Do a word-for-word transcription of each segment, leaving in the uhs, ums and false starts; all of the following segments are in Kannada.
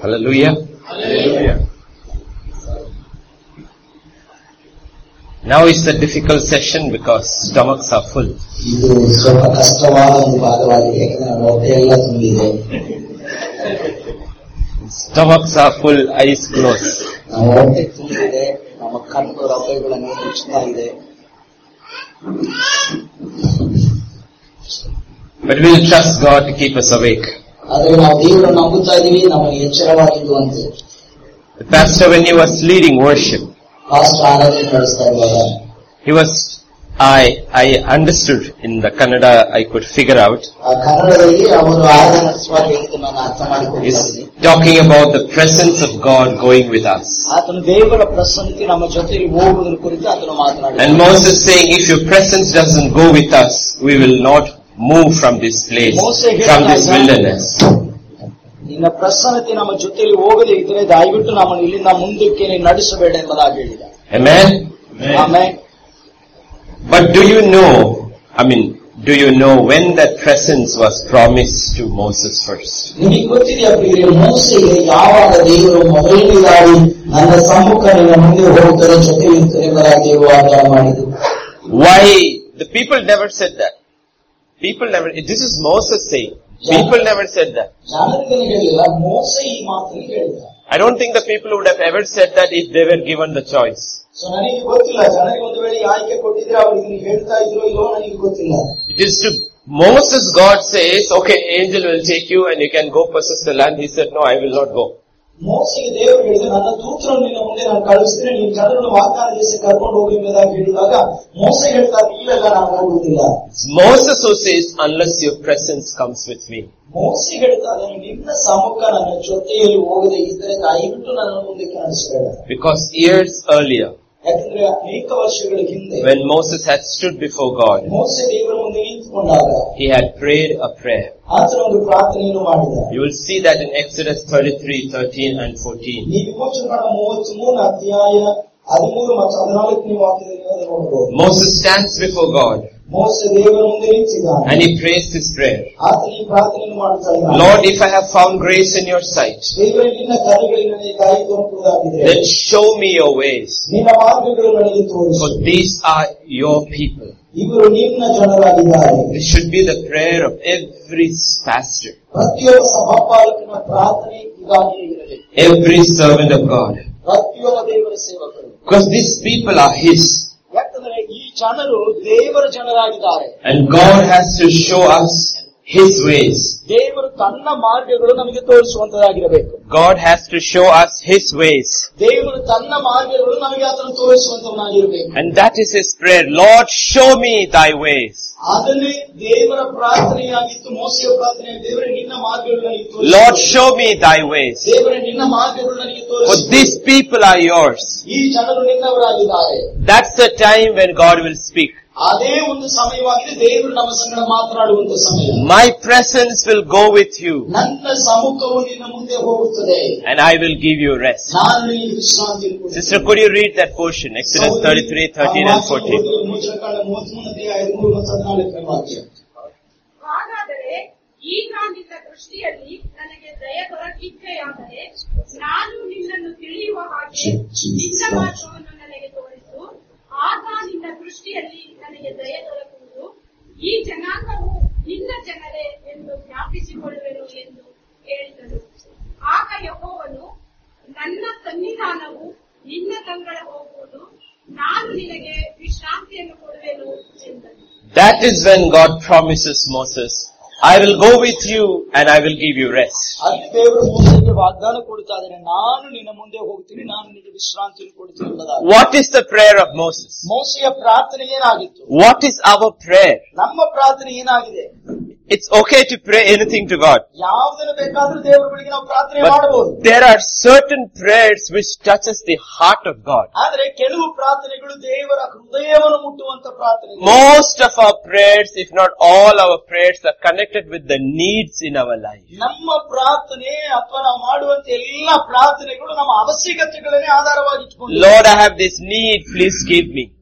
Hallelujah. Hallelujah. Now is the difficult session because stomachs are full. ಇದು ಸ್ವಲ್ಪ ಕಷ್ಟವಾದ ಒಂದು ಭಾಗವಾಗಿದೆ ಯಾಕಂದ್ರೆ ಹೊಟ್ಟೆ ಎಲ್ಲ ತುಂಬಿದೆ. Stomachs are full, eyes closed. ನಮ್ಮ ಹೊಟ್ಟೆ ತುಂಬಿದೆ, ನಮ್ಮ ಕಣ್ಣು ರೆಪ್ಪೆಗಳನ್ನು ಮುಚ್ಚುತ್ತಾ ಇದೆ. But we will trust God to keep us awake. ಆದರೆ ನಾವು ದೇವರನ್ನು ನಂಬುತ್ತಾ ಇದೀವಿ, ನಮಗೆ ಎಚ್ಚರವಾಗಿರುವಂತೆ. The pastor, when he was leading worship, pastor ಆರಾಧನೆ ನಡೆಸ್ತಾ ಇರುವಾಗ, he was, I, I understood in the Kannada, I could figure out. ಆ ಕನ್ನಡದಲ್ಲಿ ಅವರು ಆರಾಧನೆ ನಡೆಸುವಾಗ ಹೇಳಿದ್ದನ್ನು ನಾನು ಅರ್ಥ ಮಾಡಿಕೊಂಡಿದ್ದೀನಿ. Talking about the presence of God going with us. ಆತನು ದೇವರ ಪ್ರಸನ್ನತೆ ನಮ್ಮ ಜೊತೆಗೆ ಹೋಗುವುದರ ಕುರಿತು ಆತನು ಮಾತನಾಡಿದ. And Moses saying, if your presence doesn't go with us, we will not move from this place, from this wilderness. ನಿನ್ನ ಪ್ರಸನ್ನತೆ ನಮ್ಮ ಜೊತೆಯಲ್ಲಿ ಹೋಗದೇ ಇದ್ರೆ ದಯವಿಟ್ಟು ನಮ್ಮನ್ನು ಇಲ್ಲಿಂದ ಮುಂದಕ್ಕೆ ನಡೆಸಬೇಡ ಎಂಬುದಾಗಿ ಹೇಳಿದ. Amen. Amen. But do you know, I mean, do you know when that presence was promised to Moses first? ನಿಮಗೆ ಗೊತ್ತಿದೆಯಾ ಪ್ರಿಯರೇ, ಮೋಸೆಗೆ ಯಾವಾಗ ದೇವರು ಮೊದಲನೇದಾಗಿ ನನ್ನ ಸಮ್ಮುಖ ನಿನ್ನ ಮುಂದೆ ಹೋಗುತ್ತದೆ, ಜೊತೆಯಲ್ಲಿ ಇರುತ್ತದೆ ಎಂಬುದಾಗಿ ವಾಗ್ದಾನ ಮಾಡಿದರು. Why? The people never said that. People never, this is Moses saying. People never said that. ಜನರಿಗೆ ಹೇಳಿಲ್ಲ, ಮೋಸೆ ಈ ಮಾತನ್ನು ಹೇಳಿದ. I don't think the people would have ever said that if they were given the choice. So ನನಗೆ ಗೊತ್ತಿಲ್ಲ, ಜನರಿಗೆ ಒಂದು ವೇಳೆ ಆಯ್ಕೆ ಕೊಟ್ಟಿದ್ರೆ ಅವರು ಇದನ್ನು ಹೇಳ್ತಾ ಇದ್ರು ಇಲ್ಲೋ ನನಗೆ ಗೊತ್ತಿಲ್ಲ. It is to Moses, God says, okay, angel will take you and you can go possess the land. He said, no, I will not go. ಮೋಸೆಗೆ ದೇವರು ಹೇಳಿದ, ನನ್ನ ದೂತರನ್ನು ನಿನ್ನ ಮುಂದೆ ನಾನು ಕಳಿಸ್ತೇನೆ, ನೀನು ಜನರನ್ನು ವಾಗ್ದಾನ ದೇಶಕ್ಕೆ ಕರ್ಕೊಂಡು ಹೋಗಿ ಎಂಬುದಾಗಿ ಹೇಳಿದಾಗ ಮೋಸೆ ಹೇಳ್ತಾರೆ, ಇಲ್ಲೆಲ್ಲ ನಾನು ಹೋಗುವುದಿಲ್ಲ. Moses who says, unless your presence comes with me. ಮೋಸೆ ಹೇಳ್ತಾರೆ, ನಿನ್ನ ಸಮ್ಮುಖ ನನ್ನ ಜೊತೆಯಲ್ಲಿ ಹೋಗದೆ ಇದ್ದರೆ ದಯವಿಟ್ಟು ನನ್ನ ಮುಂದಕ್ಕೆ ನಡೆಸಬೇಡ. Because years earlier, ಯಾಕಂದ್ರೆ ಅನೇಕ ವರ್ಷಗಳ ಹಿಂದೆ when Moses had stood before God, ಮೋಸೆ ದೇವರ ಮುಂದೆ ನಿಂತುಕೊಂಡಾಗ he had prayed a prayer. ಆತನ ಒಂದು ಪ್ರಾರ್ಥನೆಯನ್ನು ಮಾಡಿದ. You will see that in Exodus thirty-three, thirteen and fourteen. ಈ ವಿಮೋಚನಕಾಂಡ ಮೂವತ್ಮೂರು ಅಧ್ಯಾಯ ಹದಿಮೂರು ಮತ್ತು ಹದಿನಾಲ್ಕನೇ ವಾಕ್ಯದಲ್ಲಿ ನೋಡಬಹುದು. Moses stands before God. ಮೋಸೆ ದೇವರ ಮುಂದೆ ನಿಂತಿದ್ದಾನೆ. And he prays this prayer. ಆತನ ಈ ಪ್ರಾರ್ಥನೆಯನ್ನು ಮಾಡುತ್ತಾ ಇದ್ದಾನೆ. Lord, if I have found grace in your sight, ದೇವರೇ ನಿನ್ನ ಕಣ್ಣುಗಳಿಗೆ ನನಗೆ ದಯೆ ತೋರುವುದಾಗಿದೆ. then show me your ways. ನಿನ್ನ ಮಾರ್ಗಗಳನ್ನು ನನಗೆ ತೋರಿಸು. For these are your people. ಇವರು ನಿನ್ನ ಜನರಾಗಿದ್ದಾರೆ. This should be the prayer of every pastor. ಪ್ರತಿಯೊಬ್ಬ ಸಭಾಪಾಲಕನ ಪ್ರಾರ್ಥನೆ ಇದಾಗಿಯೇ ಇರಬೇಕು. Every servant of God. ಪ್ರತಿಯೊಬ್ಬ ದೇವರ ಸೇವಕರು. Because these people are His. ಯಾಕಂದ್ರೆ ಈ ಜನರು ದೇವರ ಜನರಾಗಿದ್ದಾರೆ. And God has to show us His ways. ದೇವರು ತನ್ನ ಮಾರ್ಗಗಳು ನಮಗೆ ತೋರಿಸುವಂತದ್ದಾಗಿರಬೇಕು. God has to show us His ways. ದೇವರು ತನ್ನ ಮಾರ್ಗಗಳು ನಮಗೆ ಅದನ್ನು ತೋರಿಸುವಂತವನಾಗಿರಬೇಕು. And that is His prayer. Lord, show me thy ways. ಅದನ್ನೇ ದೇವರ ಪ್ರಾರ್ಥನೆಯಾಗಿತ್ತು, ಮೋಸೆಯ ಪ್ರಾರ್ಥನೆ. ದೇವರೇ ನಿನ್ನ ಮಾರ್ಗಗಳು ನನಗೆ ತೋರಿಸು. Lord, show me thy ways. ದೇವರೇ ನಿನ್ನ ಮಾರ್ಗಗಳು ನನಗೆ ತೋರಿಸು. For these people are yours. ಈ ಜನರು ನಿನ್ನವರಾಗಿದ್ದಾರೆ. That's the time when God will speak. ಅದೇ ಒಂದು ಸಮಯವಾಗಿದೆ, ದೇವರು ನಮ್ಮ ಸಂಗಡ ಮಾತನಾಡುವಂತ ಸಮಯ. My presence will go with you. ನನ್ನ ಸಮ್ಮುಖವು ನಿನ್ನ ಮುಂದೆ ಹೋಗುತ್ತದೆ. And I will give you rest. ನಾನು ನಿನಗೆ ವಿಶ್ರಾಂತಿ ಕೊಡುತ್ತೇನೆ. Sister, could you read that portion? Exodus thirty-three, thirteen and fourteen. ಹಾಗಾದರೆ ಈಗ ನಿನ್ನ ದೃಷ್ಟಿಯಲ್ಲಿ ನನಗೆ ದಯ ದೊರಕಿದ್ದೆಯಾದರೆ ನಾನು ನಿನ್ನನ್ನು ತಿಳಿಯುವ ಹಾಗೆ ನಿನ್ನ ಮಾರ್ಗವನ್ನು ನನಗೆ ತೋರಿಸು. ಆಗ ನಿನ್ನ ದೃಷ್ಟಿಯಲ್ಲಿ ನನಗೆ ದಯ ದೊರಕುವುದು. ಈ ಜನಾಂಗವು ನಿನ್ನ ಜನರೇ ಎಂದು ಜ್ಞಾಪಿಸಿಕೊಳ್ಳುವೆನು ಎಂದು ಹೇಳಿದನು. ಆಗ ಯೆಹೋವನು, ನನ್ನ ಸನ್ನಿಧಾನವು ನಿನ್ನ ಸಂಗಡ ಹೋಗುವುದು, ನಾನು ನಿನಗೆ ವಿಶ್ರಾಂತಿಯನ್ನು ಕೊಡುವೆನು ಎಂದನು. That is when God promises Moses, I will go with you and I will give you rest. ಅಲ್ಲಿ ದೇವರು ಮೋಸೆಗೆ ವಾಗ್ದಾನ ಕೊಡ್ತಾ ಇದ್ದಾನೆ, ನಾನು ನಿನ್ನ ಮುಂದೆ ಹೋಗ್ತೀನಿ, ನಾನು ನಿನಗೆ ವಿಶ್ರಾಂತಿಯನ್ನು ಕೊಡ್ತೀನಿ ಎಂಬುದಾಗಿ. What is the prayer of Moses? ಮೋಸೆಯ ಪ್ರಾರ್ಥನೆ ಏನಾಗಿತ್ತು? What is our prayer? ನಮ್ಮ ಪ್ರಾರ್ಥನೆ ಏನಾಗಿದೆ? It's okay to pray anything to God. ಯಾವುದನ್ನು ಬೇಕಾದ್ರೂ ದೇವರ ಬಳಿಗೆ ನಾವು ಪ್ರಾರ್ಥನೆ ಮಾಡಬಹುದು. But there are certain prayers which touches the heart of God. ಆದ್ರೆ ಕೆಲವು ಪ್ರಾರ್ಥನೆಗಳು ದೇವರ ಹೃದಯವನ್ನು ಮುಟ್ಟುವಂತ ಪ್ರಾರ್ಥನೆ. Most of our prayers, if not all our prayers, are connected with the needs in our life. ನಮ್ಮ ಪ್ರಾರ್ಥನೆ ಅಥವಾ ನಾವು ಮಾಡುವಂತ ಎಲ್ಲಾ ಪ್ರಾರ್ಥನೆಗಳು ನಮ್ಮ ಅವಶ್ಯಕತೆಗಳನ್ನೇ ಆಧಾರವಾಗಿ ಇಟ್ಟುಕೊಂಡು, Lord, I have this need, please give me.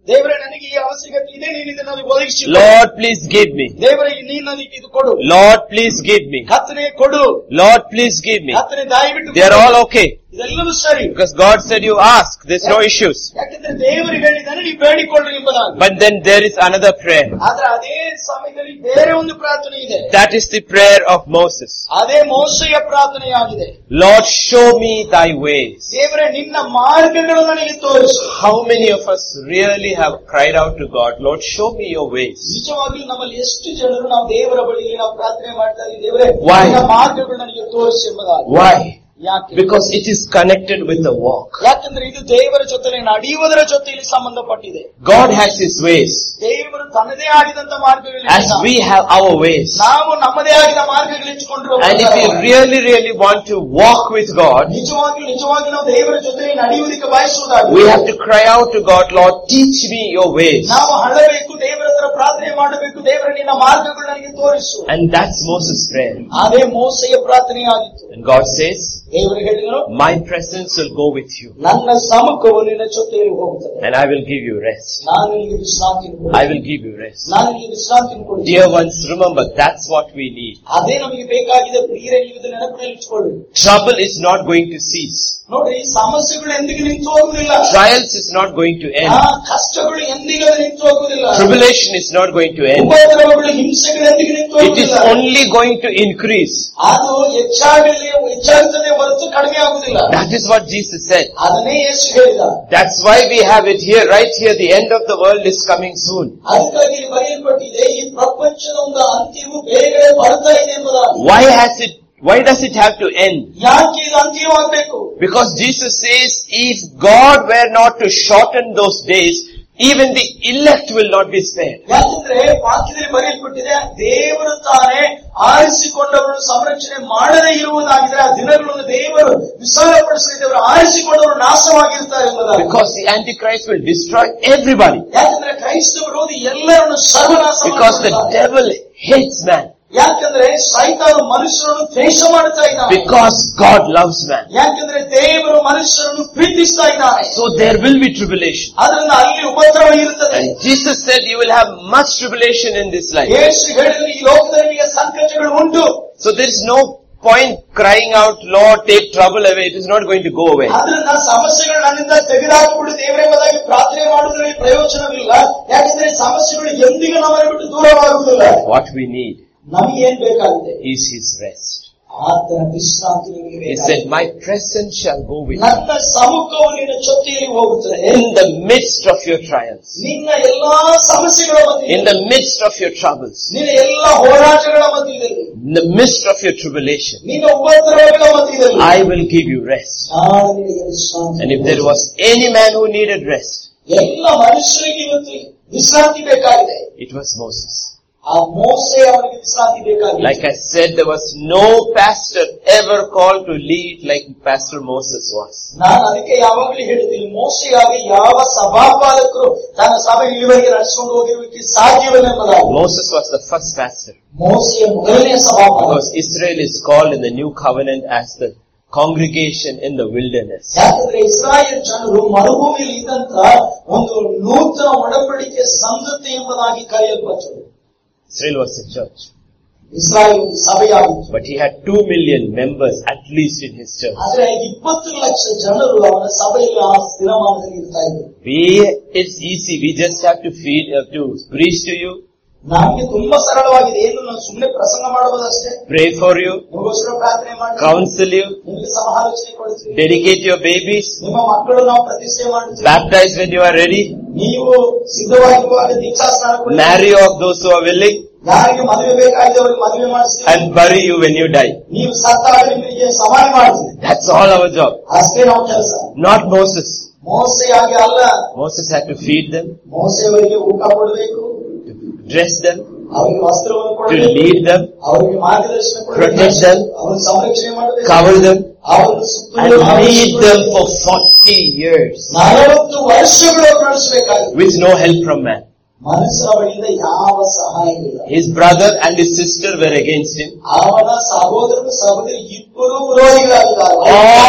ದೇವರೇ ನನಗೆ ಈ ಅವಶ್ಯಕತೆ ಇದೆ, ನೀನು ಇದನ್ನು ನನಗೆ ಒದಗಿಸಿ. Lord, please give me. ದೇವರೇ ನೀನು ನನಗೆ ಇದು ಕೊಡು. Lord, please give me. ಕರ್ತನೇ ಕೊಡು. Lord, please give me. ಕರ್ತನೇ ದಯವಿಟ್ಟು. They are all okay. ಇದೆಲ್ಲವೂ ಸರಿ. Because God said you ask. There's no issues. ಯಾಕಂದ್ರೆ ದೇವರು ಹೇಳಿದ್ದಾನೆ ನೀವು ಬೇಡಿಕೊಳ್ಳಿ ಎಂಬುದಾಗಿ. But then there is another prayer. ಆದ್ರೆ ಅದೇ ಸಮಯದಲ್ಲಿ ಬೇರೆ ಒಂದು ಪ್ರಾರ್ಥನೆ ಇದೆ. That is the prayer of Moses. ಅದೇ ಮೋಶೆಯ ಪ್ರಾರ್ಥನೆಯಾಗಿದೆ. Lord, show me thy ways. ದೇವರೇ ನಿನ್ನ ಮಾರ್ಗಗಳನ್ನು ನನಗೆ ತೋರಿಸು. How many of us really have cried out to God, Lord, show me your ways? ನಿಜವಾಗ್ಲೂ ನಮ್ಮಲ್ಲಿ ಎಷ್ಟು ಜನರು ನಾವು ದೇವರ ಬಳಿಯಲ್ಲಿ ನಾವು ಪ್ರಾರ್ಥನೆ ಮಾಡ್ತಾ ಇದ್ದೀವಿ, ದೇವರೇ Why? ನಿನ್ನ ಮಾರ್ಗಗಳು ನನಗೆ ತೋರಿಸು ಎಂಬುದಾಗಿ. Why? ಯಾಕೆ? Because it is connected with the walk. ಯಾಕಂದ್ರೆ ಇದು ದೇವರ ಜೊತೆ ನಡೆಯುವುದರ ಜೊತೆಯಲ್ಲಿ ಸಂಬಂಧಪಟ್ಟಿದೆ. God has his ways. ದೇವರು ತನ್ನದೇ ಆಗಿದಂತ ಮಾರ್ಗಗಳು, as we have our ways. ನಾವು ನಮ್ಮದೇ ಆಗಿದ ಮಾರ್ಗಗಳು ಇಟ್ಟುಕೊಂಡು, And if we really really want to walk with God, ನಿಜವಾಗಿ ನಿಜವಾಗಿ ನಾವು ದೇವರ ಜೊತೆ ನಡೆಯುವುದಕ್ಕೆ ಬಯಸುವುದಾಗಿ, we have to cry out to God, Lord, teach me your ways. ನಾವು ಹಳಬೇಕು, ದೇವರ ಹತ್ರ ಪ್ರಾರ್ಥನೆ ಮಾಡಬೇಕು, ದೇವರ ನಿನ್ನ ಮಾರ್ಗಗಳು ನನಗೆ ತೋರಿಸು. And that's Moses' prayer. ಅದೇ ಮೋಸೆಯ ಪ್ರಾರ್ಥನೆಯಾಗಿತ್ತು. And God says, ದೇವರು ಹೇಳಿದರು, my presence will go with you. ನನ್ನ ಸಮ್ಮುಖವು ನಿನ್ನ ಜೊತೆಯಲ್ಲಿ ಹೋಗುತ್ತದೆ. And I will give you rest. ನಾನು ನಿನಗೆ ವಿಶ್ರಾಂತಿಯನ್ನು ಕೊಡುತ್ತೇನೆ. I will give you rest. ನಾನು ನಿನಗೆ ವಿಶ್ರಾಂತಿಯನ್ನು ಕೊಡುತ್ತೇನೆ. Dear ones, remember, that's what we need. ಅದೇ ನಮಗೆ ಬೇಕಾಗಿದೆ. ಪ್ರಿಯರೇ, ನೀವು ಇದನ್ನು ನೆನಪಿನಲ್ಲಿ ಇಟ್ಟುಕೊಳ್ಳಿ. Trouble is not going to cease. ನೋಡಿ, ಸಮಸ್ಯೆಗಳು ಎಂದಿಗೂ ನಿಂತು ಹೋಗುವುದಿಲ್ಲ. Trials is not going to end. ಆ ಕಷ್ಟಗಳು ಎಂದಿಗೂ ನಿಂತು ಹೋಗುವುದಿಲ್ಲ. Tribulation is not going to end. ಉಪದ್ರವಗಳು, ಹಿಂಸೆಗಳು ಎಂದಿಗೂ ನಿಂತು It is ಹೋಗುವುದಿಲ್ಲ. only going to increase. ಅದು ಹೆಚ್ಚಾಗಲಿ ಹೆಚ್ಚಾಗುತ್ತದೆ ಹೊರತು ಕಡಿಮೆ ಆಗುವುದಿಲ್ಲ. That is what Jesus said. ಅದನ್ನೇ ಯೇಸು ಹೇಳಿದ. That's why we have it here, right here. The end of the world is coming soon. ಅದಕ್ಕಾಗಿ ಇಲ್ಲಿ ಬರೆಯಲ್ಪಟ್ಟಿದೆ, ಈ ಪ್ರಪಂಚದ ಒಂದು ಅಂತ್ಯವು ಬೇಗನೆ ಬರ್ತಾ ಇದೆ ಎಂಬುದಾಗಿ. Why has it, why does it have to end? ಯಾಕೆ ಇದು ಅಂತ್ಯವಾಗಬೇಕು? Because Jesus says, if God were not to shorten those days, even the elect will not be spared. ಯಾಕಂದ್ರೆ ವಾಕ್ಯದಲ್ಲಿ ಬರೆಯಲ್ಪಟ್ಟಿದೆ, ದೇವರು ತಾನೇ ಆರಿಸಿಕೊಂಡವರು ಸಂರಕ್ಷಣೆ ಮಾಡದೇ ಇರುವುದಾಗಿದ್ರೆ ಆ ದಿನಗಳನ್ನು ದೇವರು ವಿಸ್ತಾರಪಡಿಸಿದವರು ಆರಿಸಿಕೊಂಡವರು ನಾಶವಾಗಿರ್ತಾರೆ ಎಂಬುದಾಗಿ. Because the Antichrist will destroy everybody. ಯಾಕಂದ್ರೆ ಕ್ರೈಸ್ತ ವಿರೋಧಿ ಎಲ್ಲರನ್ನು ಸರ್ವನಾಶ Because the ಮಾಡುತ್ತಾನೆ. devil hates man. ಯಾಕಂದ್ರೆ ಸೈತಾನು ಮನುಷ್ಯರನ್ನು ದ್ವೇಷ ಮಾಡುತ್ತಾ ಇದ್ದಾನೆ. Because God loves man. ಯಾಕಂದ್ರೆ ದೇವರು ಮನುಷ್ಯರನ್ನು ಪ್ರೀತಿಸ್ತಾ ಇದ್ದಾನೆ. So there will be tribulation. ಅದರಿಂದ ಅಲ್ಲಿ ಉಪದ್ರವ ಇರುತ್ತದೆ. And Jesus said you will have much tribulation in this life. ಯೇಸು ಹೇಳಿದ್ರೆ ಈ ಲೋಕದಲ್ಲಿ ನಿಮಗೆ ಸಂಕಟಗಳು ಉಂಟು. So there is no point crying out, Lord, take trouble away. It is not going to go away. ಆದ್ರಿಂದ ಸಮಸ್ಯೆಗಳು ನನ್ನಿಂದ ತೆಗೆದುಹಾಕಿಬಿಡು ದೇವರೇ ಎಂಬುದಾಗಿ ಪ್ರಾರ್ಥನೆ ಮಾಡುವುದರಲ್ಲಿ ಪ್ರಯೋಜನವಿಲ್ಲ. ಯಾಕಂದ್ರೆ ಸಮಸ್ಯೆಗಳು ಎಂದಿಗೂ ನಮ್ಮನ್ನು ಬಿಟ್ಟು ದೂರವಾಗುವುದಿಲ್ಲ. What we need ನಮಗೆ ಏನ್ ಬೇಕಾಗಿದೆ? is His rest. ಆತನ ವಿಶ್ರಾಂತಿ ನಮಗೆ He ಬೇಕಾಗಿದೆ. said, my presence shall go with you. ನನ್ನ ಸಮ್ಮುಖವು ನಿನ್ನ ಜೊತೆಯಲ್ಲಿ ಹೋಗುತ್ತದೆ. In the midst of your trials, ನಿನ್ನ ಎಲ್ಲಾ ಸಮಸ್ಯೆಗಳ ಮಧ್ಯೆ, in the midst of your troubles, ನಿನ್ನ ಎಲ್ಲಾ ಹೋರಾಟಗಳ ಮಧ್ಯದಲ್ಲಿ, in the midst of your tribulation, ನಿನ್ನ ಉಪದ್ರವಗಳ ಮಧ್ಯದಲ್ಲಿ I will give you rest. ನಾನು ನಿನಗೆ ವಿಶ್ರಾಂತಿ. And if there was any man who needed rest, ಎಲ್ಲ ಮನುಷ್ಯರಿಗೆ ಇವತ್ತು ವಿಶ್ರಾಂತಿ ಬೇಕಾಗಿದೆ. it was Moses. ಆ ಮೋಸೆ ಅವನಿಗೆ ವಿಶ್ರಾಂತಿ ಬೇಕಾಗಿದೆ. Like I said, there was no pastor ever called to lead like Pastor Moses was. ನಾನು ಅದಕ್ಕೆ ಯಾವಾಗಲೂ ಹೇಳ್ತೀನಿ, ಮೋಸೆಯಾಗಿ ಯಾವ ಸಭಾಪಾಲಕರು ತನ್ನ ಸಭೆ ಇಳುವರಿಗೆ ನಡೆಸಿಕೊಂಡು ಹೋಗಿರುವುದಕ್ಕೆ ಸಾಧ್ಯವಿಲ್ಲ ಎಂಬುದಾಗಿ. Moses was the first pastor. ಮೋಸೆಯ ಮೊದಲನೇ ಸಭಾಪಾಲಕ. Because Israel is called in the new covenant as the congregation in the wilderness. ಯಾಕಂದ್ರೆ ಇಸ್ರಾಯೇಲ್ ಜನರು ಮರುಭೂಮಿಯಲ್ಲಿ ಇದ್ದಂತ ಒಂದು ನೂತನ ಒಡಂಬಡಿಕೆ ಸಂಗತಿ ಎಂಬುದಾಗಿ ಕರೆಯಲ್ಪಟ್ಟರು. Israel was a church. Israel ಒಂದು ಸಭೆಯಾಗಿತ್ತು. But he had two million members at least in his church. ಆದ್ರೆ ಇಪ್ಪತ್ತು ಲಕ್ಷ ಜನರು ಅವನ ಸಭೆಯಲ್ಲಿ ಆ ಸ್ಥಿರಮಾನದಲ್ಲಿ ಇರ್ತಾ ಇದ್ರು. We, it's easy. We just have to feed, have to preach to you. ನಮಗೆ ತುಂಬಾ ಸರಳವಾಗಿದೆ. ಏನು ನಾವು ಸುಮ್ಮನೆ ಪ್ರಸಂಗ ಮಾಡುವುದಷ್ಟೇ. Pray for you. ನಿಮಗೋಸ್ಕರ ಪ್ರಾರ್ಥನೆ ಮಾಡಿ, Counsel you. ನಿಮಗೆ ಸಮಾಲೋಚನೆ ಕೊಡ್ತೀವಿ. Dedicate your babies. ನಿಮ್ಮ ಮಕ್ಕಳು ನಾವು ಪ್ರತಿಷ್ಠೆ ಮಾಡ್ತೀವಿ. Baptize when you are ready. ನೀವು ಸಿದ್ಧವಾಗಿರುವಾಗ ದೀಕ್ಷಾ ಸ್ನಾನ ಕೊಡಿ. Marry off those who are willing. ಯಾರಿಗೆ ಮದುವೆ ಬೇಕಾಗಿದೆ ಅವರಿಗೆ ಮದುವೆ ಮಾಡಿಸಿ. And bury you when you die. ನೀವು ಸತ್ತಾಗ ನಿಮಗೆ ಸಮಾಧಿ ಮಾಡಿಸಿ. That's all our job. ಅಷ್ಟೇ ನಾವು ಕೆಲಸ. Not Moses. ಮೋಸೆಯಾಗಿ ಅಲ್ಲ. Moses had to feed them, ಮೋಸೆಯವರಿಗೆ ಊಟ ಕೊಡಬೇಕು, to dress them, ಅವರಿಗೆ ವಸ್ತ್ರವನ್ನು to ಕೊಡಬೇಕು, lead them, ಅವರಿಗೆ ಮಾರ್ಗದರ್ಶನ protect ಕೊಡಬೇಕು, them, ಅವರನ್ನು ಸಂರಕ್ಷಣೆ ಮಾಡಬೇಕು, cover them, ಅವರನ್ನು and ಸುತ್ತಲೂ lead them for forty years ನಲವತ್ತು ವರ್ಷಗಳು ನಡೆಸಬೇಕಾಗಿದೆ. with no help from man. ಮನುಷ್ಯರ ಬಳಿಯಿಂದ ಯಾವ ಸಹಾಯವಿಲ್ಲ. His brother and his sister were against him. ಅವನ ಸಹೋದರರು ಸಹೋದರಿ ಇಬ್ಬರು ವಿರೋಧಿಗಳಾಗಿದ್ದಾರೆ. All his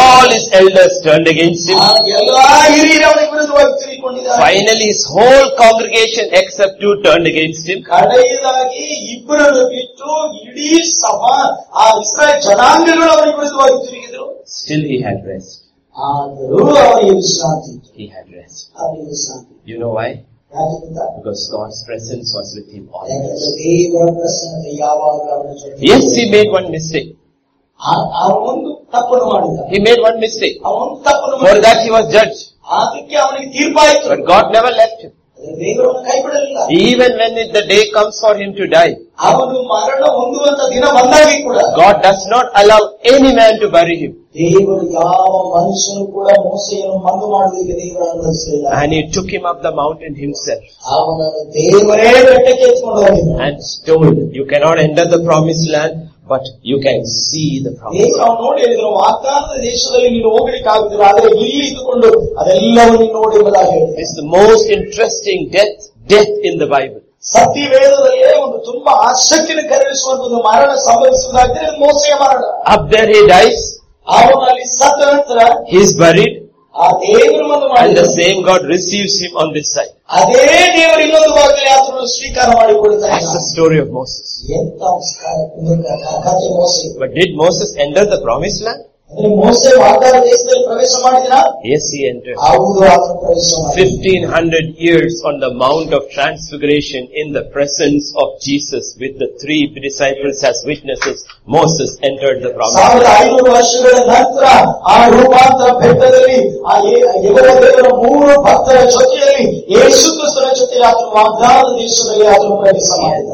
elders turned against him. ಎಲ್ಲಾ ಹಿರಿಯರು ಅವನಿಗೆ ವಿರುದ್ಧವಾಗಿ ತಿರುಗಿಕೊಂಡಿದ್ದಾರೆ. Finally, his whole congregation except two turned against him. ಕಡೆಯದಾಗಿ ಇಬ್ಬರನ್ನು ಬಿಟ್ಟು ಇಡೀ ಸಭಾ ಆ ಇಸ್ರಾಯೇಲ್ ಜನಾಂಗಗಳು ಅವನಿಗೆ ವಿರುದ್ಧವಾಗಿ ತಿರುಗಿದರು. Still he had rest. ಆದರೂ ಅವನಿಗೆ ವಿಶ್ರಾಂತಿ. He had rest. ಅವನಿಗೆ ವಿಶ್ರಾಂತಿ. You know why? ಯಾಕೆಂದ್ರೆ Because God's presence was with him always. ದೇವರ ಪ್ರಸನ್ನತೆ ಯಾವಾಗಲೂ ಅವನ ಜೊತೆ. Yes, he made one mistake. ಅವನು ತಪ್ಪನ್ನು ಮಾಡಿದ. He made one mistake. ಅವನು ತಪ್ಪನ್ನು For that he was judged. ಅದಕ್ಕೆ ಅವನಿಗೆ ತೀರ್ಪಾಯಿತು. But God never left him. ದೇವರನ್ನು ಕೈ ಬಿಡಲಿಲ್ಲ. Even when it, the day comes for him to die, ಅವನು ಮರಣ ಹೊಂದುವಂತ ದಿನ ಬಂದಾಗಿ ಕೂಡ God does not allow any man to bury him. ದೇವರು ಯಾವ ಮನುಷ್ಯನು ಕೂಡ ಮೋಸೆಯನ್ನು ಮಂದು ಮಾಡುವುದಕ್ಕೆ ದೇವರು ಅನುಮತಿಸಲಿಲ್ಲ. And he took him up the mountain himself. ಅವನನ್ನು ದೇವರೇ ಬೆಟ್ಟಕ್ಕೆ ಎತ್ತಿಕೊಂಡು ಹೋಗಿದ್ದ. And told, you cannot enter the promised land, but you can see the promise. ದೇವರು ಅವನು ನೋಡಿ ಹೇಳಿದ್ರು, ವಾಗ್ದಾನದ ದೇಶದಲ್ಲಿ ನೀನು ಹೋಗ್ಲಿಕ್ಕೆ ಆಗುದಿಲ್ಲ, ಆದರೆ ಇಲ್ಲಿ ಇದ್ದುಕೊಂಡು ಅದೆಲ್ಲವನ್ನು ನೋಡಿ ಎಂಬುದಾಗಿ ಹೇಳಿದ. It's the most interesting death, death in the Bible. ಸತ್ಯ ವೇದದಲ್ಲಿಯೇ ಒಂದು ತುಂಬಾ ಆಸಕ್ತಿಯನ್ನು ಕರೆಯಿಸುವಂತ ಒಂದು ಮರಣ ಸಂಭವಿಸುವುದಾಗಿದೆ, ಮೋಸೆಯ ಮರಣ. Up there he dies. ಅವನಲ್ಲಿ ಸತ್ತ ನಂತರ He is buried. ಆ ದೇವರು ಒಂದು And ಮಾಡಿದ. the same God receives him on this side. ಅದೇ ದೇವರು ಇನ್ನೊಂದು ಭಾಗದಲ್ಲಿ ಆತನನ್ನು ಸ್ವೀಕಾರ ಮಾಡಿಕೊಡುತ್ತಾರೆ. That's the story of Moses. ಎಂತ ಕಥೆ ಮೋಸೆ. But did Moses enter the promised land? ಅಂದ್ರೆ ಮೋಸೆ ವಾಗ್ದಾನ ದೇಶದಲ್ಲಿ ಪ್ರವೇಶ ಮಾಡಿದ. Yes, he entered. ಹೌದು, ಆತನು ಪ್ರವೇಶ ಮಾಡಿದ. fifteen hundred years on the Mount of Transfiguration in the presence of Jesus with the three disciples as witnesses, Moses entered the promised land. ಸಾವಿರದ ಐನೂರು ವರ್ಷಗಳ ನಂತರ ಆ ರೂಪಾಂತರ ಬೆಟ್ಟದಲ್ಲಿ ಆ ಯೆಹೋವ ದೇವರ ಮೂರು ಭಕ್ತರ ಜೊತೆಯಲ್ಲಿ ಯೇಸು ಕ್ರಿಸ್ತನ ಜೊತೆಯಲ್ಲಿ ಆತನು ವಾಗ್ದಾನ ದೇಶದಲ್ಲಿ ಆತನು ಪ್ರವೇಶ ಮಾಡಿದ.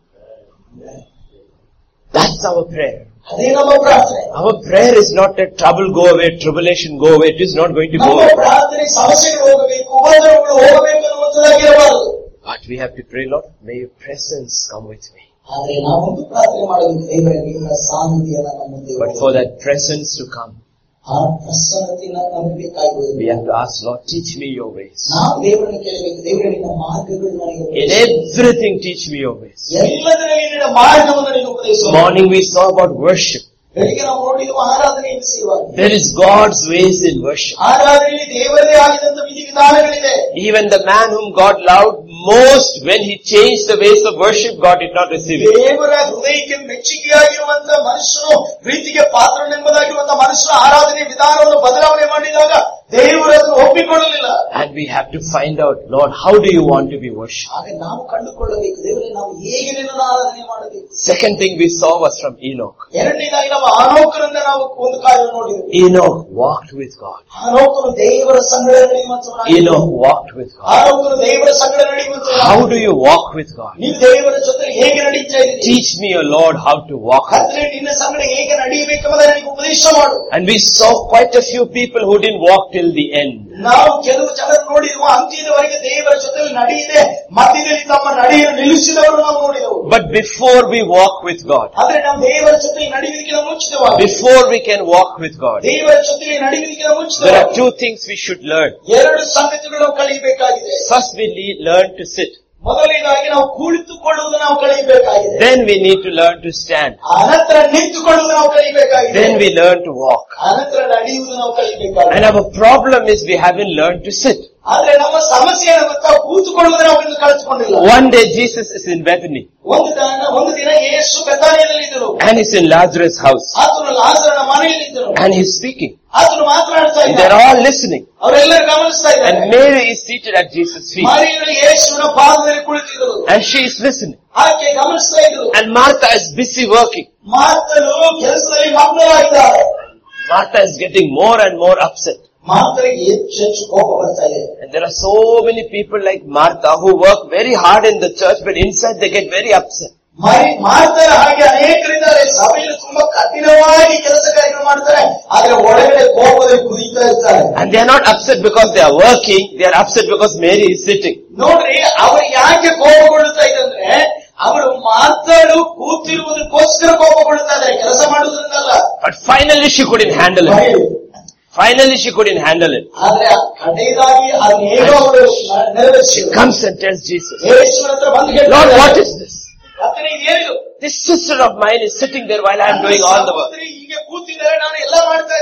That's our prayer. ಅದೇ ನಮ್ಮ ಪ್ರಾರ್ಥನೆ. Our prayer is not that trouble go away, tribulation go away. It is not going to go ನಮ್ಮ away. ಪ್ರಾರ್ಥನೆ ಸಮಸ್ಯೆಗಳು ಹೋಗಬೇಕು, ಉಪದ್ರವಗಳು ಹೋಗಬೇಕು ಅನ್ನುವಂಥದ್ದಾಗಿರಬಾರದು. But we have to pray, Lord, may your presence come with me. ಆದರೆ ನಾವೊಂದು ಪ್ರಾರ್ಥನೆ ಮಾಡಬೇಕು, ದೇವರೇ ನಿನ್ನ ಸಾನ್ನಿಧ್ಯವನ್ನು ನಮ್ಮ ಮುಂದೆ. But for that presence to come, ಆ ಪ್ರಸನ್ನತೆಯನ್ನು ನಮಗೆ ಬೇಕಾಗುವುದು. we have to ask, Lord, teach me your ways. ನಾವು ದೇವರನ್ನು ಕೇಳಬೇಕು, ದೇವರೇ ನಿನ್ನ ಮಾರ್ಗಗಳು ನನಗೆ In everything, teach me your ways. ಎಲ್ಲದರಲ್ಲಿ ನಿನ್ನ ಮಾರ್ಗವನ್ನು ನನಗೆ ಉಪದೇಶಿಸು. This morning we saw about worship. ಬೆಳಿಗ್ಗೆ ನಾವು ನೋಡಿದ ಆರಾಧನೆಯನ್ನು ಸೇವಾಗಿ. There is God's ways in worship. ಆರಾಧನೆಯಲ್ಲಿ ದೇವರೇ ಆಗಿದಂತ ವಿಧಿ ವಿಧಾನಗಳಿದೆ. Even the man whom God loved most, when he changed the ways of worship, God did not receive it. ದೇವರ ಹೃದಯಕ್ಕೆ ಮೆಚ್ಚುಗೆಯಾಗಿರುವಂತ ಮನುಷ್ಯನು, ಪ್ರೀತಿಗೆ ಪಾತ್ರನೆಂಬುದಾಗಿರುವಂತ ಮನುಷ್ಯನ ಆರಾಧನೆ ವಿಧಾನವನ್ನು ಬದಲಾವಣೆ ಮಾಡಿದಾಗ ದೇವರು ಅದನ್ನು ಒಪ್ಪಿಕೊಳ್ಳಲಿಲ್ಲ. And we have to find out, Lord, how do you want to be worshipped? ಹಾಗೆ ನಾವು ಕಂಡುಕೊಳ್ಳಬೇಕು, ದೇವರೇ ನಾವು ಹೇಗೆ ನಿನ್ನನ್ನು ಆರಾಧನೆ ಮಾಡಬೇಕು. Second thing we saw was from Enoch. ಎರಡನೇದಾಗಿ ನಾವು ಆನೋಕರಿಂದ ನಾವು ಒಂದು ಕಾರ್ಯ ನೋಡಿದ್ವಿ. Enoch walked with God. ಆನೋಕನು ದೇವರ ಸಂಗಡ ನಡೆಯುವಂತವನಾಗಿದ್ದನು. Enoch walked with God. ಆನೋಕನು ದೇವರ ಸಂಗಡ ನಡೆಯುವಂತವನಾಗಿದ್ದನು. How do you walk with God? ನೀವು ದೇವರ ಜೊತೆ ಹೇಗೆ ನಡೀತಾ ಇದ್ದೀರಿ? Teach me, O Lord, how to walk. ಕರ್ತನೇ ನಿನ್ನ ಸಂಗಡ ಹೇಗೆ ನಡೆಯಬೇಕೆಂಬುದನ್ನು ನನಗೆ ಉಪದೇಶ ಮಾಡು. And we saw quite a few people who didn't walk till the end. ನಾವು ಕೆಲವು ಜನರು ನೋಡಿರುವ ಅಂತ್ಯದವರೆಗೆ ದೇವರ ಜೊತೆ ನಡೆಯದೆ ಮಧ್ಯದಲ್ಲಿ ತಮ್ಮ ನಡೆಯನ್ನು ನಿಲ್ಲಿಸಿದವರು ನಾವು ನೋಡಿದೆವು. But before we walk with God, ಆದ್ರೆ ನಾವು ದೇವರ ಜೊತೆ ನಡೆಯುವುದಕ್ಕೆ ಮುಂಚಿತವಾಗಿ, before we can walk with God, ದೇವರ ಜೊತೆ ನಡೆಯುವುದಕ್ಕೆ there ಮುಂಚಿತವಾಗಿ are two things we should learn. ಎರಡು ಸಂಗತಿಗಳು ನಾವು ಕಲಿಯಬೇಕಾಗಿದೆ. First, we le- learn to sit. ಮೊದಲನೇದಾಗಿ ನಾವು ಕುಳಿತುಕೊಳ್ಳುವುದನ್ನು ನಾವು ಕಲಿಯಬೇಕಾಗಿದೆ. Then we need to learn to stand. ಅನಂತರ ನಿಂತುಕೊಳ್ಳುವುದು ನಾವು ಕಲಿಯಬೇಕಾಗಿದೆ. Then we learn to walk. ಅನಂತರ ನಡೆಯುವುದು ನಾವು ಕಲಿಯಬೇಕಾಗಿದೆ. And our problem is we haven't learned to sit. ಆದ್ರೆ ನಮ್ಮ ಸಮಸ್ಯೆ ಗೊತ್ತಾ, ಕೂತುಕೊಳ್ಳುವುದನ್ನು ನಾವು ಇನ್ನು ಕಲಿತುಕೊಂಡಿಲ್ಲ. One day Jesus is in Bethany. ಒಂದು ದಿನ ಒಂದು ದಿನ ಯೇಸು ಬೆಥಾನಿಯದಲ್ಲಿ ಇದ್ದರು. And he's in Lazarus' house. ಆತನು ಲಾಜರನ ಮನೆಯಲ್ಲಿ ಇದ್ದರು. And he's speaking. ಆತನು ಮಾತನಾಡ್ತಾ And ಇದ್ದ. they're all listening. ಅವರೆಲ್ಲರೂ ಗಮನಿಸ್ತಾ ಇದ್ದಾರೆ. And Mary is seated at Jesus' feet. ಮರಿಯಳು ಯೇಸುವಿನ ಪಾದದಲ್ಲಿ ಕುಳಿತಿದ್ದರು. And she is listening. ಆಕೆ ಗಮನಿಸ್ತಾ ಇದ್ದರು. And Martha is busy working. ಮಾತನು ಕೆಲಸದಲ್ಲಿ ಮಗ್ನರಾಗಿದ್ದಾರೆ. Martha is getting more and more upset. ಮಾತರಿಗೆ ಹೆಚ್ಚು ಹೆಚ್ಚು ಕೋಪ ಬರ್ತಾ ಇದೆ. And there are so many people like Martha who work very hard in the church, but inside they get very upset. ಮರಿ ಮಾತರ ಹಾಗೆ ಅನೇಕರಿದ್ದಾರೆ. ಸಭೆಯಲ್ಲಿ ತುಂಬಾ ಕಠಿಣವಾಗಿ ಕೆಲಸ ಕಾರ್ಯ ಮಾಡ್ತಾರೆ, ಆದ್ರೆ ಒಳಗಡೆ ಕೋಪದಲ್ಲಿ ಕುದಿತಾ ಇರ್ತಾರೆ. And they are not upset because they are working, they are upset because Mary is sitting. ನೋಡ್ರಿ, ಅವರು ಯಾಕೆ ಕೋಪಗೊಳ್ಳುತ್ತಾ ಇದಂದ್ರೆ, ಅವರು ಮಾತಾಡು ಕೂತಿರುವುದಕ್ಕೋಸ್ಕರ ಕೋಪಗೊಳ್ಳುತ್ತಾ ಇದ್ದಾರೆ, ಕೆಲಸ ಮಾಡುವುದರಿಂದಲ್ಲ. But finally she couldn't handle it. Finally she couldn't handle it. ಆದ್ರೆ ಕಡೆಯದಾಗಿ ಅದನ್ನ ಹೇಗೋ ಅವರು ನೆರವೇರಿಸಿ She comes and tells Jesus, ಯೇಸುವಿನ ಹತ್ರ ಬಂದು ಹೇಳ್ತಾರೆ, Lord, what is this? ಕರ್ತನೇ, ಇದೇನಿದು? This sister of mine is sitting there while I am doing all the work. ಹೀಗೆ ಕೂತಿದ್ದಾರೆ, ನಾನು ಎಲ್ಲ ಮಾಡ್ತಾ ಇದ್ದೀನಿ.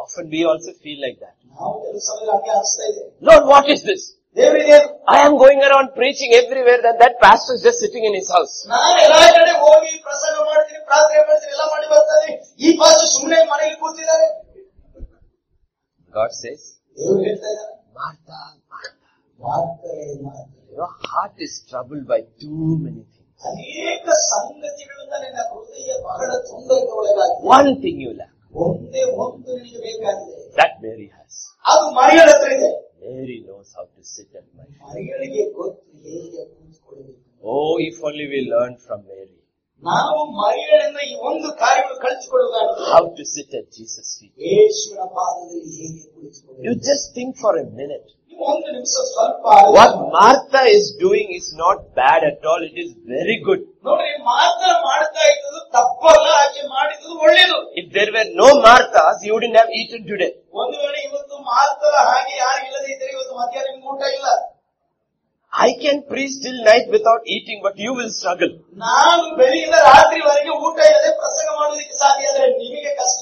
Often we also feel like that. ನಾವು ಕೆಲವು ಸಮಯ ಹಂಗೆ ಅನಿಸ್ತಾ ಇದೆ. Lord, what is this? ದೇವರಿಗೆ I am going around preaching everywhere that that pastor is just sitting in his house. ನಾನು ಎಲ್ಲಾ ಕಡೆ ಹೋಗಿ ಪ್ರಸಂಗ ಮಾಡ್ತೀನಿ, ಪ್ರಾರ್ಥನೆ ಮಾಡ್ತೀನಿ, ಎಲ್ಲ ಮಾಡಿ ಬರ್ತಾನೆ. ಈ ಪಾಸ್ಟರ್ ಸುಮ್ಮನೆ ಮನೆಯಲ್ಲಿ ಕೂತಿದ್ದಾರೆ. God says, ದೇವರು ಹೇಳ್ತಾ ಇದ್ದಾರೆ, Martha, Martha, ಮಾರ್ತಾಳೆ, ಮಾರ್ತಾಳೆ. your heart is troubled by too many things. ಅನೇಕ ಸಂಗತಿಗಳಿಂದ ನಿನ್ನ ಹೃದಯ ಬಹಳ ತೊಂದರೆಗೆ ಒಳಗಾಗಿದೆ. One thing you lack. ಒಂದೇ ಒಂದು ನಿನಗೆ ಬೇಕಾಗಿದೆ. That Mary has. ಅದು ಮರಿಯಳ ಹತ್ರ ಇದೆ. Mary knows how to sit at my feet. ಮರಿಯಳಿಗೆ ಗೊತ್ತು ಹೇಗೆ ಕೂತ್ಕೊಳ್ಳಬೇಕು. Oh, if only we learned from Mary. ನಾವು ಮರಿಯಳಿಂದ ಈ ಒಂದು ಕಾರ್ಯಗಳು ಕಲಿತುಕೊಳ್ಳುವುದಾಗಿದೆ. How to sit at Jesus' feet. ಯೇಸುವಿನ ಪಾದದಲ್ಲಿ ಹೇಗೆ ಕುಳಿತುಕೊಳ್ಳಬೇಕು. You just think for a minute. ಒಂದು ನಿಮಿಷ ಸ್ವಲ್ಪ. What Martha is doing is not bad at all. It is very good. ನೋಡ್ರಿ, ಮಾರ್ತಾ ಮಾಡ್ತಾ ಇದ್ದದ್ದು ತಪ್ಪಲ್ಲ, ಆಕೆ ಮಾಡಿದ್ದು ಒಳ್ಳೇದು. If there were no Marthas, you wouldn't have eaten today. ಒಂದು ವೇಳೆ ಇವತ್ತು ಮಾರ್ತಾ ಹಾಗೆ ಯಾರು ಇಲ್ಲದೆ ಇದ್ದರೆ ಇವತ್ತು ಮಧ್ಯಾಹ್ನ ನಿಮ್ಗೆ ಊಟ ಇಲ್ಲ. I can preach till night without eating, but you will struggle. ನಾನು ಬೆಳಿಗ್ಗೆ ರಾತ್ರಿವರೆಗೆ ಊಟ ಇಲ್ಲದೆ ಪ್ರಸಂಗ ಮಾಡೋದಕ್ಕೆ ಸಾಧ್ಯ ಆದರೆ ನಿಮಗೆ ಕಷ್ಟ.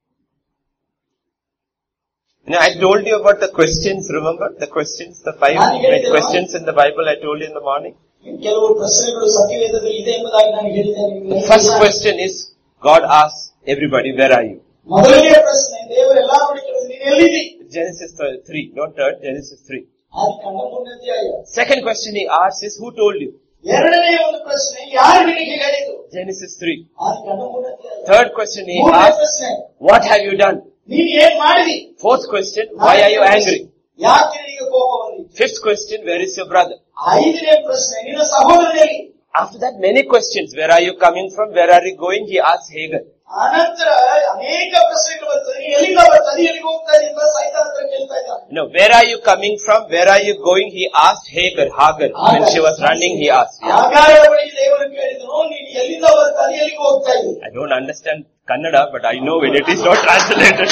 Now, I told you about the questions, remember? The questions, the five questions in the Bible I told you in the morning. ಕೆಲವು ಪ್ರಶ್ನೆಗಳು ಸತ್ಯವೇದದಲ್ಲಿ ಇದೆ ಎಂಬುದಾಗಿ ನಾನು ಹೇಳಿದ್ದೇನೆ. First question is, God asks everybody, where are you? ಮೊದಲನೆಯ ಪ್ರಶ್ನೆ, ದೇವರು ಎಲ್ಲಾ ನೋಡಿ ಕೇಳಿದ್ರು, ನೀನು ಎಲ್ಲಿದ್ದೀ? Genesis three, not third, Genesis three. ಆದಿಕಾಂಡ ಮೂರನೇ ಅಧ್ಯಾಯ. Second question he asks is, who told you? ಎರಡನೇ ಒಂದು ಪ್ರಶ್ನೆ, ಯಾರು ನಿನಗೆ ಹೇಳಿದ್ರು? Genesis three. ಆದಿಕಾಂಡ ಮೂರನೇ ಅಧ್ಯಾಯ. Third question he ಮೂರನೇ asks, ಪ್ರಶ್ನೆ, what have you done? ನೀನು ಏನ್ ಮಾಡಿದಿ? Fourth question, why are you angry? ಯಾಕೆ ನಿನಗೆ ಕೋಪ ಬಂದಿದೆ? Fifth question, where is your brother? ಐದನೇ ಪ್ರಶ್ನೆ, ನಿನ್ನ ಸಹೋದರನಲ್ಲಿ. After that, many questions. Where are you coming from? Where are you going? He asks Hagar. ಅನಂತರ ಅನೇಕ ಪ್ರಶ್ನೆಗಳು ಬರ್ತದೆ. ಎಲ್ಲಿಂದ ಬರ್ತಾನೆ, ಎಲ್ಲಿಗೆ ಹೋಗ್ತಾ ಇದೆ ಅಂತ ಸೈತಾನ ಹತ್ರ ಕೇಳ್ತಾ ಇದ್ದಾನೆ. No, where are you coming from? Where are you going? He asked Hagar. Hagar. When she was running, he asked. Yeah. ಹಾಗಾರಳ ಬಳಿ ದೇವರು ಕೇಳಿದನು, ನೀನು ಎಲ್ಲಿಂದ ಬರ್ತಾನೆ, ಎಲ್ಲಿಗೆ ಹೋಗ್ತಾ ಇದೆ? I don't understand Kannada, but I know when it is not translated.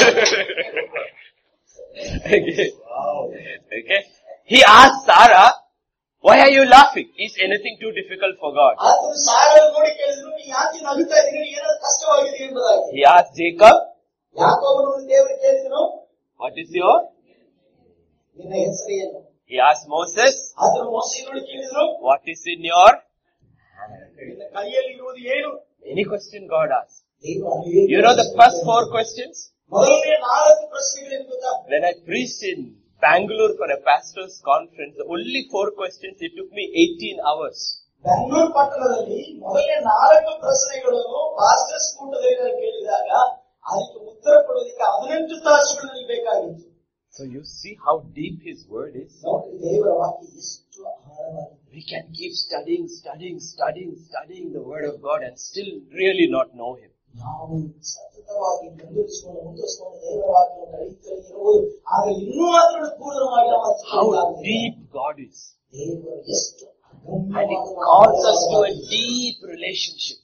Okay. Okay. He asked Sarah, why are you laughing? Is anything too difficult for God? ಆತನು ಸಾರಳ ನೋಡಿ ಕೇಳಿದನು, ನೀನು ಯಾಕೆ ನಗುತ್ತಾ ಇದ್ದೀರಿ, ಏನಾದ್ರು ಕಷ್ಟವಾಗಿದೆ ಎಂಬುದಾಗಿ. He asked Jacob, ಯಾಕೋಬನು ದೇವರು ಕೇಳಿದನು, what is your? ನಿನ್ನ ಹೆಸರು ಏನು? He asked Moses, ಆತನು ಮೋಶೆ ನೋಡಿ ಕೇಳಿದನು, what is in your? ನಿನ್ನ ಕೈಯಲ್ಲಿ ಇರುವುದು ಏನು? Any question God asked. ದೇವರು ಅನೇಕ You know the first four questions? ಮೊದಲನೇ ನಾಲ್ಕು ಪ್ರಶ್ನೆಗಳೇನು ಗೊತ್ತಾ? When I preached in Bangalore for a pastor's conference, the only four questions, it took me eighteen hours. Bengaluru ಪಟ್ಟಣದಲ್ಲಿ ಮೊದಲನೇ ನಾಲ್ಕು ಪ್ರಶ್ನೆಗಳನ್ನು ಪಾಸ್ಟರ್ಸ್ ಕೂಟದಲ್ಲಿ ನಾನು ಕೇಳಿದಾಗ ಅದಕ್ಕೆ ಉತ್ತರ ಕೊಡೋದಕ್ಕೆ ಹದಿನೆಂಟು ತಾಸುಗಳು ನನಗೆ ಬೇಕಾಗಿತ್ತು. So you see how deep His word is. ನೋಡಿ, ದೇವರ ವಾಕ್ಯ ಎಷ್ಟು ಆಳವಾಗಿದೆ. We can keep studying, studying, studying, studying the word of God and still really not know Him. ನಾವು ಸತತವಾಗಿ ಮುಂದುವರಿಸಿಕೊಂಡು ಮುಂದುವರಿಸಿಕೊಂಡು ದೇವರ ವಾಕ್ಯವನ್ನು ಕಲಿಯುತ್ತಲೇ ಇರುವುದು, ಆದರೆ ಇನ್ನೂ ಮಾತ್ರ ಪೂರ್ಣವಾಗಿ ನಾವು How ಅರ್ಥವಾಗುವುದಿಲ್ಲ. deep God is. ದೇವರು ಎಷ್ಟು And He calls us to a deep relationship.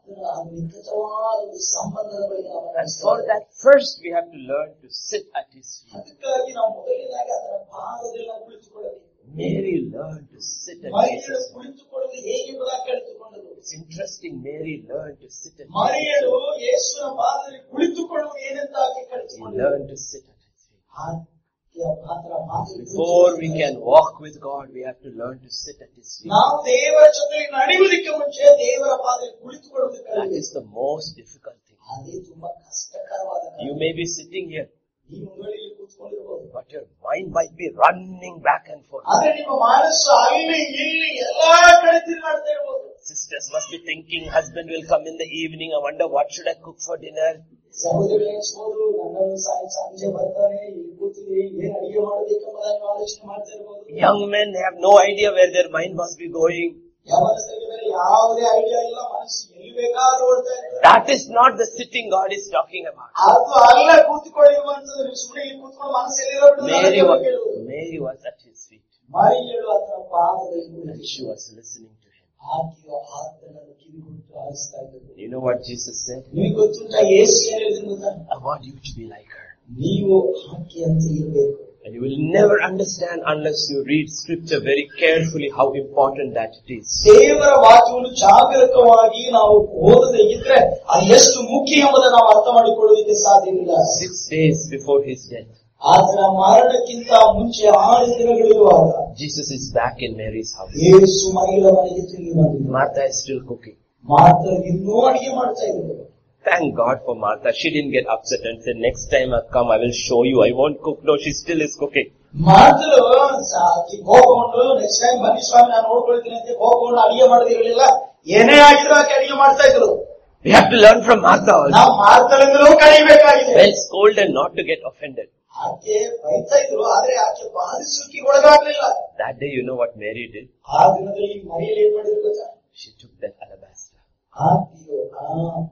And for that, first we have to learn to sit at His feet. Mary learned to sit at Jesus' feet. It's interesting, Mary learned to sit at Jesus' feet. She learned to sit at His feet. Before we can walk with God, we have to learn to sit at His feet. That is the most difficult thing. You may be sitting here, but your mind might be running back and forth. Sisters must be thinking, husband will come in the evening, I wonder what should I cook for dinner. Young men have no idea where their mind must be going. That is not the sitting God is talking about. Mary was, Mary was at His feet. And she was listening to Him. You know what Jesus said? I want you to be like her. And you will never understand unless you read scripture very carefully how important that it is. ದೇವರ ವಾಕ್ಯವನ್ನು ಜಾಗರೂಕವಾಗಿ ನಾವು ಓದದೆ ಇದ್ರೆ ಅದು ಎಷ್ಟು ಮುಖ್ಯ ಎಂಬುದನ್ನು ನಾವು ಅರ್ಥ ಮಾಡಿಕೊಳ್ಳುವುದಕ್ಕೆ ಸಾಧ್ಯವಿಲ್ಲ. Six days before his death, ಆತನ ಮರಣಕ್ಕಿಂತ ಮುಂಚೆ ಆರು ದಿನಗಳಿರುವಾಗ Jesus is back in Mary's house. ಯೇಸು ಮರಿಯಳ ಮನೆಗೆ ತಿರುಗಿ ಬಂದಿದ್ದರು. Martha is still cooking. ಮಾರ್ತಾ ಇನ್ನೂ ಅಡಿಗೆ ಮಾಡ್ತಾ ಇದ್ರು. Thank God for Martha. She didn't get upset and said, next time I come, I will show you. I won't cook. No, she still is cooking. ಮಾರ್ತಳು ಕೋಪಗೊಂಡು ನೆಕ್ಸ್ಟ್ ಟೈಮ್ ಬನ್ನಿ ಸ್ವಾಮಿ ನಾನು ನೋಡ್ಕೊಳ್ತೀನಿ ಅಂತ ಕೋಪಗೊಂಡು ಅಡಿಗೆ ಮಾಡದಿರಲಿಲ್ಲ. ಏನೇ ಆಗಿದ್ರು ಆಕೆ ಅಡಿಗೆ ಮಾಡ್ತಾ ಇದ್ರು. We have to learn from Martha also. ನಾವು ಮಾರ್ತಳಿಂದಲೂ ಕಲಿಯಬೇಕಾಗಿದೆ. Well scolded not to get offended. ಆಕೆ ಬೈತಾ ಇದ್ರು, ಆದ್ರೆ ಆಕೆ ಬಾಧಿಸುವಿಕೆ ಒಳಗಾಗ್ಲಿಲ್ಲ. That day, you know what Mary did? ಆ ದಿನದಲ್ಲಿ ಮರಿಯಲ್ಲಿ ಏನ್ ಮಾಡಿದ್ರು ಗೊತ್ತಾ? She took that alabaster ಆಕೆಯು ಆ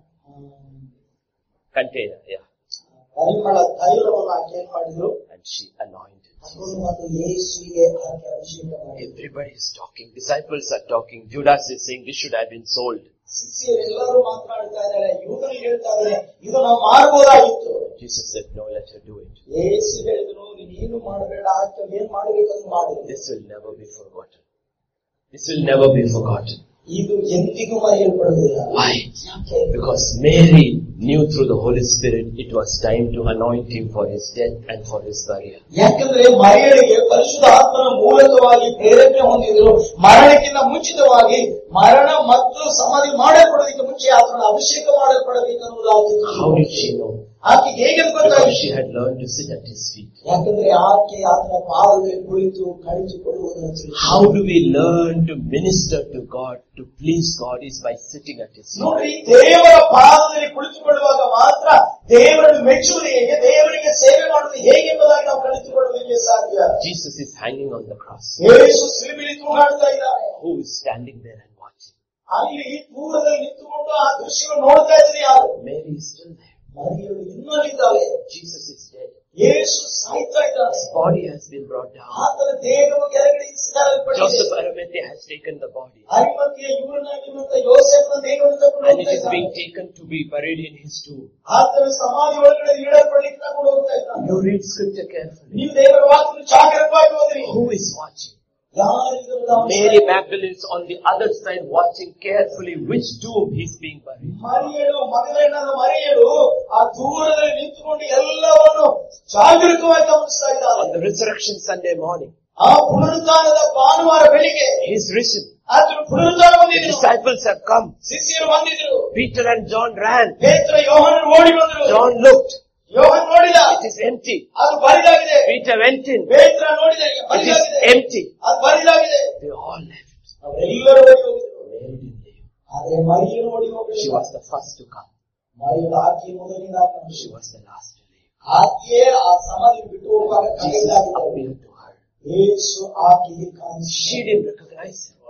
container, yeah, ಪರಿಮಳ ತೈಲವನ್ನು ಆಕೆ ಏನ್ ಮಾಡಿದ್ರು? and she anointed. ಅದನ್ನು ಮತ್ತು ಯೇಸುವಿಗೆ ಆಕೆ ಅಭಿಷೇಕ ಮಾಡಿದ್ರು. Everybody is talking. Disciples are talking. Judas is saying, this should have been sold. ಶಿಷ್ಯರೆಲ್ಲರೂ ಮಾತನಾಡ್ತಾ ಇದ್ದಾರೆ, ಯುವಕರು ಹೇಳ್ತಾ ಇದ್ದಾರೆ, ಇದು ನಾವು ಮಾಡಬಹುದಾಗಿತ್ತು. Jesus said, no, let her do it. ಯೇಸು ಹೇಳಿದ್ರು, ನೀನು ಮಾಡಬೇಡ, ಆಕೆ ಏನ್ ಮಾಡಬೇಕಂತ ಮಾಡು. This will never be forgotten. This will never be forgotten. ಇದು ಎಂದಿಗೂ ಮರೆಯಲ್ಪಡುವುದಿಲ್ಲ. Why? Because Mary knew through the Holy Spirit it was time to anoint him for his death and for his burial. ಯಾಕಂದ್ರೆ ಮರಿಯಳಿಗೆ ಪರಿಶುದ್ಧ ಆತ್ಮನ ಮೂಲಕವಾಗಿ ಪ್ರೇರಣೆ ಹೊಂದಿದ್ರು. ಮರಣಕ್ಕಿಂತ ಮುಂಚಿತವಾಗಿ ಮರಣ ಮತ್ತು ಸಮಾಧಿ ಮಾಡಲ್ಪಡೋದಕ್ಕೆ ಮುಂಚೆ ಆತನ ಅಭಿಷೇಕ ಮಾಡಲ್ಪಡಬೇಕನ್ನುವುದಾಗಿತ್ತು. How did she know? ಆಕೆ ಹೇಗೆ Because ಗೊತ್ತಾಗಿ? she had learned to sit at his feet. ಯಾಕಂದ್ರೆ ಆಕೆ ಆತನ ಪಾದದಲ್ಲಿ ಕುಳಿತು ಕಳಿಸಿಕೊಳ್ಳುವುದನ್ನು. How do we learn to minister to God, to please God, is by sitting at his feet. ನೋಡಿ, ದೇವರ ಪಾದದಲ್ಲಿ ಕುಳಿತುಕೊಳ್ಳುವಾಗ ಮಾತ್ರ ದೇವರನ್ನು ಮೆಚ್ಚುವುದು ಹೇಗೆ, ದೇವರಿಗೆ ಸೇವೆ ಮಾಡುವುದು ಹೇಗೆ ಎಂಬುದಾಗಿ ನಾವು ಕಲಿತುಕೊಳ್ಳುವುದಕ್ಕೆ ಸಾಧ್ಯ. Jesus is hanging on the cross. ಯೇಸು ಶಿಲುಬೆಯಲ್ಲಿ ತೂಗಾಡ್ತಾ ಇದ್ದಾನೆ. Who is standing there and watching? ಅಲ್ಲಿ ದೂರದಲ್ಲಿ ನಿಂತುಕೊಂಡು ಆ ದೃಶ್ಯವನ್ನು ನೋಡ್ತಾ ಇದ್ರೆ ಯಾರು? Mary is still there. ಮರಿಯಳು ಇನ್ನೂ ಅಲ್ಲಿದ್ದಾಳೆ. Jesus is dead. ಯೇಸು ಸಾಯ್ತಾ ಇದ್ದಾನೆ. His body has been brought down. ಆತನ ದೇಹವು ಕೆಳಗಡೆ ಇಳಿಸಲ್ಪಟ್ಟಿದೆ. Joseph Arimathea has taken the body. ಅರಿಮಥೆಯ ಇವನಾಗಿರುವಂತ ಯೋಸೇಫನ ದೇಹವನ್ನು ತಗೊಂಡು And it ಹೋಗ್ತಾ is ಇದ್ದಾನೆ. being taken to be buried in his tomb. ಆತನ ಸಮಾಧಿ ಒಳಗಡೆ ಇಡಲ್ಪಡಲಿಕ್ಕೆ ತಗೊಂಡು ಹೋಗ್ತಾ ಇದ್ದಾನೆ. You read scripture carefully. ನೀವು ದೇವರ ವಾಕ್ಯವನ್ನು ಜಾಗರೂಕವಾಗಿ ಓದಿರಿ. Who is watching? ಯಾರಿಗೂ Mary Magdalene is on the other side watching carefully which tomb he's being buried. ಮರಿಯಳು ಮಗದಣ್ಣನ ಮರಿಯಳು ಆ ದೂರದಲ್ಲಿ ನಿಂತುಕೊಂಡು ಎಲ್ಲವನ್ನು ಜಾಗರೂಕವಾಗಿ ಗಮನಿಸ್ತಾ ಇದ್ದಾಳೆ. On the resurrection Sunday morning, ಆ ಪುನರುತ್ಥಾನದ ಭಾನುವಾರ ಬೆಳಿಗ್ಗೆ he's risen. ಆತನು ಪುನರುತ್ಥಾನ The ಹೊಂದಿದನು. disciples have come. ಶಿಷ್ಯರು ಬಂದಿದ್ರು. Peter and John ran. ಪೇತ್ರ ಯೋಹಾನರು ಓಡಿ ಬಂದರು. John looked. ಯೋಹಾನ ನೋಡಿದ, It is empty. ಅದು ಬರಿದಾಗಿದೆ. Peter went in. ಪೇತ್ರ ನೋಡಿದ, It is ಬರಿದಾಗಿದೆ. empty. ಅದು ಬರಿದಾಗಿದೆ. They all left. ಅವರೆಲ್ಲರೂ ಓಡಿ ಹೋಗಿದ್ರು. Mary didn't leave. ಆದ್ರೆ ಮರಿಯಳು ಓಡಿ She ಹೋಗಲಿಲ್ಲ. was the first to come. ಮರಿಯಳು ಆಕೆ ಮೊದಲಿನಿಂದ ಆತನು. She was the last to leave. ಆಕೆಯೇ ಆ ಸಮಾಧಿ ಬಿಟ್ಟು ಹೋಗುವಾಗ Jesus ಕೈಲಾಗಿದ್ದಳು. appeared to her. ಯೇಸು ಆಕೆಗೆ ಕಾಣಿಸಿದ. She didn't recognize him.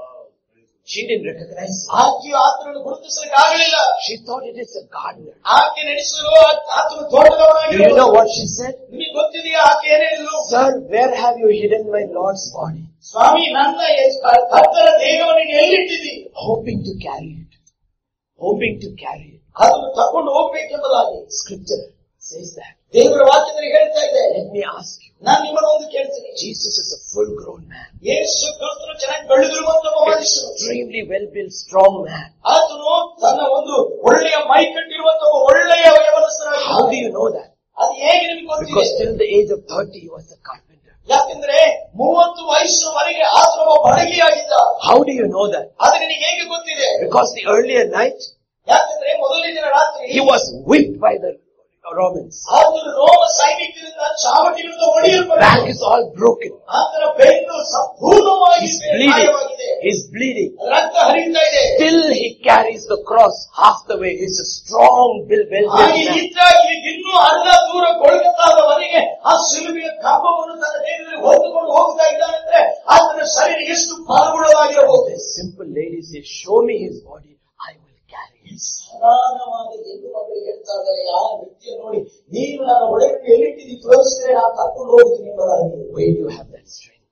She didn't recognize him. ಆಕೆಯು ಆತನನ್ನು ಗುರುತಿಸಲಿಕ್ಕೆ ಆಗಲಿಲ್ಲ. She thought it is a gardener. ಆಕೆ ನಡೆಸಲು ಆತನು Do you ತೋಟದವನಾಗಿದ್ದನು. know what she said? ನಿಮಗೆ ಗೊತ್ತಿದೆಯಾ ಆಕೆ ಏನ್ ಹೇಳಿದ್ಲು? Sir, where have you hidden my Lord's body? ಸ್ವಾಮಿ, ನನ್ನ ಕರ್ತನ ದೇಹವನ್ನು ನೀನು ಎಲ್ಲಿಟ್ಟಿದ್ದೀ? Hoping to carry it. Hoping to carry it. ಅದನ್ನು ತಕೊಂಡು ಹೋಗ್ಬೇಕೆಂಬುದಾಗಿ Scripture says that. ದೇವರ ವಾಕ್ಯದಲ್ಲಿ ಹೇಳ್ತಾ ಇದೆ. Let me ask you. ನಾನು ನಿಮ್ಮನ್ನು ಒಂದು ಕೇಳ್ತೀನಿ. Jesus is a full grown man. ಯೇಸು ಕ್ರಿಸ್ತನು ಚೆನ್ನಾಗಿ ಬೆಳೆದಿರುವಂತ ಮನುಷ್ಯನು. Extremely well built, strong man. ಆತನು ತನ್ನ ಒಂದು ಒಳ್ಳೆಯ ಮೈ ಕಟ್ಟಿರುವಂತ ಒಳ್ಳೆಯ ಯವನಸ್ಥನಾಗಿ. How do you know that? ಅದು ಹೇಗೆ ನಿಮಗೆ Because ಗೊತ್ತಿದೆ? till the age of thirty he was a carpenter. ಯಾಕಂದ್ರೆ ಮೂವತ್ತು ವಯಸ್ಸಿನವರೆಗೆ ಆತನು ಒಬ್ಬ ಬಡಗಿಯಾಗಿದ್ದ. How do you know that? ಅದು ನಿನಗೆ ಹೇಗೆ ಗೊತ್ತಿದೆ? Because the earlier night ಯಾಕಂದ್ರೆ ಮೊದಲನೇ ದಿನ ರಾತ್ರಿ he was whipped by the Romans. ಆತನು ರೋಮ ಸೈನಿಕರಿಂದ ಚಾವಟಿಗಳಿಂದ ಹೊಡೆಯಲ್ಪಟ್ಟ. Back is all broken. ಆತನ ಬೆನ್ನು ಸಂಪೂರ್ಣವಾಗಿ He's bleeding. ಗಾಯವಾಗಿದೆ. He's bleeding. ರಕ್ತ ಹರಿಯುತ್ತಾ ಇದೆ. Still he carries the cross half the way. He's a strong, well built ಹಾಗೆ man. ಇದ್ದಾಗಿ ಇನ್ನೂ ಅರ್ಧ ದೂರ ಕೊಳಕತ್ತಾದವರೆಗೆ ಆ ಶಿಲುಬೆಯ ಕಂಬವನ್ನು ತನ್ನ ದೇಹದಲ್ಲಿ ಹೊತ್ತುಕೊಂಡು ಹೋಗ್ತಾ ಇದ್ದಾನಂದ್ರೆ ಆತನ ಶರೀರ ಎಷ್ಟು ಬಲವುಳ್ಳವಾಗಿರಬಹುದು. The simple lady says, show me his body, I will carry it. ಸಮಾನವಾದ ಹೆಣ್ಣು ಮಕ್ಕಳು ಹೇಳ್ತಾ ಇದ್ದಾರೆ, ಆ ವ್ಯಕ್ತಿಯ ನೋಡಿ, ನೀನು ನನ್ನ ಒಡೆಯನ್ನು ಎಲ್ಲಿಟ್ಟಿದ್ದೀ ತೋರಿಸಿದ್ರೆ ನಾನು ಕರ್ಕೊಂಡು ಹೋಗ್ತೀನಿ ಎಂಬುದಾಗಿ. Where do you have that strength?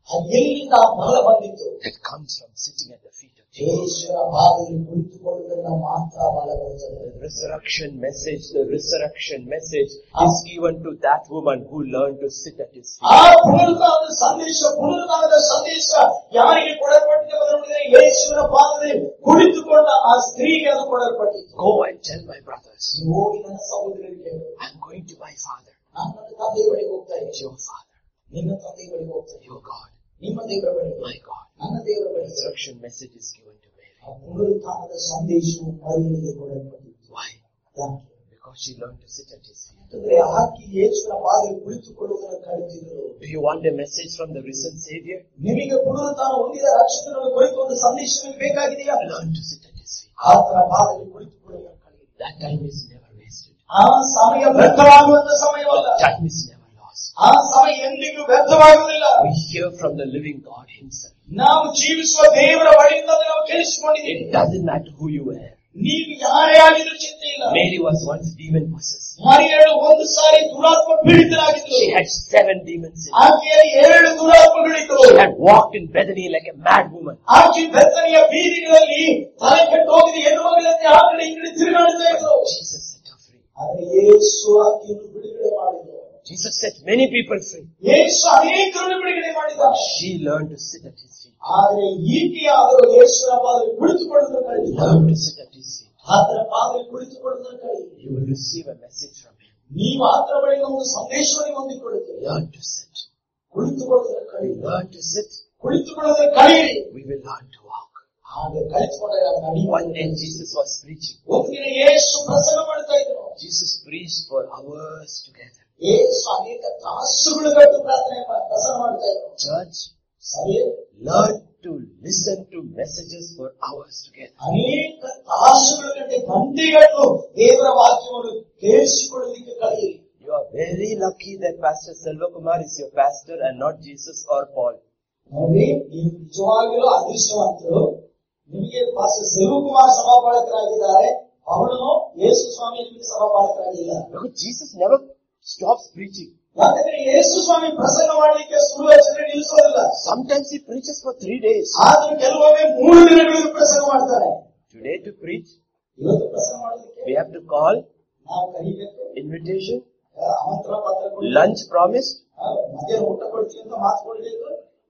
ಎಲ್ಲಿಂದ ಆ ಬಲ ಬಂದಿತ್ತು? It comes from sitting at the feet of Jesus. ಯೇಸುವಿನ ಪಾದದಲ್ಲಿ ಕುಳಿತುಕೊಳ್ಳುವುದರಿಂದ ಮಾತ್ರ ಬಲ ಬರುತ್ತದೆ. The resurrection message, the resurrection message is given to that woman who learned to sit at his feet. ಆ ಪುನರುತ್ಥಾನದ ಸಂದೇಶ, ಪುನರುತ್ಥಾನದ ಸಂದೇಶ ಯಾರಿಗೆ ಕೊಡಲ್ಪಟ್ಟಿದೆ ಎಂದು ನೋಡಿದರೆ ಯೇಸುವಿನ ಪಾದದಲ್ಲಿ ಕುಳಿತುಕೊಂಡ ಆ ಸ್ತ್ರೀಗೆ ಅದು ಕೊಡಲ್ಪಟ್ಟಿತು. Go and tell my brothers, ನೀವು ಹೋಗಿ ನನ್ನ ಸಹೋದರರಿಗೆ, I am going to my father. ನಾನು ನನ್ನ ತಂದೆಯ ಬಳಿಗೆ ಹೋಗ್ತಾ ಇದ್ದೇನೆ. Your father, ನಿನ್ನ ತಂದೆಯ ಬಳಿಗೆ ಹೋಗ್ತಾ ಇದ್ದೇನೆ. your God, ನಿಮ್ಮ ದೇವರ ಬಳಿಗೆ, my God. ನನ್ನ ದೇವರ The ಬಳಿಗೆ. resurrection message is given to Mary. ಆ ಪುನರುತ್ಥಾನದ ಸಂದೇಶವು ಮರಿಯಳಿಗೆ ಕೊಡಲ್ಪಟ್ಟಿತು. Why? ಯಾಕೆ? Because she learned to sit at his feet. ಯಾಕಂದ್ರೆ ಆಕೆ ಯೇಸುವಿನ ಪಾದದಲ್ಲಿ ಕುಳಿತುಕೊಳ್ಳುವುದನ್ನು ಕಲಿತಿದ್ದಳು. Do you want a message from the risen Savior? ನಿಮಗೆ ಪುನರುತ್ಥಾನ ಹೊಂದಿದ ರಕ್ಷಕನನ್ನು ಕುರಿತು ಒಂದು ಸಂದೇಶ ನಿಮಗೆ ಬೇಕಾಗಿದೆಯಾ? Learn to sit at his feet. ಆತನ ಪಾದದಲ್ಲಿ ಕುಳಿತುಕೊಳ್ಳುವುದನ್ನು ಕಲಿಯಿರಿ. That time is never wasted. ಆ ಸಮಯ ವ್ಯರ್ಥವಾಗುವಂತ ಸಮಯವಲ್ಲ. Time is never lost. ಆ ಸಮಯ ಎಂದಿಗೂ ವ್ಯರ್ಥವಾಗುವುದಿಲ್ಲ. We hear from the living God himself. ನಾವು ಜೀವಿಸುವ ದೇವರ ಬಳಿಯಿಂದ ನಾವು ಕೇಳಿಸಿಕೊಂಡಿದ್ದೇವೆ. It doesn't matter who you were. ನೀವು ಯಾರೇ ಆಗಿದ್ರೂ ಚಿಂತೆ ಇಲ್ಲ. Mary was once demon possessed. ಮರಿಯಳು ಒಂದು ಸಾರಿ ದುರಾತ್ಮ ಪೀಡಿತರಾಗಿದ್ದಳು. She had seven demons in her. ಆಕೆಯಲ್ಲಿ ಏಳು ದುರಾತ್ಮಗಳಿದ್ದವು. She had walked in Bethany like a mad woman. ಆಕೆ ಬೆತ್ತನೆಯ ಬೀದಿಗಳಲ್ಲಿ ತಲೆ ಕೆಟ್ಟು ಹೋಗಿದೆ ಹೆಣ್ಣುಮಗಳಂತೆ ಆ ಕಡೆ ಈ ಕಡೆ ತಿರುಗಾಡುತ್ತಾ ಇದ್ದಳು. Jesus set her free. ಆದರೆ ಯೇಸು ಆಕೆಯನ್ನು ಬಿಡುಗಡೆ ಮಾಡಿದನು. Jesus set many people free. ಯೇಸು ಅನೇಕರನ್ನು ಬಿಡುಗಡೆ ಮಾಡಿದ್ದಾನೆ. She learned to sit at his feet. ಆದರೆ ಈಕೆಯಾದರೂ ಯೇಸುವಿನ ಪಾದದಲ್ಲಿ ಕುಳಿತುಕೊಳ್ಳುವುದನ್ನು ಕಲಿತಿದ್ದಾಳೆ. Learn to sit at his feet. ಆತನ ಪಾದದಲ್ಲಿ ಕುಳಿತುಕೊಳ್ಳುವುದನ್ನು ಕಲಿಯಿರಿ. You will receive a message from him. ನೀವು ಆತನ ಬಳಿಗೆ ಒಂದು ಸಂದೇಶವನ್ನು ಹೊಂದಿಕೊಳ್ಳುತ್ತೀರಿ. Learn to sit. ಕುಳಿತುಕೊಳ್ಳುವುದನ್ನು ಕಲಿಯಿರಿ. Learn to sit. ಕುಳಿತುಕೊಳ್ಳುವುದನ್ನು ಕಲಿಯಿರಿ. We will learn to walk. ಹಾಗೆ ಕಲಿತುಕೊಂಡರೆ ನಾವು ನಡೆಯುವ. One day Jesus was preaching. ಒಂದು ದಿನ ಯೇಸು ಪ್ರಸಂಗ ಮಾಡ್ತಾ ಇದ್ರು. Jesus preached for hours together. ಯೇಸು ಅನೇಕ ತಾಸುಗಳು ಗಟ್ಟು ಪ್ರಾರ್ಥನೆ ಪ್ರಸಂಗ ಮಾಡ್ತಾ ಇದ್ರು. Church, ಸಭೆ, learn to listen to messages for hours together. ಅನೇಕ ತಾಸುಗಳು ಗಂಟೆ ಗಂಟೆಗಳು ದೇವರ ವಾಕ್ಯವನ್ನು ಕೇಳಿಸಿಕೊಳ್ಳಲಿಕ್ಕೆ ಕಲಿಯಿರಿ. You are very lucky that Pastor Selvakumar is your pastor and not Jesus or Paul. ನೋಡಿ, ನೀವು ನಿಜವಾಗಲೂ ಅದೃಷ್ಟವಂತರು. ನಿಮಗೆ ಪಾಸ್ಟರ್ ಸೆಲ್ವಕುಮಾರ್ ಸಭಾಪಾಲಕರಾಗಿದ್ದಾರೆ. ಅವನು ಯೇಸು ಸ್ವಾಮಿ ನಿಮಗೆ ಸಭಾಪಾಲಕರಾಗಿಲ್ಲ. Because Jesus never stops preaching. ಯಾಕಂದ್ರೆ ಯೇಸು ಸ್ವಾಮಿ ಪ್ರಸಂಗ ಮಾಡಲಿಕ್ಕೆ ಶುರುವಾಚಿದ್ರೆ ನಿಲ್ಲಿಸೋದಿಲ್ಲ. Sometimes he preaches for three days. ಆದ್ರೂ ಕೆಲವೊಮ್ಮೆ ಮೂರು ದಿನಗಳಿಗೂ ಪ್ರಸಂಗ ಮಾಡ್ತಾರೆ. Today to preach, ಇವತ್ತು ಪ್ರಸಂಗ ಮಾಡೋದಕ್ಕೆ we have to call, ನಾವು ಕರೀಬೇಕು. invitation, ಆಮಂತ್ರಣ ಪತ್ರ ಕೊಡ್ಬೇಕು. lunch promised. ಮಧ್ಯಾಹ್ನ ಊಟ ಕೊಡ್ತೀವಿ ಅಂತ ಮಾತು ಕೊಡ್ಬೇಕು.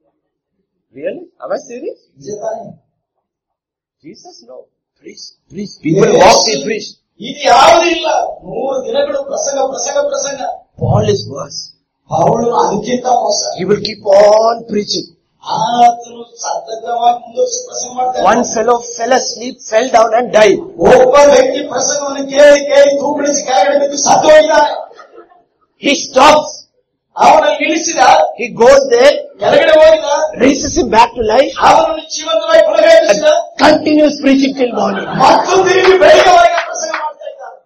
Really? Am I serious? ನಿಜ ತಾನೇ? Jesus, no. Preach, preach. People walk, he preached. ಇದು ಯಾವುದೂ ಇಲ್ಲ. ಮೂರು ದಿನಗಳು ಪ್ರಸಂಗ ಪ್ರಸಂಗ ಪ್ರಸಂಗ. Paul is worse. ಅವಳು ಅದಕ್ಕಿಂತ ಮೋಸ. He will keep on preaching. ಆತನು ಸತತವಾಗಿ ಮುಂದುವರಿಸಿ ಪ್ರಸಂಗ ಮಾಡ್ತಾನೆ. One fellow fell asleep, fell down and died. ಒಬ್ಬ ವ್ಯಕ್ತಿ ಪ್ರಸಂಗವನ್ನು ಕೇಳಿ ಕೇಳಿ ತೂಗುಳಿಸಿ ಕೆಳಗಡೆ ಬಿದ್ದು ಸತ್ತು ಹೋಗಿದ್ದಾನೆ. He stops. ಅವನನ್ನು ನಿಲ್ಲಿಸಿದ. He goes there, ಕೆಳಗಡೆ ಹೋಗಿದ. raises him back to life, ಅವನನ್ನು ಜೀವಂತವಾಗಿ ಪುನರುಜ್ಜೀವಿಸಿದ. continues preaching till morning. ಮತ್ತು ತಿರುಗಿ ಬೆಳಗ್ಗೆವರೆಗೆ ಪ್ರಸಂಗ ಮಾಡ್ತಾ ಇದ್ದಾನೆ.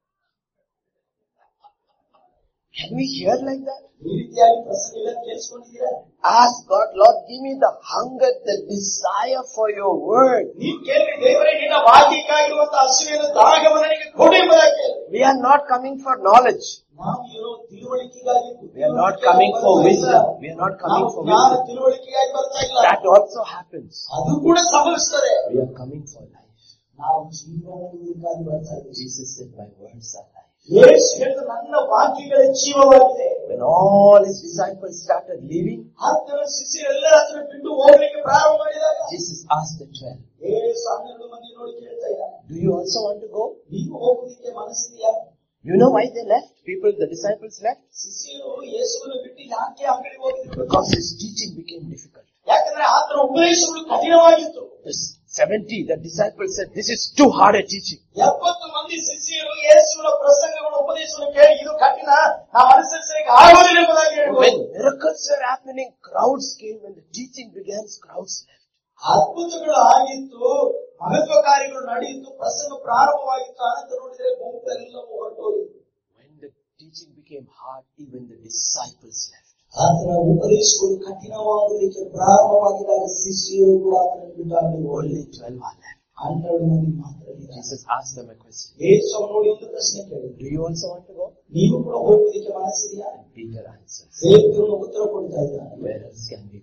Can we hear like that? ಈ ರೀತಿಯಾಗಿ ಪ್ರಸಂಗ ಎಲ್ಲ ಕೇಳಿಸಿಕೊಂಡಿದ್ದೀರಾ? Ask God, Lord, give me the hunger, the desire for your word. ನೀವು ಕೇಳಿ, ದೇವರೇ ನಿನ್ನ ವಾಕ್ಯಕ್ಕಾಗಿರುವಂತಹ ಹಸಿವೆಯನ್ನು ದಾಹವನ್ನು ನನಗೆ ಕೊಡು ಎಂಬುದಾಗಿ. We are not coming for knowledge. ನಾವು ಇರೋ ತಿಳುವಳಿಕೆಗಾಗಿ. We are not coming for wisdom. We are not coming for ಜ್ಞಾನ wisdom. ತಿಳುವಳಿಕೆಗಾಗಿ ಬರ್ತಾ ಇಲ್ಲ. That also happens. ಅದು ಕೂಡ ಸಂಭವಿಸುತ್ತದೆ. We are coming for life. ನಾವು ಜೀವನಕ್ಕಾಗಿ ಬರ್ತಾ ಇದ್ದೀವಿ. Jesus said, my words are life. ಯೇಸು ಹೇಳಿದ ನನ್ನ ವಾಕ್ಯಗಳ ಜೀವವಾಗಿದೆ. When all his disciples started leaving, ಆತನ ಶಿಷ್ಯರೆಲ್ಲರ ಹತ್ರ ಬಿಟ್ಟು ಹೋಗ್ಲಿಕ್ಕೆ ಪ್ರಾರಂಭ ಮಾಡಿದಾಗ Jesus asked the twelve, ಯೇಸು ಹನ್ನೆರಡು ಮಂದಿ ನೋಡಿ ಕೇಳ್ತಾ ಇದ್ದಾರೆ, do you also want to go? ನೀವು ಹೋಗೋದಕ್ಕೆ ಮನಸ್ಸಿದೆಯಾ? You know why they left? People, the disciples left? ಶಿಷ್ಯರು ಯೇಸುವನ್ನು ಬಿಟ್ಟು ಯಾಕೆ ಆ ಕಡೆ ಹೋಗಿದ್ರು? Because his teaching became difficult. ಯಾಕಂದ್ರೆ ಆತನ ಉಪದೇಶಗಳು ಕಠಿಣವಾಗಿತ್ತು. The seventy, the disciples said, this is too hard a teaching. ಎಪ್ಪತ್ತು ಮಂದಿ ಶಿಷ್ಯರು ಯೇಸುವಿನ ಪ್ರಸಂಗಗಳ ಉಪದೇಶವನ್ನು ಕೇಳಿ ಇದು ಕಠಿಣ, ನಾವು ಅನುಸರಿಸಲಿಕ್ಕೆ ಆಗೋದಿಲ್ಲ ಎಂಬುದಾಗಿ ಹೇಳಿದರು. When miracles were happening, crowds came. When the teaching began, crowds left. ಅದ್ಭುತಗಳು ಆಗಿತ್ತು, ಮಹತ್ವ ಕಾರ್ಯಗಳು ನಡೆಯಿತು, ಪ್ರಸಂಗ ಪ್ರಾರಂಭವಾಗಿತ್ತು. ಅನಂತರ ನೋಡಿದರೆ ಗುಂಪೆಲ್ಲವೂ ಹೊರಟೋಗಿತ್ತು. When the teaching became hard, even the disciples left. ಆತನ ಉಪದೇಶಗಳು ಕಠಿಣವಾಗಲಿಕ್ಕೆ ಪ್ರಾರಂಭವಾಗಿದ್ದಾಗ ಶಿಷ್ಯರು ಕೂಡ ಆತನ ಬಿಟ್ಟಾಗಿ Only twelve are left. ಹನ್ನೆರಡು ಮಂದಿ ಮಾತ್ರ ಇದ್ದಾರೆ. Jesus asked them a question. ಯೇಸು ನೋಡಿ ಒಂದು ಪ್ರಶ್ನೆ ಕೇಳಿದ್ರು, Do you also want to go? ನೀವು ಕೂಡ ಹೋಗೋದಕ್ಕೆ ಮನಸ್ಸಿದೆಯಾ? And Peter answers, ಪೇತ್ರನು ಉತ್ತರ ಕೊಡ್ತಾ ಇದ್ದಾನೆ, where else can we go?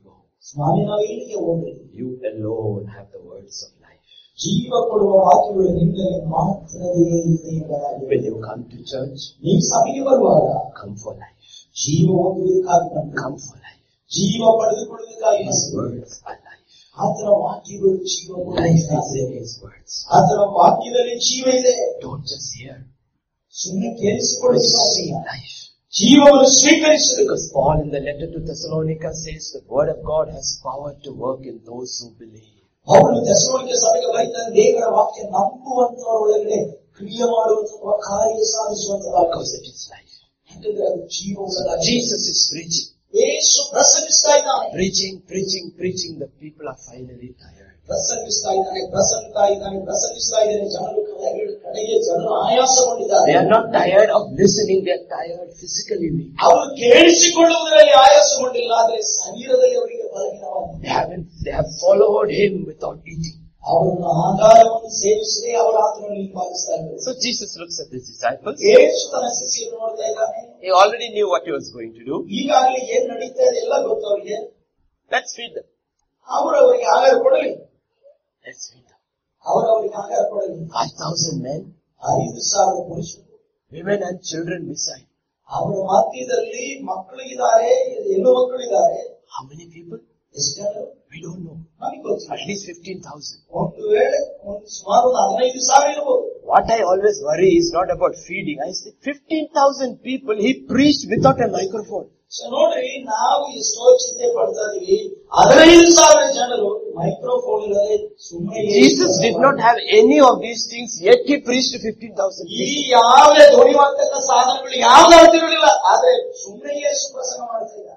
ಸ್ವಾಮಿ ನಾವು ಎಲ್ಲಿಗೆ ಹೋಗ್ಬೇಕು? You alone have the words of life. ಜೀವ ಕೊಡುವ ವಾಕ್ಯಗಳು ನಿನ್ನಲ್ಲಿ ಮಾತ್ರವೇ ಇದೆ ಎಂಬುದಾಗಿ. When you come to church, ನೀವು ಸಭೆಗೆ ಬರುವಾಗ come for life. ಜೀವ ಹೊಂದುವುದಕ್ಕಾಗಿ ಬಂದು, Come for life. ಜೀವ ಪಡೆದುಕೊಳ್ಳುವುದಕ್ಕಾಗಿ His ಬಂದು. words are life. ಆತನ ವಾಕ್ಯಗಳು ಜೀವ Life ಕೊಡುವುದಕ್ಕಾಗಿ. is in His words. ಆತನ ವಾಕ್ಯದಲ್ಲಿ ಜೀವ ಇದೆ. Don't just hear. ಸುಮ್ಮನೆ ಕೇಳಿಸಿಕೊಳ್ಳುವುದಕ್ಕಾಗಿ Receive life. ಜೀವವನ್ನು ಸ್ವೀಕರಿಸಬೇಕು. Because Paul in the letter to Thessalonica says the word of God has power to work in those who believe. ಅವನು ಥೆಸಲೋನಿಕೆ ಸಭೆಗೆ ಬರೆದ ದೇವರ ವಾಕ್ಯ ನಂಬುವಂತವರ ಒಳಗಡೆ ಕ್ರಿಯೆ ಮಾಡುವಂತಹ ಕಾರ್ಯ ಸಾಧಿಸುವಂತದ್ದಾಗಿದೆ. Because it is life. ಯಾಕಂದ್ರೆ ಅದು ಜೀವವುಳ್ಳದಾಗಿದೆ. Jesus is preaching. ಯೇಸು ಪ್ರಸಂಗಿಸ್ತಾ ಇದ್ದಾನೆ. Preaching, preaching, preaching. The people are finally tired. ಪ್ರಸಂಗಿಸ್ತಾ ಇದ್ದಾನೆ, ಪ್ರಸಂಗಿಸ್ತಾ ಇದ್ದಾನೆ, ಪ್ರಸಂಗಿಸ್ತಾ ಇದ್ದಾನೆ. ಜನರು ಕಡೆಗೆ ಕಡೆಗೆ ಜನರು ಆಯಾಸಗೊಂಡಿದ್ದಾರೆ. They are not tired of listening. They are tired physically weak. ಅವರು ಕೇಳಿಸಿಕೊಳ್ಳುವುದರಲ್ಲಿ ಆಯಾಸಗೊಂಡಿಲ್ಲ, ಆದರೆ ಶರೀರದಲ್ಲಿ ಅವರಿಗೆ ಬಲಹೀನವಾಗಿದೆ. They haven't. They have followed Him without eating. ಅವರನ್ನು ಆಹಾರವನ್ನು ಸೇವಿಸದೆ ಅವರ ಆತ್ಮವನ್ನು ಹಿಂಬಾಲಿಸ್ತಾ ಇದ್ದಾರೆ. So Jesus looks at His disciples. ಯೇಸು ತನ್ನ ಶಿಷ್ಯರನ್ನು ನೋಡ್ತಾ ಇದ್ದಾನೆ. He already knew what He was going to do. ಈಗಾಗಲೇ ಏನ್ ನಡೀತಾ ಇದೆ ಎಲ್ಲ ಗೊತ್ತು ಅವರಿಗೆ. Let's feed them. ಅವರು ಅವರಿಗೆ ಆಹಾರ ಕೊಡಲಿ. Let's feed them. ಅವರು ಅವರಿಗೆ ಆಹಾರ ಕೊಡಲಿ. Five thousand men, ಐದು ಸಾವಿರ ಪುರುಷರು, women and children beside. ಅವರ ಮಧ್ಯದಲ್ಲಿ ಮಕ್ಕಳಿದ್ದಾರೆ, ಹೆಣ್ಣು ಮಕ್ಕಳಿದ್ದಾರೆ. How many people? ಎಷ್ಟು ಜನರು? We don't know. ನಮಗೆ ಗೊತ್ತಿಲ್ಲ. At least fifteen thousand. ಒಂದು ವೇಳೆ ಒಂದು ಸುಮಾರು ಒಂದು ಹದಿನೈದು ಸಾವಿರ ಇರಬಹುದು. What I always worry is not about feeding. I say fifteen thousand people, He preached without a microphone. So ನೋಡ್ರಿ, ನಾವು ಎಷ್ಟೋ ಚಿಂತೆ ಪಡ್ತಾ ಇದೀವಿ. ಹದಿನೈದು ಸಾವಿರ ಜನರು ಮೈಕ್ರೋಫೋನ್ ಇಲ್ಲದೆ ಸುಮ್ಮನೆ. Jesus did not have any of these things, yet He preached to fifteen thousand ಈ people. ಯಾವುದೇ ಧ್ವನಿವಂತಕ ಸಾಧನಗಳು ಯಾವ್ದು ಅರ್ತಿರಲಿಲ್ಲ, ಆದ್ರೆ ಸುಮ್ಮನೆ ಯೇಸು ಪ್ರಸಂಗ ಮಾಡ್ತಾ ಇದ್ದ.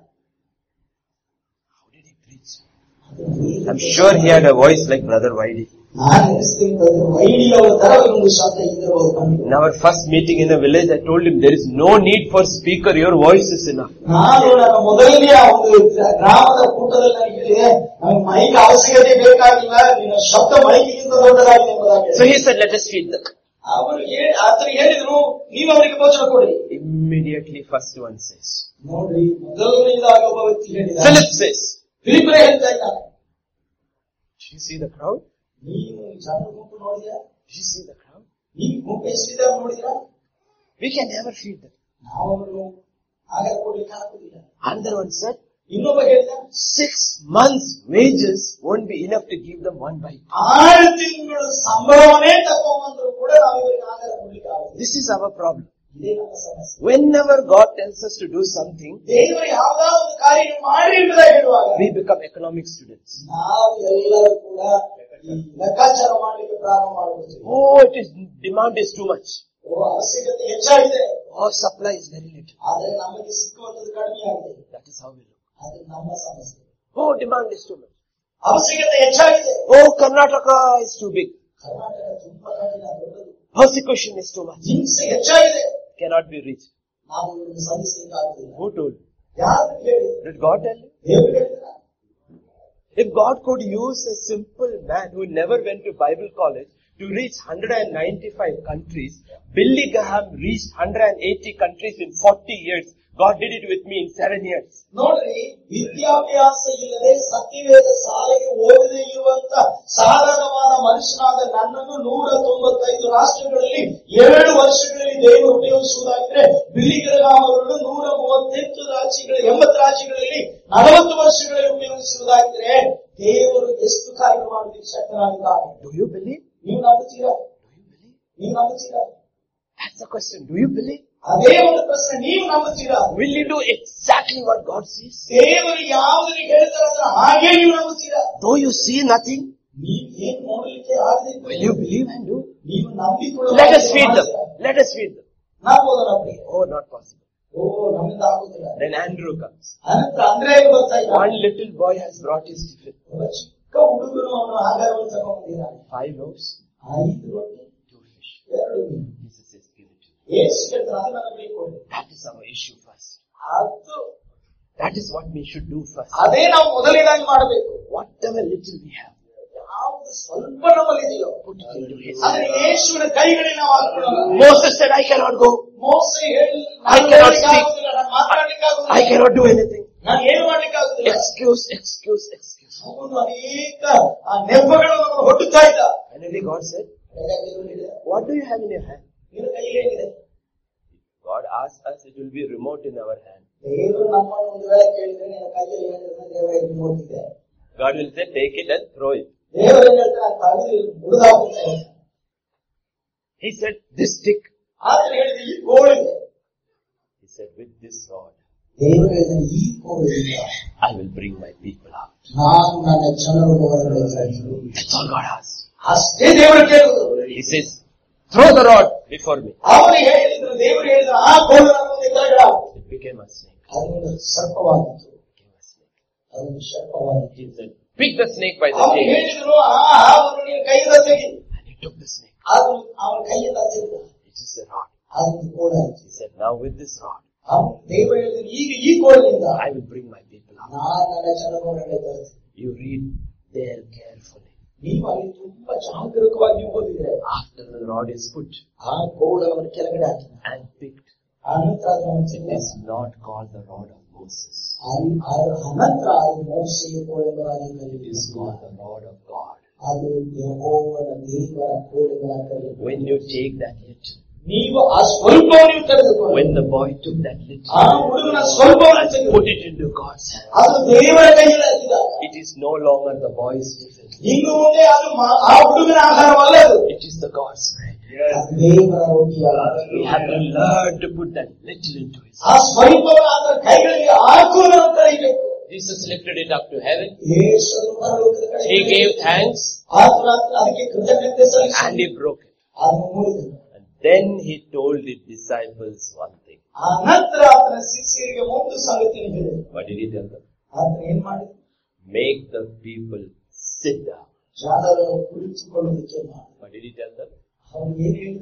How did He preach? I'm sure He had a voice like Brother Vaidi. ನಾನು ಎನಿಸ್ತೀನಿ ವೈಡಿಯವರ ತರ ಒಂದು ಶಬ್ದ ಇರಬಹುದು. In our first meeting in a village, I told him there is no need for speaker, your voice is enough. ನಾನು ನನ್ನ ಮೊದಲನೆಯ ಒಂದು ಗ್ರಾಮದ ಕೂಟದಲ್ಲಿ ನಾನು ಹೇಳಿದೆ, ನಮಗೆ ಮೈಕ್ ಅವಶ್ಯಕತೆ ಬೇಕಾಗಿಲ್ಲ, ನಿನ್ನ ಶಬ್ದ ಮೈಕಿಗಿಂತ ದೊಡ್ಡದಾಗಿದೆ ಎಂಬುದಾಗಿ. So he said, let us feed them. ಅವರು ಆತನು ಹೇಳಿದ್ರು, ನೀವು ಅವರಿಗೆ ಭೋಜನ ಕೊಡಿ. Immediately first one says. ನೋಡ್ರಿ, ಮೊದಲನೇದಾಗಿ ಒಬ್ಬ ವ್ಯಕ್ತಿ ಹೇಳಿದ. Philip says. ಫಿಲಿಪ್ಪನೇ ಹೇಳ್ತಾ ಇದ್ದಾನೆ. Did you see the crowd? ನೀವು ಜನರ ಗುಂಪು ನೋಡಿದ್ರಾ? Did you see the crowd? ನೀವು ಗುಂಪು ಎಷ್ಟಿದ್ದಾರೆ ನೋಡಿದ್ರಾ? We can never feed them. ನಾವು ಅವರನ್ನು ಆಹಾರ ಕೊಡ್ಲಿಕ್ಕೆ ಆಗುದಿಲ್ಲ. Another one said. ಇನ್ನೊಬ್ಬ ಹೇಳಿದ, Six months wages won't be enough to give them one bite. ಆರು ತಿಂಗಳ ಸಂಬಳವನ್ನೇ ತಗೊಂಡ್ಬಂದ್ರು ಕೂಡ ನಾವು ಇವರಿಗೆ ಆಹಾರ ಕೊಡ್ಲಿಕ್ಕೆ ಆಗುದಿಲ್ಲ. This is our problem. ಇದೇ ನಮ್ಮ ಸಮಸ್ಯೆ. Whenever God tells us to do something, ದೇವರು ಯಾವ್ದಾದ್ರು ಒಂದು ಕಾರ್ಯ ಮಾಡಿ ಎಂಬುದಾಗಿ ಹೇಳುವಾಗ we become economic students. ನಾವು ಎಲ್ಲರೂ ಕೂಡ ಈ ಲೆಕ್ಕಾಚಾರ ಮಾಡಲಿಕ್ಕೆ ಪ್ರಾರಂಭ ಮಾಡಬಹುದು. Oh, it is demand is too much. ಓ, ಅವಶ್ಯಕತೆ ಹೆಚ್ಚಾಗಿದೆ. Oh, supply is very little. ಆದ್ರೆ ನಮಗೆ ಸಿಕ್ಕುವಂತದ್ದು ಕಡಿಮೆ ಆಗಿದೆ. That is how we look. ಅದು ನಮ್ಮ ಸಮಸ್ಯೆ. Oh, demand is too much. ಅವಶ್ಯಕತೆ ಹೆಚ್ಚಾಗಿದೆ. Oh, Karnataka is too big. Karnataka ತುಂಬಾ ಕಠಿಣ, ದೊಡ್ಡದು. Persecution is too much. ಹಿಂಸೆ ಹೆಚ್ಚಾಗಿದೆ. Cannot be reached. ನಾವು ಇದನ್ನು ಸಾಧಿಸಲಿಕ್ಕಾಗುವುದಿಲ್ಲ. Who told you? ಯಾರು ಹೇಳಿ? Did God tell you? ದೇವರು ಹೇಳಿದ. If God could use a simple man who never went to Bible college to reach one hundred ninety-five countries, Billy Graham reached one hundred eighty countries in forty years. God did it with me in seven years. ನೋಡ್ರಿ, ವಿದ್ಯಾಭ್ಯಾಸ ಇಲ್ಲದೆ ಸತ್ಯವೇದ ಶಾಲೆಗೆ ಓದದೇ ಇರುವಂತ ಸಾಧಾರಣವಾದ ಮನುಷ್ಯನಾದ ನನ್ನನ್ನು ನೂರ ತೊಂಬತ್ತೈದು ರಾಷ್ಟ್ರಗಳಲ್ಲಿ ಎರಡು ವರ್ಷಗಳಲ್ಲಿ ದೇವರು ಉಪಯೋಗಿಸುವುದಾಗಿದ್ರೆ, ಬಿಲ್ಲಿ ಗ್ರಹಾಂ ಅವರನ್ನು ನೂರ ಮೂವತ್ತೆಂಟು ರಾಜ್ಯಗಳ ಎಂಬತ್ತು ರಾಜ್ಯಗಳಲ್ಲಿ ನಲವತ್ತು ವರ್ಷಗಳಲ್ಲಿ ಉಪಯೋಗಿಸುವುದಾಗಿದ್ರೆ ದೇವರು ಎಷ್ಟು ಕಾರ್ಯ ಮಾಡುವುದಕ್ಕೆ ಶಕ್ತನಾಗಿದ್ದಾನೆ. Do you believe? ನೀವು ನಂಬುತ್ತೀರಾ? Do you believe? ನೀವು ನಂಬುತ್ತೀರಾ? That's the question. Do you believe? ಅದೇ ಒಂದು ಪ್ರಶ್ನೆ, ನೀವು ನಂಬುತ್ತೀರಾ? Will you do exactly what God says? ದೇವರು ಯಾವುದನ್ನು ಹೇಳ್ತಾರೆ ಅದನ್ನ ಹಾಗೆ ನೀವು ನಂಬುತ್ತೀರಾ? Though you see nothing, ನೀವು ಏನ್ ನೋಡ್ಲಿಕ್ಕೆ ಆಗದೆ will you believe and do? ನೀವು ನಂಬಿಕೊಳ್ಳುವ. Let us feed them. Let us feed them. ನಂಬೋದಲ್ಲ Priya? Oh, not possible. ಓ, ನಮ್ಮಿಂದ ಆಗುದಿಲ್ಲ. Then Andrew comes. ಅನಂತರ ಅಂದ್ರೆಗೆ ಬರ್ತಾ ಇದ್ದಾನೆ. One little boy has brought his tiffin. ಒಬ್ಬ ಚಿಕ್ಕ ಹುಡುಗನು ಅವನು ಆಹಾರವನ್ನು ತಗೊಂಡಿದ್ದಾನೆ. Five loaves, ಐದು ರೊಟ್ಟಿ, two fish. ಎರಡು ಮೀನು. Jesus says, give it to me. ಯೇಸು ಹೇಳ್ತಾನೆ, ಅದನ್ನ ನಮಗೆ ಕೊಡು. That is our issue first. ಅದು That is what we should do first. ಅದೇ ನಾವು ಮೊದಲನೇದಾಗಿ ಮಾಡಬೇಕು. Whatever little we have, ಯಾವುದು ಸ್ವಲ್ಪ ನಮ್ಮಲ್ಲಿದೆಯೋ put it into His ಅದನ್ನ hand. ಯೇಸುವಿನ ಕೈಗಳಿಗೆ ನಾವು ಹಾಕೊಳ್ಳೋಣ. Moses said, I cannot go. ಮೋಸೆ ಹೇಳಿ, I cannot speak. ನಾನು ಮಾತಾಡ್ಲಿಕ್ಕೆ ಆಗುದಿಲ್ಲ. I cannot do anything. ನಾನು ಏನು ಮಾಡ್ಲಿಕ್ಕೆ ಆಗುದಿಲ್ಲ. Excuse, excuse, excuse. ಅವನು ಅನೇಕ ಆ ನೆಪಗಳನ್ನು ಹೊಟ್ಟುತ್ತಾ ಇದ್ದ. Finally God said, what do you have in your hand? ನಿನ್ನ ಕೈಯಲ್ಲಿ ಏನಿದೆ? God asked us, it will be remote in our hand. ದೇವರು ನಮ್ಮನ್ನು ಒಂದು ವೇಳೆ ಕೇಳಿದ್ರೆ ನಿನ್ನ ಕೈಯಲ್ಲಿ ಏನಿದೆ ದೇವರೇ ರಿಮೋಟ್ ಇದೆ. God will say, take it and throw it. ದೇವರು ಹೇಳ್ತಾನೆ ತೆಗೆದು ಮುರಿದಾಕುತ್ತೆ. He said, this stick. ಆದ್ರೆ ಹೇಳಿದ ಈ ಕೋಲಿದೆ. He said, with this rod, ದೇವರು ಹೇಳಿದ ಈ ಕೋಲಿನಿಂದ I will bring my people out. ನಾನು ನನ್ನ ಜನರನ್ನು ಹೊರಗಡೆ ತರುವೆನು. That's all God asks. ಅಷ್ಟೇ ದೇವರು ಕೇಳುವುದು. He says, throw the rod before me. ಅವನಿಗೆ ಹೇಳಿದ್ರು, ದೇವರು ಹೇಳಿದ ಆ ಕೋಲನ್ನು ಮುಂದೆ ಕೆಳಗಡೆ ಹಾಕು. It became a snake. ಅದೊಂದು ಸರ್ಪವಾಗಿತ್ತು. It became a snake. ಅದೊಂದು ಸರ್ಪವಾಗಿತ್ತು. He said, pick the snake by the ಅವನು tail. ಹೇಳಿದ್ರು, ಆ ಹಾವನ್ನು ನೀನು ಕೈಯಿಂದ ತೆಗಿ. And he took the snake. ಅದು ಅವನ ಕೈಯಿಂದ ತೆಗೆದ. It is a rod. ಅದೊಂದು ಕೋಲ ಆಯ್ತು. He said, now with this rod, ಅವನು ದೇವರು ಹೇಳಿದ್ರು, ಈಗ ಈ ಕೋಲಿನಿಂದ I will bring my people out. ನಾನು ನನ್ನ ಜನರನ್ನು ಹೊರಗಡೆ ತರುತ್ತೇನೆ. You read there carefully. ನೀವು ಅಲ್ಲಿ ತುಂಬಾ ಜಾಗರೂಕವಾಗಿ ನೀವು ಓದಿದ್ರೆ, After the rod is put ಆ ಕೋಲವನ್ನು ಕೆಳಗಡೆ ಹಾಕಿದ. and picked, ಅನಂತರ ಅದನ್ನು it ತೆಗೆದ. is not called the rod of Moses. ಅನಂತರ ಅದು ಮೋಸೆಯ ಕೋಲೆಂಬುದಾಗಿ It ಕರೆಯುವುದು. is called the rod of God. ಅದು ಯೆಹೋವನ ದೇವರ ಕೋಲೆಂಬುದಾಗಿ ಕರೆಯುವುದು. When you take that little, ನೀವು ಆ ಸ್ವಲ್ಪ ನೀವು ತೆಗೆದುಕೊಂಡು, when the boy took that little, ಆ ಹುಡುಗನ ಸ್ವಲ್ಪವನ್ನು ತೆಗೆದು put it into God's hand, ಅದು ದೇವರ ಕೈಯಲ್ಲಿ ಹಾಕಿದಾಗ it is no longer the boy's tiffin. ಇನ್ನು ಮುಂದೆ ಅದು ಮ- ಆ ಹುಡುಗನ ಆಹಾರವಲ್ಲದು, It is the God's bread. ಅದು ದೇವರ ರೊಟ್ಟಿಯಾಗಿದೆ. We have to learn to put that little into his ಆ hand. ಸ್ವಲ್ಪವನ್ನು ಅದರ ಕೈಗಳಿಗೆ ಹಾಕುವುದನ್ನು ಕಲಿಬೇಕು. Jesus lifted it up to heaven. ಯೇಸು ಪರಲೋಕದ ಕಡೆಗೆ He gave thanks ಆತನು ಅದಕ್ಕೆ ಕೃತಜ್ಞತೆ ಸಲ್ಲಿಸಿ and he broke it. ಅದನ್ನು ಮುರಿದನು. And then he told his disciples one thing. ಆ ನಂತರ ಆತನ ಶಿಷ್ಯರಿಗೆ ಒಂದು ಸಂಗತಿಯನ್ನು ಹೇಳಿದನು. What did he tell them? ಆತನು ಏನ್ ಮಾಡಿದ? Make the people sit down. ಜನರನ್ನು ಕುಳಿತುಕೊಳ್ಳುವುದಕ್ಕೆ ಮಾಡಿ. What did he tell them? ಅವನು ಏನ್ ಹೇಳಿದ?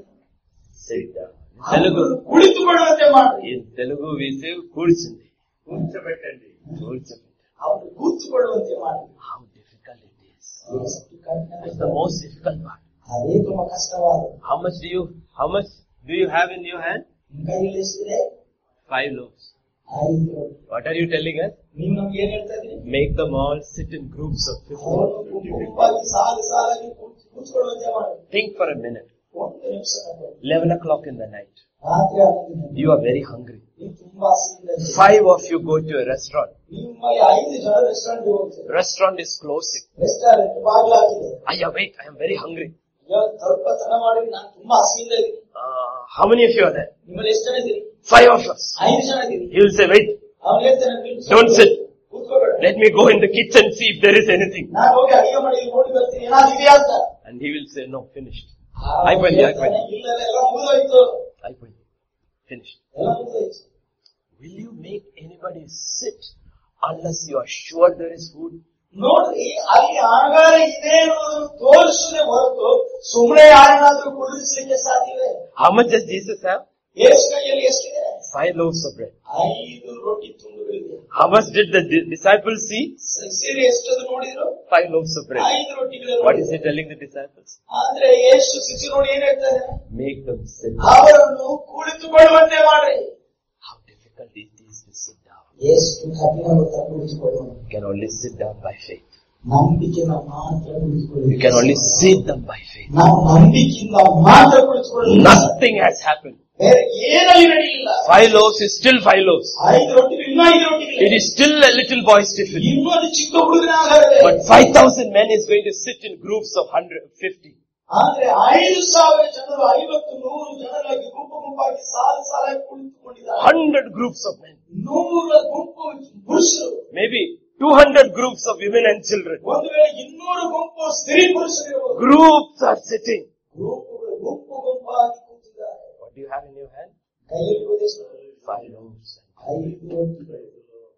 Sit down. In Telugu, ಕುಳಿತುಕೊಳ್ಳುವಂತೆ ಮಾಡಿ. in Telugu we say ಕೂರ್ಚండి. కూర్చోబెట్టండి. కూర్చోబెట్టండి. ಅವನು ಕೂತ್ಕೊಳ್ಳುವಂತೆ ಮಾಡಿ. How difficult it is. ಎಷ್ಟು ಕಠಿಣ. It's the most difficult part. ಅದೇ ತುಂಬಾ ಕಷ್ಟವಾದ. How much do you, how much do you have in your hand? ನಿಮ್ಮ ಕೈಯಲ್ಲಿ ಎಷ್ಟಿದೆ? Five loaves. ಐದು ರೊಟ್ಟಿ. What are you telling us? ನೀವು ನಮ್ಗೆ ಏನ್ ಹೇಳ್ತಾ ಇದ್ದೀರಿ? Make them all sit in groups of fifty. ಅವನು ಗುಂಪಾಗಿ ಸಾಲು ಸಾಲಾಗಿ ಕೂತ್- ಕೂತ್ಕೊಳ್ಳುವಂತೆ ಮಾಡಿ. Think for a minute. ಒಂದು ನಿಮಿಷ ಕಟ್ಟೆ. Eleven o'clock in the night. ರಾತ್ರಿ ಹನ್ನೊಂದು ಗಂಟೆ. You are very hungry. ನೀವು ತುಂಬಾ ಹಸಿವಿಂದ ಇದ್ದೀರಿ. Five of you go to a restaurant. ನಿಮ್ಮಲ್ಲಿ ಐದು ಜನ ರೆಸ್ಟೋರೆಂಟ್ ಹೋಗ್ತಾರೆ. Restaurant is closing. ರೆಸ್ಟೋರೆಂಟ್ ಬಾಗಿಲಾಗಿದೆ. Aya, wait, I am very hungry. ಸ್ವಲ್ಪ ತನ ಮಾಡಿ ನಾನು ತುಂಬಾ ಹಸಿವಿಂದ ಇದ್ದೀನಿ. Uh, how many of you are there? ನಿಮ್ಮಲ್ಲಿ ಎಷ್ಟು ಜನ ಇದ್ದೀರಿ? Five of us. ಐದು ಜನ ಇದ್ದೀರಿ. He will say, wait, ಅವ್ನು ಹೇಳ್ತಾನೆ, ನೀವು don't sit. ಕೂತ್ಕೋಬೇಡ. Let me go in the kitchen see if there is anything. ನಾನು ಹೋಗಿ ಅಡಿಗೆ ಮಾಡಿ ನೋಡಿ ಬರ್ತೀನಿ, ಏನಾದ್ರು ಇದೆಯಾ ಅಂತ. And he will say, no, finished. ಅವ್ನು ಆಯ್ತು, ಹೇಳ್ತಾನೆ, ಇಲ್ಲ ಎಲ್ಲ ಮುಗಿದೋಯ್ತು. I went. Finished. ಎಲ್ಲ ಮುಗಿದೋಯ್ತು. Will you make anybody sit unless you are sure there is food? ನೋಡ್ರಿ, ಅಲ್ಲಿ ಆಗಾರ ಇದೆ ಅನ್ನೋದನ್ನು ತೋರಿಸದೆ ಹೊರತು ಸುಮ್ಮನೆ ಯಾರನ್ನಾದ್ರೂ ಕುಳ್ಳಿರಿಸಲಿಕ್ಕೆ ಸಾಧ್ಯವೇ? How much does Jesus have? ಯೇಸು ಕೈಯಲ್ಲಿ ಎಷ್ಟಿದೆ? Five loaves of bread. ಐದು ರೊಟ್ಟಿ ತುಂಡುಗಳಿದೆ. How much did the di- disciples see? ಸೀರೆ ಎಷ್ಟದು ನೋಡಿದ್ರು? Five loaves of bread. ಐದು ರೊಟ್ಟಿಗಳು. What is he telling the disciples? ಅಂದ್ರೆ ಯೇಸು ಶಿಷ್ಯರು ನೋಡಿ ಏನ್ ಹೇಳ್ತಾರೆ? Make them sit. ಅವರನ್ನು ಕುಳಿತುಕೊಳ್ಳುವಂತೆ ಮಾಡ್ರಿ. How difficult it is to sit down. ಎಷ್ಟು ಕಠಿಣ ಗೊತ್ತಾ ಕುಳಿತುಕೊಳ್ಳುವುದು? You can only sit down by faith. ನಂಬಿಕೆಯಿಂದ ಮಾತ್ರ ಕುಳಿತುಕೊಳ್ಳುವುದು. You can only sit them by faith. ನಾವು ನಂಬಿಕೆಯಿಂದ ಮಾತ್ರ ಕುಳಿತುಕೊಳ್ಳುವುದು. Nothing has happened. ಬೇರೆ ಏನಲ್ಲಿ ನಡೆಯಲಿಲ್ಲ. Five loaves is still five loaves. ಐದು ರೊಟ್ಟಿಗಳು ಇನ್ನೂ ಐದು ರೊಟ್ಟಿಗಳು. It is still a little boy's tiffin. ಇನ್ನೂ ಅದು ಚಿಕ್ಕ ಹುಡುಗನ ಆಹಾರವೇ. But five thousand men is going to sit in groups of one hundred fifty. ಆದ್ರೆ ಐದು ಸಾವಿರ ಜನರು ಐವತ್ತು ನೂರು ಜನರಾಗಿ ಗುಂಪು ಗುಂಪಾಗಿ ಸಾಲು ಸಾಲಾಗಿ ಕುಳಿತುಕೊಂಡಿದ್ದಾರೆ. one hundred groups of men. ನೂರ ಗುಂಪು ಪುರುಷರು. Maybe two hundred groups of women and children. ಒಂದು ವೇಳೆ ಇನ್ನೂರು ಗುಂಪು ಸ್ತ್ರೀ ಪುರುಷರು ಇರಬಹುದು. Groups are sitting. ಗುಂಪುಗಳು ಗುಂಪು ಗುಂಪಾಗಿ ಕೂತಿದ್ದಾರೆ. What do you have in your hand? ಕೈಯಲ್ಲಿ ಉಪದೇಶ. Five loaves. ಐದು ರೊಟ್ಟಿಗಳು.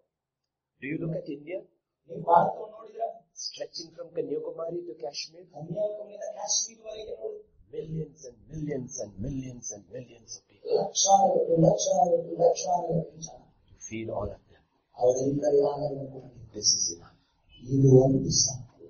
Do you look at India? ನೀವು ಭಾರತವನ್ನು ನೋಡಿದ್ರ? Stretching from Kanyakumari to Kashmir. ಕನ್ಯಾಕುಮಾರಿಯಿಂದ ಕಾಶ್ಮೀರವರೆಗೆ ನೋಡಿ. Millions and millions and millions and millions of people. ಲಕ್ಷಾನುಗಟ್ಟಲೆ ಲಕ್ಷಾನುಗಟ್ಟಲೆ ಲಕ್ಷಾನುಗಟ್ಟಲೆ ಜನ. To feed all of them. ಅವರೆಲ್ಲರಿಗೂ ಆಹಾರವನ್ನು ಕೊಡಿ. This is enough. ಇದು ಒಂದು ಸಾಕು.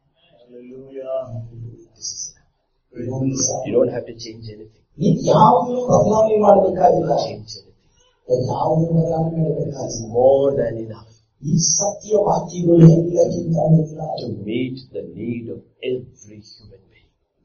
This is enough. ಇದು ಒಂದು ಸಾಕು. You don't have to change anything. ನೀವು ಯಾವುದನ್ನು ಬದಲಾವಣೆ ಮಾಡಬೇಕಾಗಿಲ್ಲ. Change anything. ಯಾವುದನ್ನು ಬದಲಾವಣೆ This is ಮಾಡಬೇಕಾಗಿಲ್ಲ. more than enough. ಈ ಸತ್ಯ ವಾಕ್ಯಗಳು ಎಲ್ಲಕ್ಕಿಂತ ಮಿಗಿಲಾದವು. to meet the need of every human being.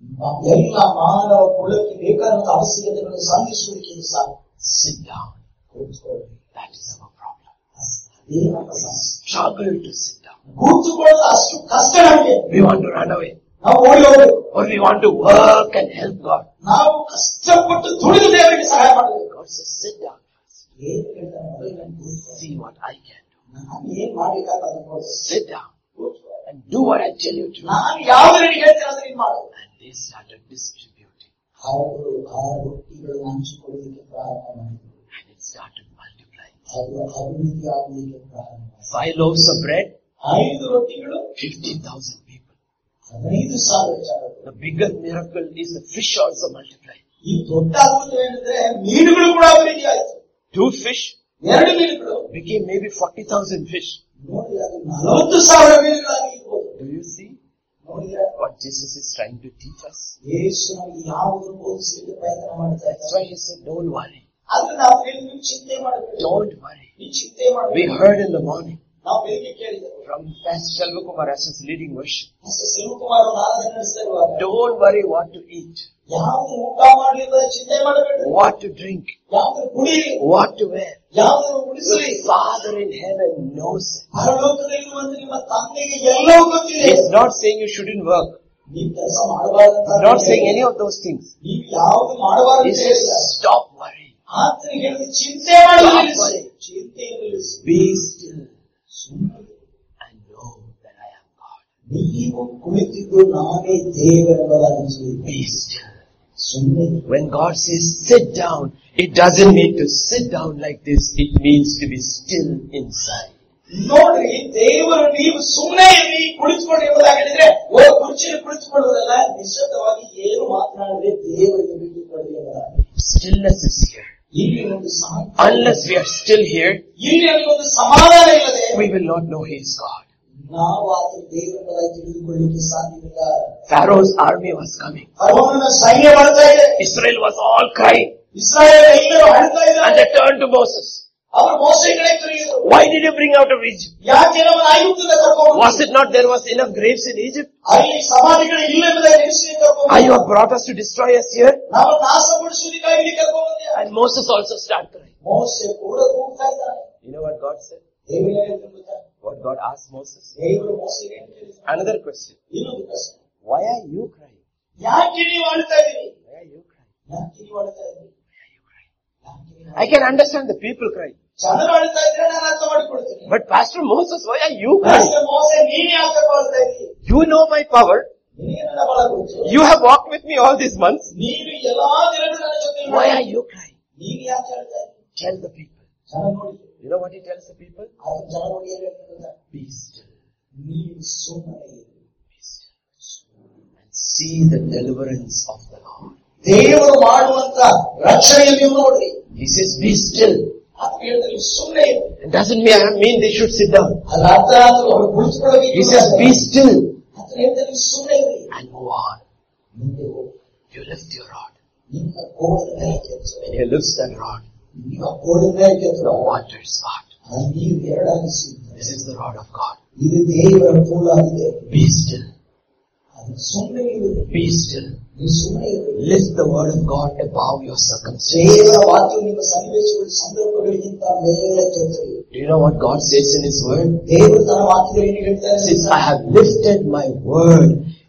ಎಲ್ಲ ಮಾನವ ಕುಲಕ್ಕೆ ಬೇಕಾದಂತ ಅವಶ್ಯಕತೆಗಳನ್ನು ಸಂಧಿಸುವುದಕ್ಕೆ ಸಾಕು. Sit down. ಕೂತ್ಕೊಳ್ಳಿ. That is our problem. ಅದೇ ನಮ್ಮ We ಸಮಸ್ಯೆ. struggle to sit down. ಕೂತುಕೊಳ್ಳೋದು ಅಷ್ಟು ಕಷ್ಟ ನಮಗೆ. We want to run away. ನಾವು ಓಡಿ ಹೋಗ್ಬೇಕು. Or we want to work and help God. ನಾವು ಕಷ್ಟಪಟ್ಟು ದುಡಿದು ದೇವರಿಗೆ ಸಹಾಯ ಮಾಡಬೇಕು. God says, sit down first. ಏನು ಹೇಳ್ತಾರೆ ಮೊದಲು ನಾನು ಕೂತ್ಕೊಳ್ಳಿ. See what I can do. ನಾನು ಏನ್ ಮಾಡ್ಬೇಕಾದ್ರೆ ನೋಡಿ. Sit down and do what I tell you to do. ನಾನು ಯಾವ ರೀತಿ ಹೇಳ್ತೇನೆ ಅದನ್ನ ನೀನು ಮಾಡು. And they started distributing. ಅವರು ಆ ರೊಟ್ಟಿಗಳನ್ನು ಹಂಚಿಕೊಳ್ಳಲಿಕ್ಕೆ ಪ್ರಾರಂಭ ಮಾಡಿದರು. And it started multiplying. ಅದು ಅಭಿವೃದ್ಧಿ ಆಗಲಿಕ್ಕೆ ಪ್ರಾರಂಭ ಮಾಡಿದರು. Five loaves of bread, ಐದು ರೊಟ್ಟಿಗಳು fifteen thousand people. ಹದಿನೈದು ಸಾವಿರ ಜನರು. The bigger miracle is the fish also multiplied. ಈ ದೊಡ್ಡ ಅದ್ಭುತ ಏನಂದ್ರೆ ಮೀನುಗಳು ಕೂಡ ಅಭಿವೃದ್ಧಿ ಆಯಿತು. Two fish ಎರಡು ಮೀನುಗಳು became maybe forty thousand fish. ನೋಡಿ ಅದು ನಲವತ್ತು ಸಾವಿರ ಮೀನುಗಳಾಗಿ ಇರ್ಬೋದು. Do you see ನೋಡಿದ್ರೆ what Jesus is trying to teach us? ಯೇಸು ನಮಗೆ ಯಾವುದನ್ನು ಬೋಧಿಸಲಿಕ್ಕೆ ಪ್ರಯತ್ನ ಮಾಡ್ತಾ That's ಇದ್ದಾರೆ. why he said, don't worry. ಆದ್ರೆ ನಾವು ಹೇಳಿ ನೀವು ಚಿಂತೆ ಮಾಡಬೇಕು. Don't worry. ನೀವು ಚಿಂತೆ We ಮಾಡಬೇಕು. heard in the morning ನಾವು ಬೆಳಿಗ್ಗೆ ಕೇಳಿದೆವು. from Pastor Shalvakumar as his leading worship. ಅಷ್ಟೇ ಶಿವಕುಮಾರ್ ಆರಾಧನೆ ನಡೆಸ್ತಾ ಇರುವಾಗ Don't worry what to eat, ಯಾವ್ದು ಊಟ ಮಾಡಲಿ ಅಂತ ಚಿಂತೆ ಮಾಡಬೇಡಿ. what to drink, ಯಾವ್ದು ಕುಡಿಯಲಿ, what to wear. ಯಾವ್ದು ಉಳಿಸಲಿ. The Father in heaven knows it. ಪರಲೋಕದಲ್ಲಿರುವಂತ ನಿಮ್ಮ ತಂದೆಗೆ ಎಲ್ಲವೂ ಗೊತ್ತಿದೆ. He's not saying you shouldn't work. ನೀವು ಕೆಲಸ ಮಾಡಬಾರದು. He's not saying any of those things. ನೀವು ಯಾವ್ದು ಮಾಡಬಾರದು He ಅಂತ says, ಹೇಳಿಲ್ಲ. stop worrying. ಆತನಿಗೆ ಹೇಳಿದ ಚಿಂತೆ ಮಾಡೋದು ನಿಲ್ಲಿಸಿ. ಚಿಂತೆಯನ್ನು ನಿಲ್ಲಿಸಿ. Be still ಸುಮ್ಮನೆ and know that I am God. ನೀವು ಕುಳಿತಿದ್ದು ನಾನೇ ದೇವರೆಂಬುದಾಗಿ ತಿಳಿಯಿರಿ. Be still. ಸುಮ್ಮನೆ When God says sit down, it doesn't mean to sit down like this. It means to be still inside. ನೋಡ್ರಿ, ದೇವರು ನೀವು ಸುಮ್ಮನೆ ಇರಿ ಕುಳಿತುಕೊಂಡು ಎಂಬುದಾಗಿ ಹೇಳಿದ್ರೆ ಓ ಕುರ್ಚಿಯಲ್ಲಿ ಕುಳಿತುಕೊಳ್ಳುವುದಲ್ಲ, ನಿಶ್ಚಿತವಾಗಿ ಏನು ಮಾತನಾಡದೆ ದೇವರಿಗೆ ಬಿಟ್ಟುಕೊಳ್ಳಿ ಎಂಬುದಾಗಿ. Stillness is here. ಇಲ್ಲಿ ಒಂದು ಶಾಂತಿ. Unless we are still here, ಇಲ್ಲಿ ಅಲ್ಲಿ ಒಂದು ಸಮಾಧಾನ ಇಲ್ಲದೆ we will not know He is God. ನಾವು ಆತನ ದೇವರೆಂಬುದಾಗಿ ತಿಳಿದುಕೊಳ್ಳಲಿಕ್ಕೆ ಸಾಧ್ಯವಿಲ್ಲ. Pharaoh's army was coming. ಫರೋಹನ ಸೈನ್ಯ ಬರ್ತಾ ಇದೆ. Israel was all crying. Israel ಎಲ್ಲರೂ ಅಳ್ತಾ And ಇದ್ದಾರೆ. they turned to Moses. ಅವರು ಮೋಶೆ ಕಡೆ ತಿರುಗಿದರು. Why did you bring out of Egypt? ಯಾಕೆ ನಮ್ಮನ್ನು ಐಗುಪ್ತದಿಂದ ಕರ್ಕೊಂಡು Was it not there was enough graves in Egypt? ಅಲ್ಲಿ ಸಮಾಧಿಗಳು ಇಲ್ಲ ಎಂಬುದಾಗಿ ನಿರೀಕ್ಷೆ ಕರ್ಕೊಂಡು Are you have brought us to destroy us here? ನಾವು ನಾಶಪಡಿಸುವುದಕ್ಕಾಗಿ ಇಲ್ಲಿ ಕರ್ಕೊಂಡು ಬಂದೆ. And Moses also started crying. ಮೋಶೆ ಕೂಡ ಕೂಗ್ತಾ ಇದ್ದಾನೆ. You know what God said? ದೇವರು ಹೇಳಿದ್ರು ಗೊತ್ತಾ? What God asked Moses? ದೇವರು ಮೋಶೆಗೆ ಏನು ಹೇಳಿದ್ರು? Another question. ಇನ್ನೊಂದು ಪ್ರಶ್ನೆ. Why are you crying? ಯಾಕೆ ನೀವು ಅಳ್ತಾ ಇದ್ದೀರಿ? Why are you crying? ಯಾಕೆ ನೀವು ಅಳ್ತಾ ಇದ್ದೀರಿ? Why are you crying? ಯಾಕೆ ನೀವು I can understand the people crying. ಜನರು ಅಳ್ತಾ ಇದ್ರೆ ನಾನು ಅರ್ಥ ಮಾಡಿಕೊಳ್ತೀನಿ. But Pastor Moses, why are you crying? Pastor Moshe ನೀನು ಯಾಕೆ ಅಳ್ತಾ ಇದ್ದೀರಿ? You know my power. ನಿನಗೆ ನನ್ನ ಬಲ ಗೊತ್ತು. You have walked with me all these months. ನೀನು ಎಲ್ಲಾ ದಿನಗಳು ನನ್ನ ಜೊತೆ Why are you crying? ನೀನು ಯಾಕೆ ಅಳ್ತಾ ಇದ್ದೀರಿ? Tell the people. ಜನ ನೋಡಿ. You know what he tells the people? ಅದು ಜನ ನೋಡಿ ಏನು ಹೇಳ್ತಾರೆ ಗೊತ್ತಾ? Be still. ನೀವು ಸುಮ್ಮನೆ ಇರಿ. Be still. And see the deliverance of the Lord. ದೇವರು ಮಾಡುವಂತ ರಕ್ಷಣೆಯನ್ನು ನೀವು ನೋಡ್ರಿ. He says, be still. ಅದು ಹೇಳ್ತಾರೆ ನೀವು ಸುಮ್ಮನೆ ಇರಿ. It doesn't mean, mean they should sit down. ಅಲ್ಲ ಅರ್ಥ ಆದ್ರೂ ಅವರು ಕುಳಿತುಕೊಳ್ಳಬೇಕು. He says, be still ಅದು ಹೇಳ್ತಾರೆ ನೀವು ಸುಮ್ಮನೆ ಇರಿ. and move on. ಮುಂದೆ ಹೋಗಿ You lift your rod. ನಿಮ್ಮ ಕೋಳದ ಮೇಲೆ ಕೆತ್ತುವ. When you lift that rod, ನಿಮ್ಮ ಕೋಳದ ಮೇಲೆ ಕೆತ್ತುವ. the waters part. ಅದು ನೀವು ಎರಡಾಗಿ ಸಿಗ್ತದೆ. This is the rod of God. ಇದು ದೇವರ ಕೋಲಾಗಿದೆ. Be still. ಅದು ಸುಮ್ಮನೆ ಇರಿ. Be still. ನೀವು ಸುಮ್ಮನೆ ಇರಿ. Lift the word of God above your circumstances. ದೇವರ ವಾಕ್ಯವು ನಿಮ್ಮ ಸನ್ನಿವೇಶಗಳ ಸಂದರ್ಭಗಳಿಗಿಂತ ಮೇಲೆ ಕೆತ್ತರಿ. Do you know what God says in His word? ದೇವರು ತನ್ನ ವಾಕ್ಯದಲ್ಲಿ ಏನು ಹೇಳ್ತಾರೆ? Since I have lifted my word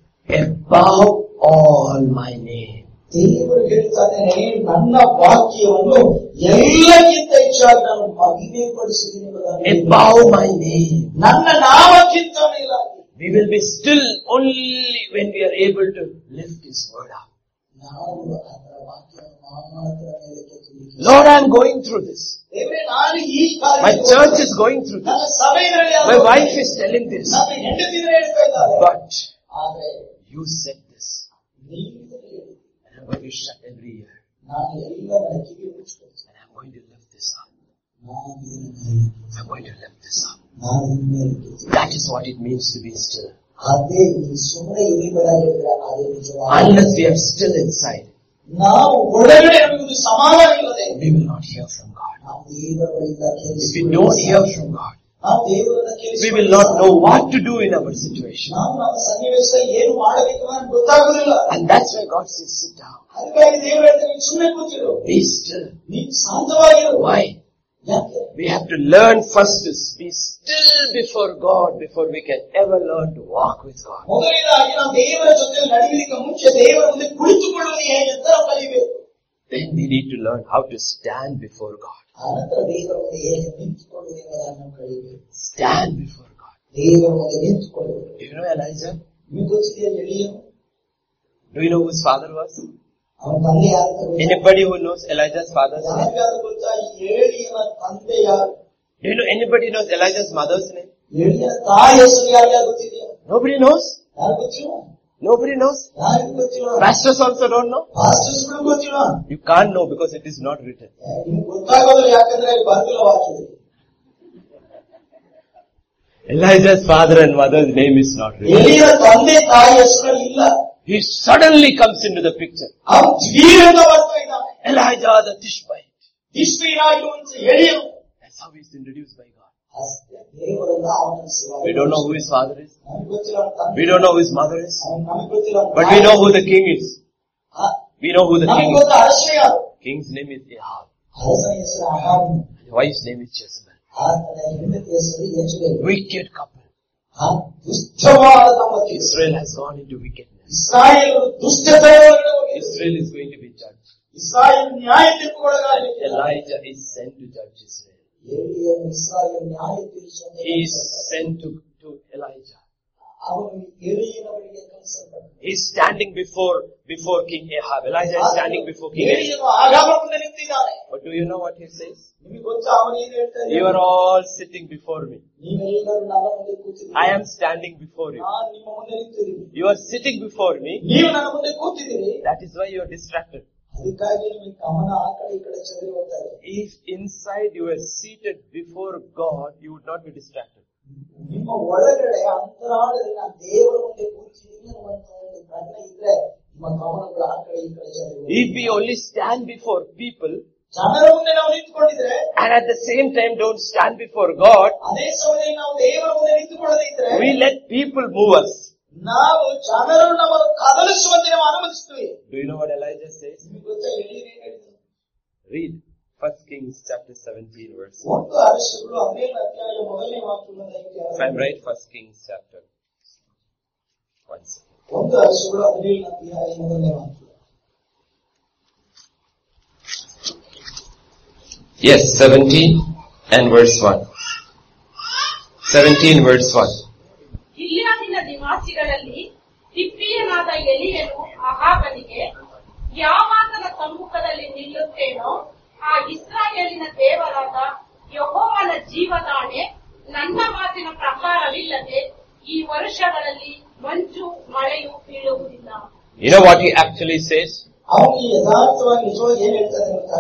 above all my name. ದೇವರು ಹೇಳ್ತಾನೆ, ನನ್ನ ವಾಕ್ಯವನ್ನು ಎಲ್ಲಕ್ಕಿಂತ ಹೆಚ್ಚಾಗಿ ನಾನು ಮಹಿಮೆಪಡಿಸಿದ್ದೀನಿ ಎಂಬುದಾಗಿ. Above my name. ನನ್ನ ನಾಮಕ್ಕಿಂತ ಮೇಲಾಗಿ. We will be still only when we are able to lift His word up. ನಾವು ಅದರ ವಾಕ್ಯವನ್ನು ಮಾತ್ರ ಮೇಲೆ ಕೆತ್ತಲಿಕ್ಕೆ. Lord, I am going through this. ದೇವರೇ, ನಾನು ಈ ಕಾರ್ಯ. My church is going through ನನ್ನ this. ಸಭೆಯಲ್ಲಿ My wife is telling this. ನನ್ನ ಹೆಂಡತಿದ್ರೆ ಹೇಳ್ತಾ ಇದ್ದಾರೆ. But ಆದರೆ you said this. ನೀವು ಇದನ್ನು ಹೇಳಿ. And I'm going to shut every ear. ನಾನು ಎಲ್ಲ ನನ್ನ ಕಿವಿ ಮುಚ್ಚಿಕೊಳ್ತೀನಿ. And I'm going to lift this up. ನಾನು ಇದನ್ನು ಮೇಲೆ I'm going to lift this up. ನಾನು ಇದನ್ನ ಮೇಲೆ ಕೆತ್ತೀನಿ. That is what it means to be still. ಅದೇ ನೀವು ಸುಮ್ಮನೆ ಇರಿಬೇಡ ಹೇಳಿದ್ರೆ ಅದೇ ನಿಜವಾದ. Unless we are still inside, ನಾವು ಒಳಗಡೆ ನಮಗೆ ಸಮಾಧಾನ ಇಲ್ಲದೆ we will not hear from God. ನಾವು ದೇವರ ಬಳಿಯಿಂದ If we don't hear from God, ನಾವು ದೇವರನ್ನ We ಕೇಳಿಸಿಕೊಳ್ಳುವ will not know what to do in our situation. ನಾವು ನಮ್ಮ ಸನ್ನಿವೇಶದಲ್ಲಿ ಏನು ಮಾಡಬೇಕು ಅಂತ ಗೊತ್ತಾಗುದಿಲ್ಲ. And that's why God says, sit down. ಅದಕ್ಕಾಗಿ ದೇವರು ಹೇಳ್ತಾರೆ, ನೀನು ಸುಮ್ಮನೆ ಕೂತಿರು, Be still. ನೀನು ಶಾಂತವಾಗಿರು. Why? ಯಾಕೆ? We have to learn first to be still before God before we can ever learn to walk with God. ಮೊದಲನೇದಾಗಿ ನಾವು ದೇವರ ಜೊತೆ ನಡೆಯಲಿಕ್ಕೆ ಮುಂಚೆ ದೇವರ ಮುಂದೆ ಕುಳಿತುಕೊಳ್ಳುವುದು ಹೇಗೆ ಅಂತ ನಾವು ಕಲಿಬೇಕು. Then we need to learn how to stand before God. ಅನಂತರ ದೇವರ ಮುಂದೆ ಹೇಗೆ ನಿಂತುಕೊಳ್ಳುವುದು ಎಂಬುದನ್ನು ನಾವು ಕಲಿಬೇಕು. Stand before God. ದೇವರ ಮುಂದೆ ನಿಂತುಕೊಳ್ಳುವುದು. Do you know Elijah? ನಿಮಗೆ ಗೊತ್ತಿದೆಯಾ ಎಲಿಯನು? Do you know who his father was? ಅವನ ತಂದೆ ಯಾರು? Anybody who knows Elijah's father's name? ಯಾರಿಗಾದ್ರೂ ಗೊತ್ತಾ ಈ ಎಲಿಯನ ತಂದೆ ಯಾರು? Do you know anybody knows Elijah's mother's name? ಎಲಿಯನ ತಾಯಿ ಹೆಸರು ಯಾರಿಗಾದ್ರೂ ಗೊತ್ತಿದೆಯಾ? Nobody knows? ಯಾರು ಗೊತ್ತಿಲ್ಲ? Nobody knows? ಯಾರಿಗೂ ಗೊತ್ತಿಲ್ಲ. Pastors also don't know? Pastors ಗಳು ಗೊತ್ತಿಲ್ಲ. You can't know because it is not written. ನಿಮ್ಗೆ ಗೊತ್ತಾಗೋದಿಲ್ಲ, ಯಾಕಂದ್ರೆ ಅಲ್ಲಿ ಬರೆದಿಲ್ಲ ವಾಕ್ಯದಲ್ಲಿ. Elijah's father and mother's name is not written. ಎಲಿಯನ ತಂದೆ ತಾಯಿ ಹೆಸರು ಇಲ್ಲ. He suddenly comes into the picture. ಅವನು ದಿಢೀರಂತ ಬರ್ತಾ ಇದ್ದಾನೆ. Elijah the Tishbite. ಇಷ್ಟಿನಾಗಿರುವಂತ ಎಲಿಯನು. That's how he's introduced by God. ಅಷ್ಟೇ, ದೇವರನ್ನ ಅವನ ಸೇವೆ. We don't know who his father is. ನಮಗೆ ಗೊತ್ತಿಲ್ಲ ಅವನ ತಂದೆ. We don't know who his mother is. ನಮಗೆ ಗೊತ್ತಿಲ್ಲ ಅವನ But ತಾಯಿ. we know who the king is. ಆ, We know who the ನಮಗೆ king is. ಗೊತ್ತ ಅರಸನ ಯಾರು? King's name is Ahab. ಅರಸನ ಹೆಸರು ಅಹಾಬ್. His wife's name is Jezebel. ಆತನ ಹೆಂಡತಿ ಹೆಸರು ಯೆಜೆಬೆಲ್. Wicked couple. ಆ ದುಷ್ಟವಾದ ದಂಪತಿ. Israel has gone into wickedness. ಇಸ್ರಾಯೇಲರು ದುಷ್ಟತನದೊಳಗಡೆ ಹೋಗಿದ್ದಾರೆ. Israel is going to be judged. Israel ನ್ಯಾಯ ತೀರ್ಪುಗೊಳಗಾಗಲಿದೆ. Elijah is sent to judge Israel. ಎಲಿಯನು Israel ನ್ಯಾಯ ತೀರಿಸುವ He is sent to, to Elijah. ಅವನು ಎಲಿಯನ ಬಳಿಗೆ ಕಳಿಸಲ್ಪಟ್ಟನು. He is standing before, before King Ahab. Elijah is standing before King Ahab. ಎಲಿಯನು ಆಗಾಬನ ಮುಂದೆ ನಿಂತಿದ್ದಾನೆ. But do you know what he says? ನಿಮಗೆ ಗೊತ್ತಾ ಅವನು ಏನು ಹೇಳ್ತಾನೆ? You are all sitting before me. ನೀವೆಲ್ಲರೂ ನನ್ನ ಮುಂದೆ ಕೂತಿದ್ದೀರಿ. I am standing before you. ನಾನು ನಿಮ್ಮ ಮುಂದೆ ನಿಂತಿದ್ದೀನಿ. You are sitting before me. ನೀವು ನನ್ನ ಮುಂದೆ ಕೂತಿದ್ದೀರಿ. That is why you are distracted. ಅದಕ್ಕಾಗಿ ನಿಮಗೆ ಗಮನ ಆ ಕಡೆ ಈ ಕಡೆ ಚಲಿ ಹೋಗ್ತಾ ಇದೆ. If inside you were seated before God, you would not be distracted. ನಿಮ್ಮ ಒಳಗಡೆ ಅಂತರಾಳದಲ್ಲಿ ನಾನು ದೇವರ ಮುಂದೆ ಕೂತಿದ್ದೀನಿ ಅನ್ನುವಂತ ಒಂದು ಪ್ರಜ್ಞೆ ಇದ್ರೆ ನಿಮ್ಮ ಗಮನಗಳು ಆ ಕಡೆ ಈ ಕಡೆ ಚಲಿ ಹೋಗ್ತವೆ. If we only stand before people, ಜನರ ಮುಂದೆ ನಾವು ನಿಂತುಕೊಂಡಿದ್ರೆ, and at the same time don't stand before God, ಅದೇ ಸಮಯದಲ್ಲಿ ನಾವು ದೇವರ ಮುಂದೆ ನಿಂತುಕೊಳ್ಳದೇ ಇದ್ರೆ we let people move us. ನಾವು ಜನರು ನಮ್ಮನ್ನು ಕದಲಿಸುವಂತೆ ನಾವು ಅನುಮತಿಸ್ತೀವಿ. Do you know what Elijah says? ನಿಮಗೆ ಗೊತ್ತಾ ಎಲಿಯನು ಏನು ಹೇಳಿದ್ರು? Read First Kings chapter seventeen verse one. ಒಂದು ಅರಸರು ಹದಿನೇಳನೇ ಅಧ್ಯಾಯ ಮೊದಲನೇ ವಾಕ್ಯವನ್ನು If I'm right, First Kings chapter one. ಒಂದು ಅರಸರು ಹದಿನೇಳನೇ ಅಧ್ಯಾಯ ಮೊದಲನೇ ವಾಕ್ಯ. Yes, seventeen and verse one. seventeen verse one. ಗಿಲ್ಯಾದಿನ ನಿವಾಸಿಗಳಲ್ಲಿ ತಿಪ್ಪಿಯನಾದ ಎಲಿಯನು ಅಹಾಬನಿಗೆ, ಯಾವಾತನ ಸಮ್ಮುಖದಲ್ಲಿ ನಿಲ್ಲುತ್ತೇನೋ ಆ ಇಸ್ರಾಯೇಲಿನ ದೇವರಾದ ಯೆಹೋವನ ಜೀವದಾಣೆ, ನನ್ನ ಮಾತಿನ ಪ್ರಕಾರವಿಲ್ಲದೆ ಈ ವರ್ಷಗಳಲ್ಲಿ ಮಂಜು ಮಳೆಯು ಬೀಳುವುದಿಲ್ಲ. You know what he actually says? ಅವನು ಯಥಾರ್ಥವಾಗಿ ನಿಜವಾಗಿ ಏನ್ ಹೇಳ್ತಾನೆ ಗೊತ್ತಾ?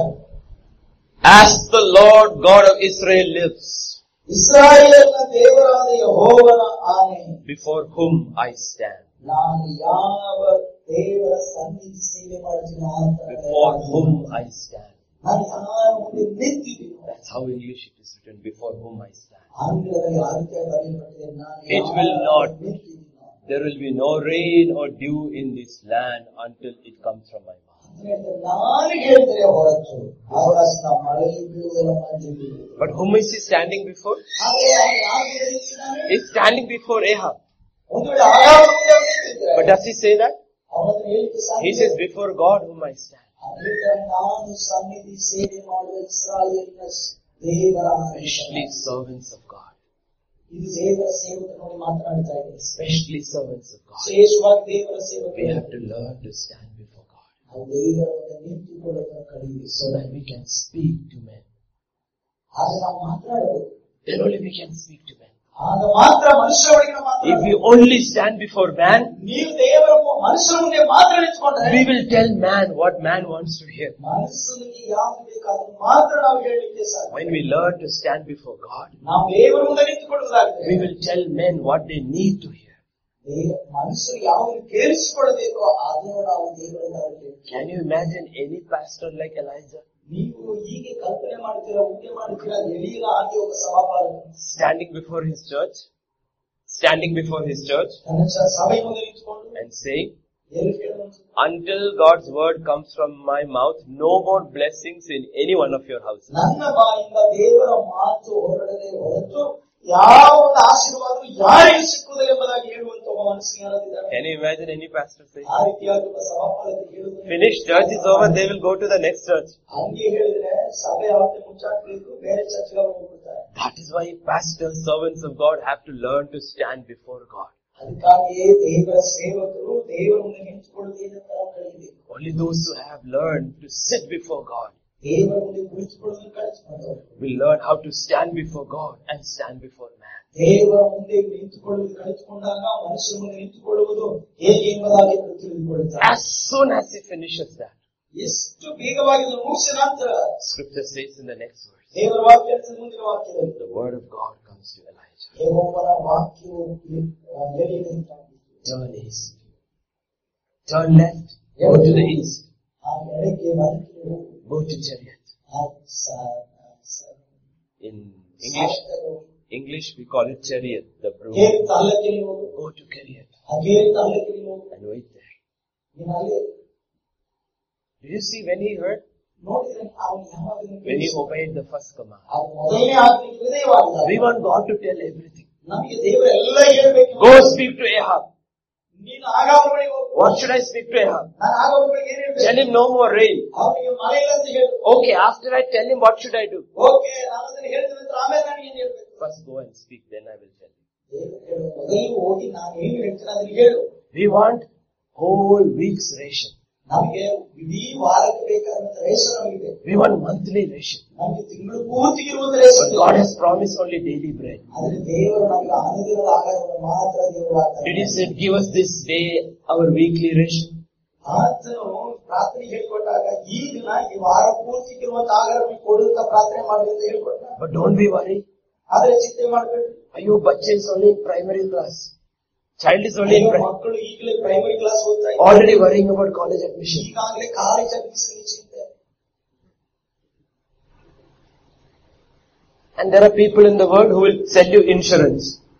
As the Lord God of Israel lives, ಇಸ್ರಾಯೇಲಿನ ದೇವರಾದ ಯೆಹೋವನ ಆಣೆ, before whom I stand, ನಾನು ಯಾವ ದೇವರ ಸನ್ನಿಧಿ ಸೇವೆ ಮಾಡ್ತೀನಿ ಅಂತ before whom I stand. ನಾನು ಯಾರ ಮುಂದೆ ನಿಂತಿದ್ದೀನಿ. That's how English it is written, before whom I stand. ಆಂಗ್ಲದಲ್ಲಿ ಆ ರೀತಿ ಬರೆಯಲ್ಪಟ್ಟಿದೆ, ನಾನು It will not. ನಿಂತಿದ್ದೀನಿ. There will be no rain or dew in this land until it comes from my mouth. ನಾನು ಹೇಳಿದ್ರೆ ಹೊರತು ಆಕಾಶದ ಮಳೆ ಬೀಳುವುದರ ಮಂಜು ಬೀಳುವುದು. But whom is he standing before? ಹಾಗೆ ಅವನು ಯಾರ ಮುಂದೆ ನಿಂತಿದ್ದಾನೆ? He's standing before Ahab. ಒಂದು ವೇಳೆ ಆಗಾಗ ಮುಂದೆ ಅವನು ನಿಂತಿದ್ರೆ But does he say that? ಅವನನ್ನು ಹೇಳಿಕೆ He ಸಾಧ್ಯ? says, before God whom I stand. ಅದರಿಂದ ನಾನು ಸನ್ನಿಧಿ ಸೇವೆ ಮಾಡುವ ಇಸ್ರಾಯೇಲಿನ ದೇವರ Especially servants of God. ಇದು ದೇವರ ಸೇವಕರು ನೋಡಿ ಮಾತನಾಡ್ತಾ ಇದೆ. Especially servants of God. ವಿಶೇಷವಾಗಿ ದೇವರ We ಸೇವಕರು have to learn to stand before God ನಾವು ದೇವರ ಮುಂದೆ ನಿಂತುಕೊಳ್ಳುವುದನ್ನು ಕಲಿಯಬೇಕು. so that we can speak to men. ಆಗ ನಾವು ಮಾತನಾಡಬಹುದು. Then only we can speak to men. ಆಗ ಮಾತ್ರ ಮನುಷ್ಯರ ಒಳಗೆ ನಾವು If ಮಾತನಾಡಬಹುದು. we only stand before man, ನೀವು ದೇವರ ಮು- ಮನುಷ್ಯರ ಮುಂದೆ ಮಾತ್ರ ನಿಂತ್ಕೊಂಡ್ರೆ we will tell man what man wants to hear. ಮನಸ್ಸಿಗೆ ಯಾವುದು ಬೇಕಾದ್ರೂ ಮಾತ್ರ ನಾವು ಹೇಳಲಿಕ್ಕೆ ಸಾಧ್ಯ. When we learn to stand before God, ನಾವು ದೇವರ ಮುಂದೆ ನಿಂತುಕೊಳ್ಳುವುದಾಗಿದೆ. we will tell men what they need to hear. ದೇವ- ಮನುಷ್ಯರು ಯಾವುದು ಕೇಳಿಸಿಕೊಳ್ಳಬೇಕೋ ಅದನ್ನು ನಾವು ದೇವರಿಂದ ಅವರಿಗೆ. Can you imagine any pastor like Elijah? ನೀವು ಹೀಗೆ ಕಲ್ಪನೆ ಮಾಡ್ತೀರಾ, ಊಟೆ ಮಾಡ್ತೀರಾ, ಎಳಿಯ ಹಾಗೆ ಒಬ್ಬ ಸಭಾಪಾಲಕ standing before his church, standing before his church ಸಭೆ ಮುಂದೆ ನಿಂತ್ಕೊಂಡು and saying, ಏನು ಹೇಳುವಂತ, until God's word comes from my mouth, no more blessings in any one of your houses. ನನ್ನ ಬಾಯಿಂದ ದೇವರ ಮಾತು ಹೊರಡದೆ ಹೊರತು ಯಾವ ಒಂದು ಆಶೀರ್ವಾದ ಯಾರಿಗೂ ಸಿಕ್ಕುವುದಿಲ್ಲ ಎಂಬುದಾಗಿ ಹೇಳುವಂತ ಒಬ್ಬ ಮನಸ್ಸಿಗೆ ಯಾರಾದಿದ್ದಾರೆ? Can you imagine any pastor saying, ಆ ರೀತಿಯಾಗಿ ಒಬ್ಬ ಸಭಾಪಾಲಕ ಹೇಳುವುದು, finish, church is over, they will go to the next church. ಹಂಗೆ ಹೇಳಿದ್ರೆ ಸಭೆ ಯಾವತ್ತೇ ಮುಚ್ಚಾಕ್ಬೇಕು, ಬೇರೆ ಚರ್ಚ್ಗೆ ಹೋಗ್ಬಿಡ್ತಾರೆ. That is why pastors, servants of God have to learn to stand before God. ಅದಕ್ಕಾಗಿಯೇ ದೇವರ ಸೇವಕರು ದೇವರ ಮುಂದೆ ನಿಂತುಕೊಳ್ಳುವುದೇನು ಕಲಿಯಬೇಕು. Only those who have learned to sit before God ದೇವರ ಮುಂದೆ ಕುಳಿತುಕೊಳ್ಳುವುದನ್ನು ಕಲಿತುಕೊಂಡವರು will learn how to stand before God and stand before man. ದೇವರ ಮುಂದೆ ನಿಂತುಕೊಳ್ಳುವುದು ಕಲಿತುಕೊಂಡಾಗ ಮನುಷ್ಯರ ಮುಂದೆ ನಿಂತುಕೊಳ್ಳುವುದು ಹೇಗೆ ಎಂಬುದಾಗಿ ತಿಳಿದುಕೊಳ್ಳುತ್ತಾರೆ. As soon as he finishes that, ಎಷ್ಟು ಬೇಗವಾಗಿ ಮುಗಿಸಿದ ನಂತರ Scripture says in the next verse, ದೇವರ ವಾಕ್ಯ ಮುಂದಿನ ವಾಕ್ಯದಲ್ಲಿ the word of God comes to Elijah. ಯೆಹೋವನ ವಾಕ್ಯವು ಎಲಿಯನಿಗೆ Turn east. Turn left. Go to the east. ಆ ಎಡಕ್ಕೆ ಬಲಕ್ಕೆ Go to chariot. In English, English we call it chariot, the broom. Go to chariot and wait there. Did you see when he heard? When he obeyed the first command. We want God to tell everything. Go speak to Ahab. What should I speak to Ahab? Tell him no more rain. Okay, after I tell him, what should I do? First go and speak, then I will tell you. We want whole week's ration. We want monthly ration. But God has promised only daily bread. Did He say, give us this day our weekly ration? But don't be worried. Ayo, bache is only in primary class. Child is only in primary class. Already worrying about college admission. And there are people in the world who will sell you insurance.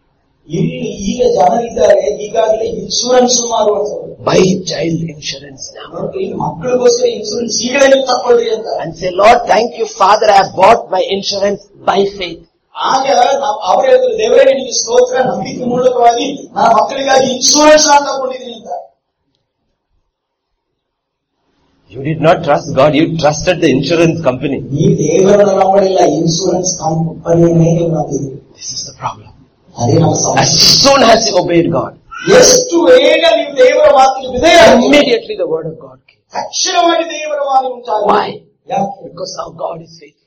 Buy child insurance now. And say, Lord, thank you, Father, I have bought my insurance by faith. ಆಗ ಅವರು ಹೇಳಿದ್ರು, ದೇವರೇ ನಿನಗೆ ಸ್ತೋತ್ರ, ನಂಬಿಕೆ ಮೂಲಕವಾಗಿ ನನ್ನ ಮಕ್ಕಳಿಗಾಗಿ ಇನ್ಶೂರೆನ್ಸ್ ಅಂತ ತಗೊಂಡಿದ್ದೀನಿ ಅಂತ. You did not trust God, you trusted the insurance company. ನೀವು ದೇವರನ್ನು ನಂಬಲಿಲ್ಲ, ಇನ್ಶೂರೆನ್ಸ್ ಕಂಪನಿಯನ್ನೇ ನೀವು ನಂಬಿದ್ರಿ. This is the problem. ಅದೇ ನಮ್ಮ ಸಮಸ್ಯೆ. As soon as you obeyed God, ಎಷ್ಟು ಬೇಗ ನೀವು ದೇವರ ಮಾತಿಗೆ ವಿಧೇಯ, immediately the word of God came. ತಕ್ಷಣವಾಗಿ ದೇವರ ವಾಣಿ ಉಂಟಾಗಿದೆ. Why? Because our God is faithful.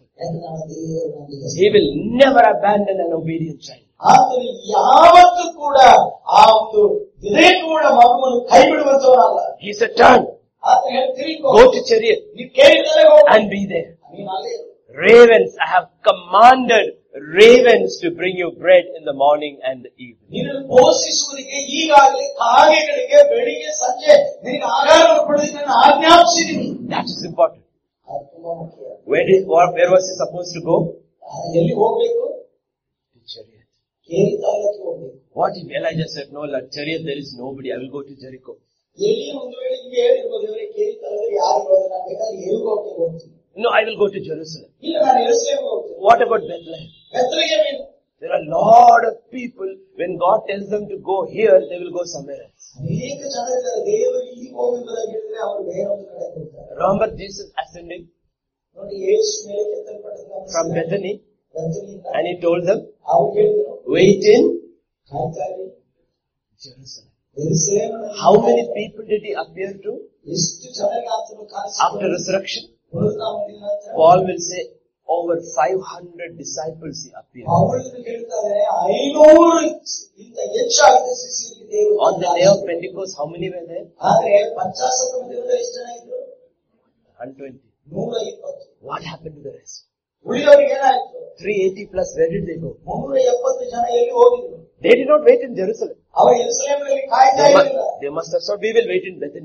He will never abandon an obedient child. ಆದರೆ ಯಾವತ್ತೂ ಕೂಡ ಆ ಒಂದು ವಿಧೇಯತ್ವದ ಮಗುವನ್ನು ಕೈ ಬಿಡುವಂತವನಲ್ಲ. He said, turn, go to chariot and be there. Ravens, I have commanded ravens to bring you bread in the morning and the evening. ನಿನ್ನನ್ನು ಪೋಷಿಸುವುದಕ್ಕೆ ಈಗಾಗಲೇ ಕಾಗೆಗಳಿಗೆ ಬೆಳಿಗ್ಗೆ ಸಂಜೆ ನಿನಗೆ ಆಹಾರವನ್ನು ಕೊಡಲಿಕ್ಕೆ ನಾನು ಆಜ್ಞಾಪಿಸಿದ್ದೀನಿ. That is important. Where, did, where was he supposed to go? ಎಲ್ಲಿ ಹೋಗ್ಬೇಕು? To chariot. ಕೇರಿತಾಲಕ್ಕೆ ಹೋಗ್ಬೇಕು. What if Elijah said, no, Lord, chariot there is nobody, I will go to Jericho. ಎಲ್ಲಿ ಒಂದು ವೇಳೆ ನಿಮಗೆ ಹೇಳಿರ್ಬೋದು, ಇವರೇ ಕೇರಿತಾಲದಲ್ಲಿ ಯಾರು ಇರೋದಿಲ್ಲ, ಬೇಕಾದ್ರೆ ಎಲ್ಲಿ ಹೋಗ್ಬೇಕು ಹೋಗ್ತೀನಿ. No, I will go to Jerusalem. ಇಲ್ಲ, ನಾನು ಯೆರೂಸಲೇಮಿಗೆ ಹೋಗ್ತೀನಿ. What about Bethlehem? Bethlehem. There are a lot of people, when God tells them to go here, they will go somewhere else. ಅನೇಕ ಜನರಿದ್ದಾರೆ, ದೇವರು ಇಲ್ಲಿ ಹೋಗುವುದಾಗಿ ಹೇಳಿದ್ರೆ ಅವರು ಬೇರೆ ಒಂದು ಕಡೆ ಹೋಗ್ತಾರೆ. Remember Jesus ascending ನೋಡಿ, ಯೇಸು ಮೇಲೆ ಕೆತ್ತಲ್ಪಟ್ಟದ್ದು from Bethany, ಬೆತ್ಲೆಹೇಮಿನಿಂದ, and he told them, ಅವರು ಹೇಳಿದರು, wait in ಕಾಯ್ತಾರೆ Jerusalem. ಯೆರೂಸಲೇಮಿನಲ್ಲಿ. How many people did he appear to? ಎಷ್ಟು ಜನರಿಗೆ ಆತನು ಕಾಣಿಸಿಕೊಂಡನು? After resurrection, ಪುನರುತ್ಥಾನದಿಂದ ನಂತರ Paul will say, over five hundred disciples he appeared. ಅವಳು ಹೇಳ್ತಾರೆ, ಐನೂರು ಇಂತ ಹೆಚ್ಚಾಗಿದೆ ಶಿಷ್ಯರಿಗೆ ದೇವರು. On the day of Pentecost, how many were there? ಆದ್ರೆ ಪಂಚಾಶತ್ ಮಂದಿರಲ್ಲಿ ಎಷ್ಟು ಜನ ಇದ್ರು? one hundred twenty. ನೂರ ಇಪ್ಪತ್ತು. What happened to the rest? ಉಳಿದವರಿಗೆ ಏನಾಯ್ತು? three hundred eighty plus, where did they go? ಮುನ್ನೂರ ಎಪ್ಪತ್ತು ಜನ ಎಲ್ಲಿ ಹೋಗಿದ್ರು? They did not wait in Jerusalem. ಅವರು ಯೆರೂಸಲೇಮಿನಲ್ಲಿ ಕಾಯ್ತಾ They, ಇರಲಿಲ್ಲ. mu- they must have thought, we will wait in Bethany.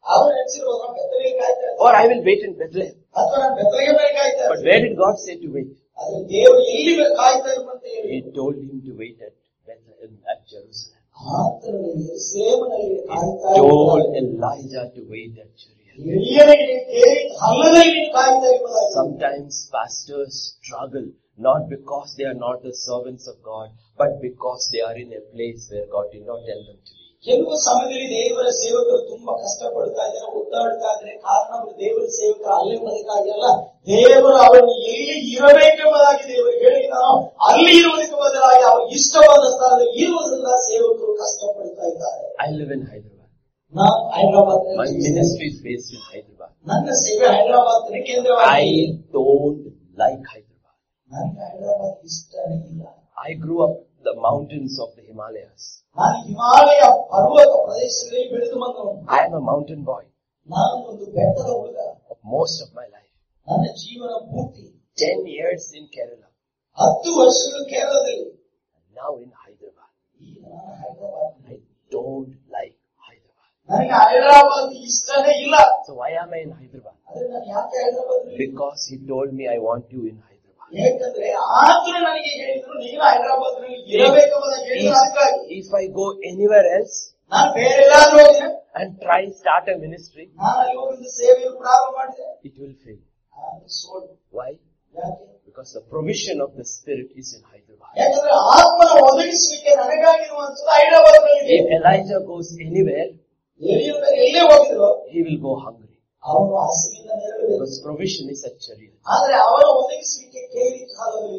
ಅವನು ಎಣಿಸಿರುವಾಗ ಬೆತ್ತಲೆಗೆ ಕಾಯ್ತಾ ಇದ್ದ. Or I will wait in Bethlehem. ಅಥವಾ ನಾನು ಬೆತ್ತಲೆಗೆ ಮೇಲೆ ಕಾಯ್ತಾ But where did God say to wait? ಆದ್ರೆ ದೇವರು ಎಲ್ಲಿ ಕಾಯ್ತಾ ಇರುವಂತ ಹೇಳಿ He told him to wait at Bethlehem, at Jerusalem. ಆತನು ಯೆರೂಸಲೇಮಿನಲ್ಲಿ ಕಾಯ್ತಾ He told Elijah to wait at Jerusalem. ಎಲಿಯನಿಗೆ ಕೇಳಿ ಹಲ್ಲದಲ್ಲಿ ಕಾಯ್ತಾ ಇರುವುದಾಗಿ. Sometimes pastors struggle not because they are not the servants of God, but because they are in a place where God did not tell them to be. ಕೆಲವು ಸಮಯದಲ್ಲಿ ದೇವರ ಸೇವಕರು ತುಂಬಾ ಕಷ್ಟಪಡ್ತಾ ಇದ್ದಾರೆ, ಒದ್ದಾಡ್ತಾ ಇದ್ದಾರೆ. ಕಾರಣ ಅವರು ದೇವರ ಸೇವಕರು ಅಲ್ಲಿರುವುದಕ್ಕಾಗಿ ಅಲ್ಲ, ದೇವರು ಅವರನ್ನು ಎಲ್ಲಿ ಇರಬೇಕೆಂಬುದಾಗಿ ದೇವರು ಹೇಳಿದಾನೋ ಅಲ್ಲಿ ಇರುವುದಕ್ಕೆ ಬದಲಾಗಿ ಅವರು ಇಷ್ಟವಾದ ಸ್ಥಳದಲ್ಲಿ ಇರುವುದರಿಂದ ಸೇವಕರು ಕಷ್ಟಪಡ್ತಾ ಇದ್ದಾರೆ. I live in Hyderabad. ನಾನು Hyderabad, My ministry is based in Hyderabad. ನನ್ನ ಸೇವೆ ಹೈದರಾಬಾದ್ ಕೇಂದ್ರವಾಗಿ. I don't like Hyderabad. ನನಗೆ ಹೈದರಾಬಾದ್ ಇಷ್ಟನೇ ಇಲ್ಲ. I grew up in the mountains of the Himalayas. ನಾನು ಹಿಮಾಲಯ ಪರ್ವತ ಪ್ರದೇಶಗಳಲ್ಲಿ ಬೆಳೆದು ಬಂದವನು. I am a mountain boy ನಾನು ಒಂದು ಬೆಟ್ಟದ ಹುಡುಗ. of most of my life. ನನ್ನ ಜೀವನ ಪೂರ್ತಿ Ten years in Kerala. ಹತ್ತು ವರ್ಷಗಳು ಕೇರಳದಲ್ಲಿ. And now in Hyderabad. ಈಗ ನಾನು Hyderabad. I don't like Hyderabad. ನನಗೆ ಹೈದರಾಬಾದ್ ಇಷ್ಟನೇ ಇಲ್ಲ. So why am I in Hyderabad? ಆದ್ರೆ ನಾನು ಯಾಕೆ Hyderabad? Because he told me I want you in Hyderabad. ಯಾಕಂದ್ರೆ ಆತನು ನನಗೆ ಹೇಳಿದ್ರು ನೀನು ಹೈದರಾಬಾದ್ ನಲ್ಲಿ ಇರಬೇಕೆಂಬುದಾಗಿ ಹೇಳಿದ್ರು. ಅದಕ್ಕಾಗಿ If I go anywhere else ನಾನು ಬೇರೆ ಎಲ್ಲಾದ್ರೂ ಹೋಗಿದ್ರೆ and try start a ministry, ನಾನು ಅಲ್ಲಿ ಹೋಗಿ ಸೇವೆಯನ್ನು ಪ್ರಾರಂಭ ಮಾಡಿದೆ, it will fail. ಆದ್ರೆ ಸೋಲು. Why? ಯಾಕೆ? Because the provision of the Spirit is in Hyderabad. ಯಾಕಂದ್ರೆ ಆತ್ಮನ ಒದಗಿಸುವಿಕೆ ನನಗಾಗಿರುವಂತದ್ದು ಹೈದರಾಬಾದ್ ನಲ್ಲಿ. If Elijah goes anywhere, ಎಲ್ಲಿಯೂ ಎಲ್ಲೇ ಹೋಗಿದ್ರು he will go hungry. ಅವನು ಹಸಿವಿಂದ ನೆರಳು. Because provision is at chariot. ಆದ್ರೆ ಅವನ ಒದಗಿಸುವಿಕೆ ಕೇಳಿ ಕಾಲದಲ್ಲಿ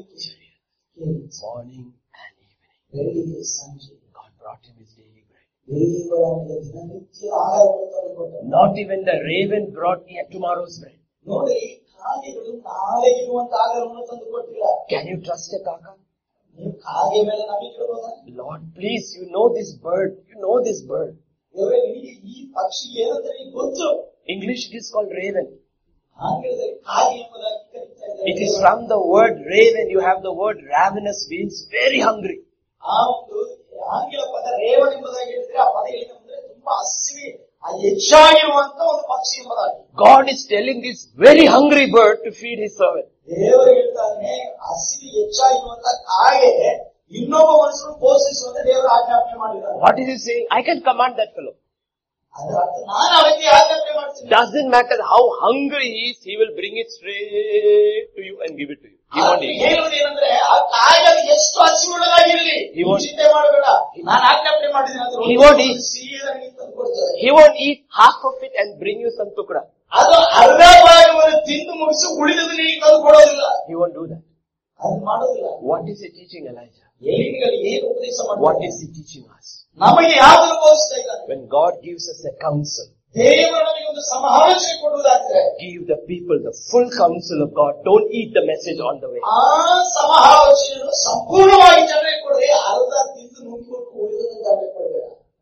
Morning and evening. ಬೆಳಿಗ್ಗೆ ಸಂಜೆ God brought him his daily bread. ದೇವರ ಅವನಿಗೆ ದಿನನಿತ್ಯ ಆಹಾರವನ್ನು ತಂದುಕೊಟ್ಟನು. Not even the raven brought yet tomorrow's bread. ನೋಡಿ, ಕಾಗೆಗಳು ನಾಳೆ ಇರುವಂತ ಆಹಾರವನ್ನು ತಂದು ಕೊಟ್ಟಿಲ್ಲ. Can you trust a kaka? ನೀವು ಕಾಗೆ ಮೇಲೆ ನಂಬಿಕೆ ಇಡಬಹುದಾ? Lord, please, you know this bird. You know this bird. ದೇವರೇ, ನಿನಗೆ ಈ ಪಕ್ಷಿ ಏನಂತ ನಿನಗೆ ಗೊತ್ತು. English it is called raven. ಆಂಗ್ಲದಲ್ಲಿ ಕಾಗೆ ಎಂಬುದಾಗಿ ಕರೀತಾ ಇದ್ದಾರೆ. It is from the word raven. You have the word ravenous, means very hungry. ಆ ಒಂದು ಆಂಗ್ಲ ಪದ ರೇವನ್ ಎಂಬುದಾಗಿ ಹೇಳಿದ್ರೆ ಆ ಪದ ಏನು ಅಂದ್ರೆ ತುಂಬಾ ಹಸಿವೆ ಹೆಚ್ಚಾಗಿರುವಂತ ಒಂದು ಪಕ್ಷಿ ಎಂಬುದಾಗಿ. God is telling this very hungry bird to feed his servant. ದೇವರು ಹೇಳ್ತಾನೆ, ಹಸಿವೆ ಹೆಚ್ಚಾಗಿರುವಂತ ಕಾಗೆ ಇನ್ನೊಬ್ಬ ಮನುಷ್ಯನು ಪೋಷಿಸುವಂತ ದೇವರು ಆಜ್ಞಾಪನೆ ಮಾಡಿದ್ದಾರೆ. What is he saying? I can command that fellow. ಅದರ ಅರ್ಥ ನಾನು ಆ ವ್ಯಕ್ತಿ ಆಜ್ಞಾಪನೆ ಮಾಡ್ತೀನಿ. Doesn't matter how hungry he is, he will bring it straight to you and give it to you. He won't eat. ಹೇಳುವುದು ಏನಂದ್ರೆ ಆ ಕಾಗೆ ಎಷ್ಟು ಹಸಿವುಳ್ಳದಾಗಿರಲಿ ಚಿಂತೆ ಮಾಡಬೇಡ, ನಾನು ಆಜ್ಞಾಪನೆ ಮಾಡಿದ್ದೀನಿ ಅಂದ್ರೆ He won't eat. ಸೀದಾ ನಿನಗೆ ತಂದು ಕೊಡ್ತದೆ. He won't eat half of it and bring you some tukra. ಅದು ಅರ್ಧ ಭಾಗವನ್ನು ತಿಂದು ಮುಗಿಸಿ ಉಳಿದದ್ದು ನಿನಗೆ ತಂದು ಕೊಡೋದಿಲ್ಲ. He won't do that. ಅದು ಮಾಡೋದಿಲ್ಲ. What is he teaching Elijah? ಏಲಿಗಳಿಗೆ ಏನು ಉಪದೇಶ ಮಾಡ್ತಾರೆ? What is he teaching us? ನಮಗೆ ಯಾವ್ದನ್ನು ಬೋಧಿಸ್ತಾ ಇದ್ದಾನೆ? When God gives us a counsel, ದೇವರು ನಮಗೆ ಒಂದು ಸಮಾಲೋಚನೆ ಕೊಡುವುದಾದ್ರೆ give the people the full counsel of God. Don't eat the message on the way. ಆ ಸಮಾಲೋಚನೆಯನ್ನು ಸಂಪೂರ್ಣವಾಗಿ ಜನರಿಗೆ ಕೊಡ್ರಿ, ಅರ್ಧ ತಿಂದು ನುಂಗಿಕೊಟ್ಟು ಉಳಿದನ್ನು ಜನರಿಗೆ ಕೊಡಬೇಡ.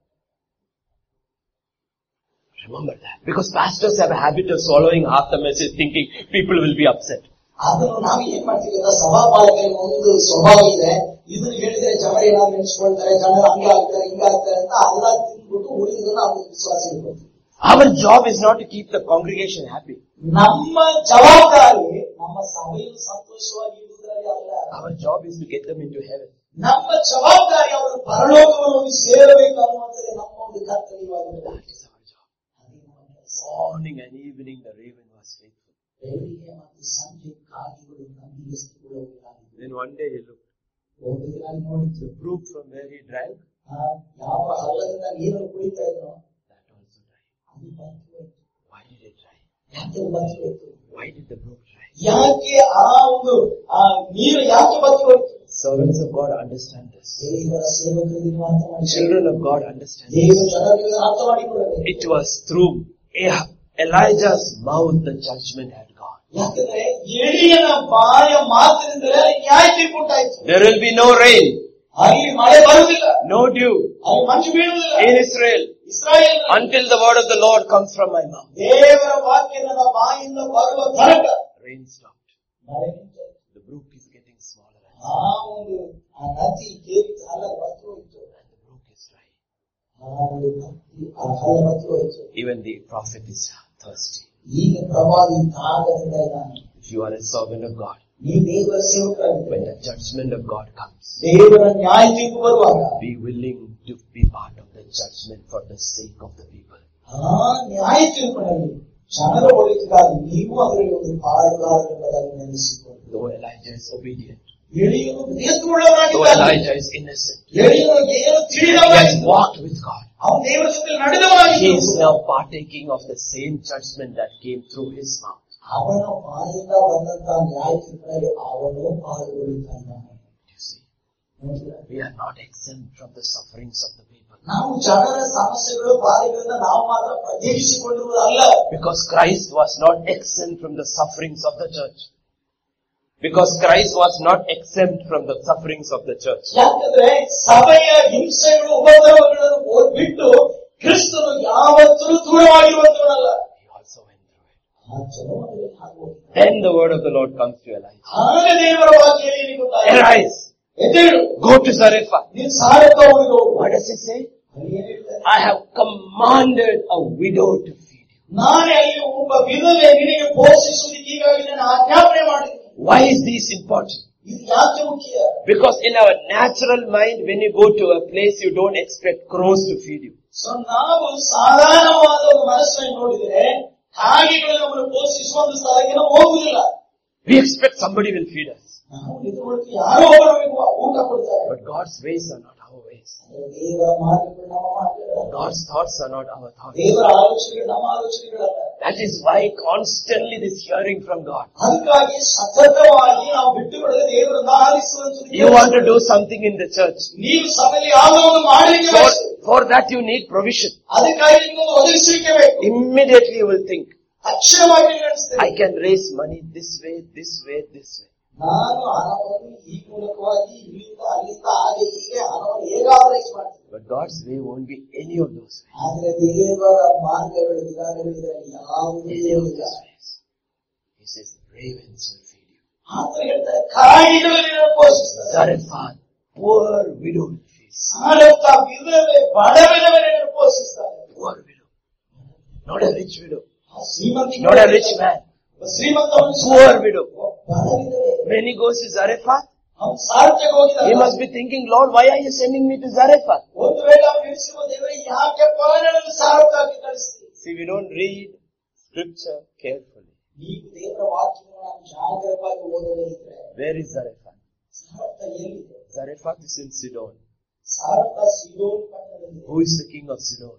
Remember that. Because pastors have a habit of swallowing half the message thinking people will be upset. ಅದನ್ನು ನಾವು ಏನ್ ಮಾಡ್ತೀವಿ ಅಂತ ಸಭಾಪಾಲಕರಿಗೆ ಒಂದು ಸ್ವಭಾವ ಇದೆ, ಇದನ್ನು ಹೇಳಿದ್ರೆ ಜನರು ಏನಾದ್ರು ನೆನೆಸ್ಕೊಳ್ತಾರೆ, ಜನರು ಹಂಗಾಗ್ತಾರೆ ಹಿಂಗಾಗ್ತಾರೆ ಅಂತ ಅರ್ಧ ತಿಂದ್ಬಿಟ್ಟು ಉಳಿದನ್ನು ನಾವು ವಿಶ್ವಾಸ ಇಟ್ಕೊಳ್ತೀವಿ. Our job is not to keep the congregation happy. ನಮ್ಮ ಜವಾಬ್ದಾರಿ ನಮ್ಮ ಸಭೆಯನ್ನು ಸಂತೋಷವಾಗಿ ಇರುವುದರಲ್ಲಿ ಅಲ್ಲ. Our job is to get them into heaven. ನಮ್ಮ ಜವಾಬ್ದಾರಿ ಅವರು ಪರಲೋಕವನ್ನು ಸೇರಬೇಕು ಅನ್ನುವಂಥದ್ದೇ ನಮ್ಮ ಒಂದು ಕರ್ತವ್ಯವಾಗಿದೆ. That is our job. Morning and evening the raven was faithful. ಬೆಳಿಗ್ಗೆ ಮತ್ತು ಸಂಜೆ ಕಾಗೆಗಳು ನಂಬಿಕೆಗೊಳ್ಳಬೇಕಾಗಿದೆ. Then one day he looked. ಒಂದು ದಿನ ನೋಡಿದ್ರು, The brook from where he drank, ಯಾವ ಹಳ್ಳದಿಂದ ನೀರನ್ನು ಕುಡಿತಾ ಇದ್ರು that also dried. ಅದು ಬತ್ತಿ ಹೋಯ್ತು. Why did it dry? ಯಾಕೆ ಬತ್ತಿ ಹೋಯ್ತು? Why did the brook dry? ಯಾಕೆ ಆ ಒಂದು ಆ ನೀರು ಯಾಕೆ ಬತ್ತಿ ಹೋಯ್ತು? Servants of God understand this. ದೇವರ ಸೇವಕರಿಗೆ ಅರ್ಥ ಮಾಡಿ, Children of God understand ದೇವರ this. ಜನರಿಗೆ ಅರ್ಥ ಮಾಡಿಕೊಳ್ಳಬೇಕು. It was through Elijah's mouth the judgment had gone. ಯಾಕಂದ್ರೆ ಎಲಿಯನ ಬಾಯ ಮಾತಿನಿಂದಲೇ ನ್ಯಾಯ ತೀರ್ಪು ಉಂಟಾಯಿತು. There will be no rain, ಅಲ್ಲಿ ಮಳೆ ಬರುವುದಿಲ್ಲ, no dew ಅಲ್ಲಿ ಮಂಜು ಬೀಳುವುದಿಲ್ಲ in Israel Israel until the word of the Lord comes from my mouth. ದೇವರ ವಾಕ್ಯ ನನ್ನ ಬಾಯಿಂದ ಬರುವ ತನಕ Rain stopped. ಮಳೆ ನಿಂತು. The brook is getting smaller and ಆ ಒಂದು ಆ ನದಿ ಕೇರಿ ಕಾಲ ಬತ್ತು ಹೋಯಿತು. the brook is dry. ಆ ಒಂದು ಆ ಹಳ್ಳ ಬತ್ತಿ ಹೋಯ್ತು. Even the prophet is thirsty. ಈಗ ಪ್ರವಾದಿ ದಾಹದಿಂದ ಇದ್ದಾನೆ. If you are a servant of God, ನೀವು ದೇವರ ಸೇವಕರಾಗಿದ್ದೀರಿ. when the judgment of God comes, ದೇವರ ನ್ಯಾಯ ತೀರ್ಪು ಬರುವಾಗ be willing to be part of the judgment for the sake of the people. ಆ ನ್ಯಾಯ ತೀರ್ಪಿನಲ್ಲಿ ಜನರ ಒಳಿತಿಗಾಗಿ ನೀವು ಅದರಲ್ಲಿ ಒಂದು ಪಾಲುಗಾರರೆಂಬುದಾಗಿ ನೆನೆಸಿಕೊಳ್ಳಿ. Though Elijah is obedient, ಎಲಿಯನು though ವಿಧೇಯತ್ವವುಳ್ಳವನಾಗಿದ್ದಾನೆ. Elijah is innocent, ಎಲಿಯನು ಏನು he ತಿಳಿದವನಾಗಿದ್ದಾನೆ. walked with God. ಅವನು ದೇವರ ಜೊತೆ He is ನಡೆದವನಾಗಿದ್ದಾನೆ. now partaking of the same judgment that came through his mouth. ಅವನ ಬಾಯಿಂದ ಬಂದಂತಹ ನ್ಯಾಯ ತೀರ್ಪಿನಲ್ಲಿ ಅವನು ಪಾಲ್ಗೊಳ್ಳುತ್ತಾ ಇದ್ದಾನೆ. You see, ನೋಡಿದ್ರಾ? we are not exempt from the sufferings of the people. ನಾವು ಜನರ ಸಮಸ್ಯೆಗಳು ಬಾಧೆಗಳಿಂದ ನಾವು ಮಾತ್ರ ಪ್ರತ್ಯೇಕಿಸಿಕೊಂಡಿರುವುದಲ್ಲ. Because Christ was not exempt from the sufferings of the church. Because Christ was not exempt from the sufferings of the church. ಯಾಕಂದ್ರೆ ಸಭೆಯ ಹಿಂಸೆಗಳು ಉಪದ್ರವಗಳನ್ನು ಬಿಟ್ಟು ಕ್ರಿಸ್ತನು ಯಾವತ್ತೂ ದೂರವಾಗಿರುವಂತವನಲ್ಲ. He also went through it. ಆ ಜನರಲ್ಲಿ ಹಾಗೆ Then the word of the Lord comes to Elijah. ಆಗ ದೇವರ ವಾಕ್ಯ ಎಲಿಯನಿಗೆ ಗೊತ್ತಾಯಿತು. Arise, ಎದ್ದೇಳು, go to Zarephath. ನೀನು ಸಾರಥ್ವವನ್ನು ಹೋಗು. What does he say? ಅಲ್ಲಿ ಏನ್ ಹೇಳ್ತಾರೆ? I have commanded a widow to feed you. ನಾನೇ ಅಲ್ಲಿ ಒಬ್ಬ ವಿಧವೆ ನಿನಗೆ ಪೋಷಿಸುವುದಕ್ಕೆ ಈಗಾಗಲೇ ನಾನು ಆಜ್ಞಾಪನೆ ಮಾಡಿದ್ದೀನಿ. Why is this important? ಇದು ಯಾಕೆ ಮುಖ್ಯ? Because in our natural mind, when you go to a place, you don't expect crows to feed you. So ನಾವು ಸಾಧಾರಣವಾದ ಒಂದು ಮನಸ್ಸನ್ನು ನೋಡಿದರೆ ಕಾಗೆಗಳು ನಮ್ಮನ್ನು ಪೋಷಿಸುವ ಒಂದು ಸ್ಥಳಕ್ಕೆ ನಾವು ಹೋಗುವುದಿಲ್ಲ. We expect somebody will feed us. ನಾವು ನಿಂತುಕೊಳ್ಳಿ ಯಾರೋ ಒಬ್ಬರು ನಮಗೆ ಊಟ ಕೊಡ್ತಾರೆ. But God's ways are not our ways. ದೇವರ ಮಾರ್ಗಗಳು ನಮ್ಮ ಮಾರ್ಗಗಳಲ್ಲ. God's thoughts are not our thoughts. ದೇವರ ಆಲೋಚನೆಗಳು ನಮ್ಮ ಆಲೋಚನೆಗಳಲ್ಲ. That is why constantly this hearing from God. ಅದಕ್ಕಾಗಿ ಸತತವಾಗಿ ನಾವು ಬಿಟ್ಟುಕೊಡದೆ ದೇವರನ್ನ ಆಲಿಸುವಂತ. You want to do something in the church. ನೀವು ಸಭೆಯಲ್ಲಿ ಯಾವುದೋ ಒಂದು ಮಾಡಲಿಕ್ಕೆ For, ಬಯಸಿ. for that you need provision. ಅದಕ್ಕಾಗಿ ನಿಮಗೆ ಒದಗಿಸಲಿಕ್ಕೆ ಬೇಕು. Immediately you will think, ತಕ್ಷಣವಾಗಿ ನೀವು ಅನಿಸ್ತೇವೆ, I can raise money this way, this way, this way. ನಾನು ಹಣವನ್ನು ಈ ಮೂಲಕವಾಗಿ ಇಲ್ಲಿಂದ ಅಲ್ಲಿಂದ ಹಾಗೆ ಹೀಗೆ ಹಣವನ್ನು ಹೇಗಾದ್ರೂ ರೈಸ್ ಮಾಡ್ತೀನಿ. But God's way won't be any of those ways. ಆದ್ರೆ ದೇವರ ಮಾರ್ಗಗಳು ವಿಧಾನಗಳು ಇದರಲ್ಲಿ ಯಾವುದೇ Any of ಇಲ್ಲ. those ways. He says, ravens will feed you. ಆತರ ಹೇಳ್ತಾರೆ, ಕಾಯಿಗಳು ನಿನ್ನನ್ನು ಪೋಷಿಸ್ತಾರೆ. Zarephath, poor widow will feed you. ಸಾರಥ ವಿಧವೆ ಬಡ ವಿಧವೆ ನಿನ್ನನ್ನು ಪೋಷಿಸ್ತಾರೆ. Poor widow. Not a rich widow. ಶ್ರೀಮಂತ Not a rich man. ಶ್ರೀಮಂತ Poor widow. ಬಡ ವಿಧವೆ. When he goes to Zarephath, ಅವನು ಸಾರಥ್ಯಕ್ಕೆ ಹೋಗಿದ್ದಾನೆ. he must be thinking, Lord, why are you sending me to Zarephath? ಒಂದು ವೇಳೆ ಅವನು ಎಣಿಸಿರುವ ದೇವರೇ ಯಾಕೆಪ್ಪ ನನ್ನನ್ನು ಸಾರಥ್ಯಕ್ಕೆ ಕಳಿಸ್ತೀರಿ? See, we don't read scripture carefully. ನೀವು ದೇವರ ವಾಕ್ಯವನ್ನು ನಾವು ಜಾಗರೂಕವಾಗಿ ಓದದೇ ಇದ್ರೆ Where is Zarephath? ಸಾರಥ ಎಲ್ಲಿದೆ? Zarephath is in Sidon. ಸಾರಥ Sidon ಪಟ್ಟಣದಲ್ಲಿ. Who is the king of Sidon?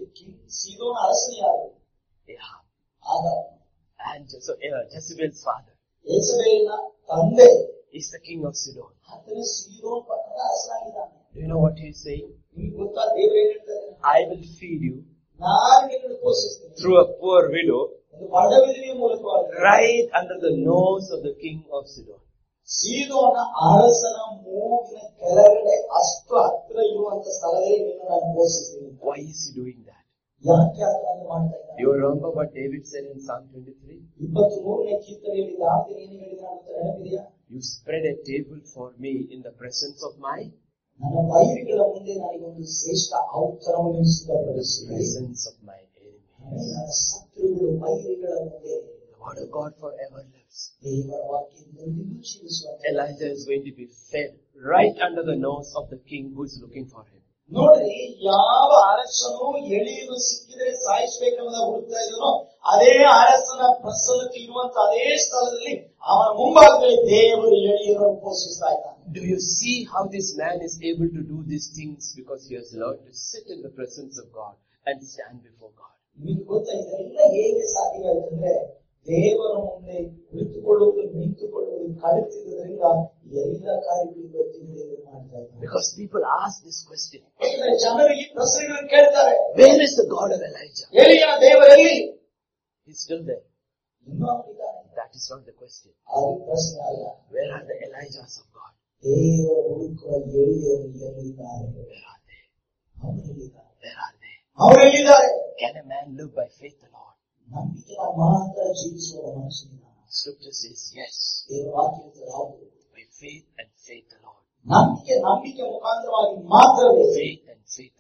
Sidon ಅರಸನು ಯಾರು? Ahab. ಆಗ And so, uh, Jezebel's father ಯೆಜಬೇಲನ ತಂದೆ is the king of Sidon. ಆತನು ಸೀದೋನ್ ಪಟ್ಟಣದ ಅರಸನಾಗಿದ್ದಾನೆ. Do you know what he is saying? ನಿಮಗೆ ಗೊತ್ತಾ ದೇವರು ಏನ್ ಹೇಳ್ತಾರೆ? I will feed you ನಾನು ನಿನ್ನನ್ನು ಪೋಷಿಸ್ತೀನಿ. through a poor widow ಒಂದು ಬಡ ವಿಧವೆಯ ಮೂಲಕವಾಗಿ right under the nose of the king of Sidon. ಸೀದೋನ ಅರಸನ ಮೂಗಿನ ಕೆಳಗಡೆ ಅಷ್ಟು ಹತ್ರ ಇರುವಂತ ಸ್ಥಳದಲ್ಲಿ ನಿನ್ನನ್ನು ನಾನು ಪೋಷಿಸ್ತೀನಿ. Why is he doing that? ಯಾಕೆ ಆತನನ್ನು ಮಾಡ್ತಾ ಇದ್ದಾನೆ? You remember what David said in Psalm twenty-three? ಇಪ್ಪತ್ತ್ ಮೂರನೇ ಕೀರ್ತನೆಯಲ್ಲಿ ದಾವೀದನು ಏನು ಹೇಳಿದ ಅಂತ ನೆನಪಿದೆಯಾ? You spread a table for me in the presence of my ನನ್ನ ವೈರಿಗಳ ಮುಂದೆ ನನಗೊಂದು ಶ್ರೇಷ್ಠ ಔತಣವನ್ನು ಸಿದ್ಧಪಡಿಸಿದೆ. presence of my enemies. ನನ್ನ ಶತ್ರುಗಳು ವೈರಿಗಳ ಮುಂದೆ. The word of God forever lives. ದೇವರ ವಾಕ್ಯದಿಂದ ಜೀವಿಸುವ Elijah is going to be fed right under the nose of the king who is looking for him. ನೋಡ್ರಿ, ಯಾವ ಅರಸನು ಎಳೆಯಲು ಸಿಕ್ಕಿದ್ರೆ ಸಾಯಿಸಬೇಕೆಂಬುದ ಹುಡುಕ್ತಾ ಇದನೋ ಅದೇ ಅರಸನ ಪ್ರಸನ್ನತೆ ಇರುವಂತ ಅದೇ ಸ್ಥಳದಲ್ಲಿ ಅವನ ಮುಂಭಾಗದಲ್ಲಿ ದೇವರು ಎಳೆಯರನ್ನು ಪೋಷಿಸ್ತಾ ಇದ್ದಾನೆ. Do you see how this man is able to do these things? Because he has learned to sit in the presence of God and stand before God. ನಿಮಗೆ ಗೊತ್ತಾ ಇದೆಲ್ಲ ಹೇಗೆ ಸಾಧ್ಯವಾಯಿತಂದ್ರೆ ದೇವರ ಮುಂದೆ ಕುಳಿತುಕೊಳ್ಳುವುದು ನಿಂತುಕೊಳ್ಳುವುದು ಕಲಿತಿರುವುದರಿಂದ ಎಲ್ಲ ಕಾರ್ಯಗಳು ಇವತ್ತಿನ ದೇವರು ಮಾಡ್ತಾ ಇದ್ದಾರೆ. Because people ask this question. ಜನರು ಈ ಪ್ರಶ್ನೆಗಳನ್ನು ಕೇಳ್ತಾರೆ, Where is the God of Elijah? ಎಲಿಯನ ದೇವರಲ್ಲಿ? He's still there. ಇನ್ನೂ ಅವರಿದ್ದಾರೆ. That is not the question. ಅದು ಪ್ರಶ್ನೆ ಅಲ್ಲ. Where are the Elijahs of God? ದೇವರ ಹುಡುಕುವ ಎಲಿಯರು ಎಲ್ಲಿದ್ದಾರೆ? Where are they? ಅವರೆಲ್ಲಿದ್ದಾರೆ? Where are they? ಅವರೆಲ್ಲಿದ್ದಾರೆ? Can a man live by faith alone? ನಂಬಿಕೆ ಮಾತ್ರ ಜೀವಿಸುವ ಮನುಷ್ಯನಿದ್ದಾನೆ. Scripture says yes. ದೇವರ ವಾಕ್ಯದ ಹೌದು. By faith and faith alone. ನಂಬಿಕೆ ನಂಬಿಕೆ ಮುಖಾಂತರವಾಗಿ ಮಾತ್ರವೇ. Faith and faith alone.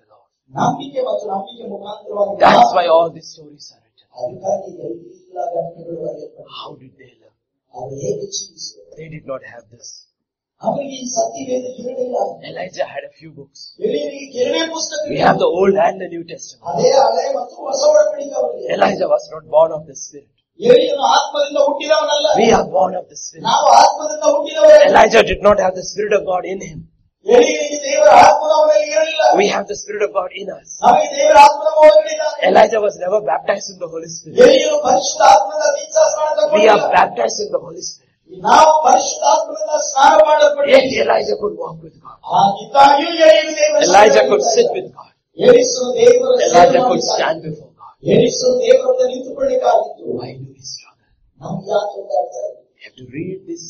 ನಂಬಿಕೆ ಮತ್ತು ನಂಬಿಕೆ ಮುಖಾಂತರವಾಗಿ That's why all these stories are written. ಅದಕ್ಕಾಗಿ ಎಲ್ಲ ಘಟನೆಗಳು ಬರೆಯಲ್ಪಟ್ಟಿವೆ. How did they live? ಅವರು ಹೇಗೆ ಜೀವಿಸಿದರು? They did not have this. ಅವರಿಗೆ ಈ ಸತ್ಯವೇದ ಇರಲಿಲ್ಲ. Elijah had a few books. ಎಲೀಯನಿಗೆ ಕೆಲವೇ ಪುಸ್ತಕಗಳು. We have the Old and the New Testament. ಅದೇ ಹಳೆ ಮತ್ತು ಹೊಸ ಒಡಂಬಡಿಕೆ ಅವರಿಗೆ. Elijah was not born of the Spirit. ಎಲೀಯನು ಆತ್ಮದಿಂದ ಹುಟ್ಟಿದವನಲ್ಲ. We are born of the Spirit. ನಾವು ಆತ್ಮದಿಂದ ಹುಟ್ಟಿದವರೇ. Elijah did not have the Spirit of God in him. ಎಲೀಯನಿಗೆ ದೇವರ ಆತ್ಮನು ಅವನಲ್ಲಿ ಇರಲಿಲ್ಲ. We have the Spirit of God in us. ನಮಗೆ ದೇವರ ಆತ್ಮನು ಒಳಗಿದ್ದಾನೆ. Elijah was never baptized in the Holy Spirit. ಎಲೀಯನು ಪರಿಶುದ್ಧ ಆತ್ಮದಿಂದ ದೀಕ್ಷಾಸ್ನಾನ We ತಗೊಂಡಿಲ್ಲ. are baptized in the Holy Spirit. ನಾವು ಪರಿಶುದ್ಧ ಆತ್ಮದಿಂದ ಸ್ನಾನ ಮಾಡಲ್ಪಟ್ಟಿದ್ದೇವೆ. Yet Elijah could walk with God. ಆಗಿದ್ದಾಗ್ಯೂ ಎಲೀಯನು ದೇವರ Elijah could sit with God. ಎಲೀಯನು ದೇವರ Elijah could stand before God. ಎಲೀಯನು ದೇವರ ಮುಂದೆ ನಿಂತುಕೊಳ್ಳಿಕ್ಕಾಗಿತ್ತು. Why do we struggle? ನಾವು ಯಾಕೆ ಹೋರಾಡ್ತಾ ಇದ್ದೀವಿ? You have to read this,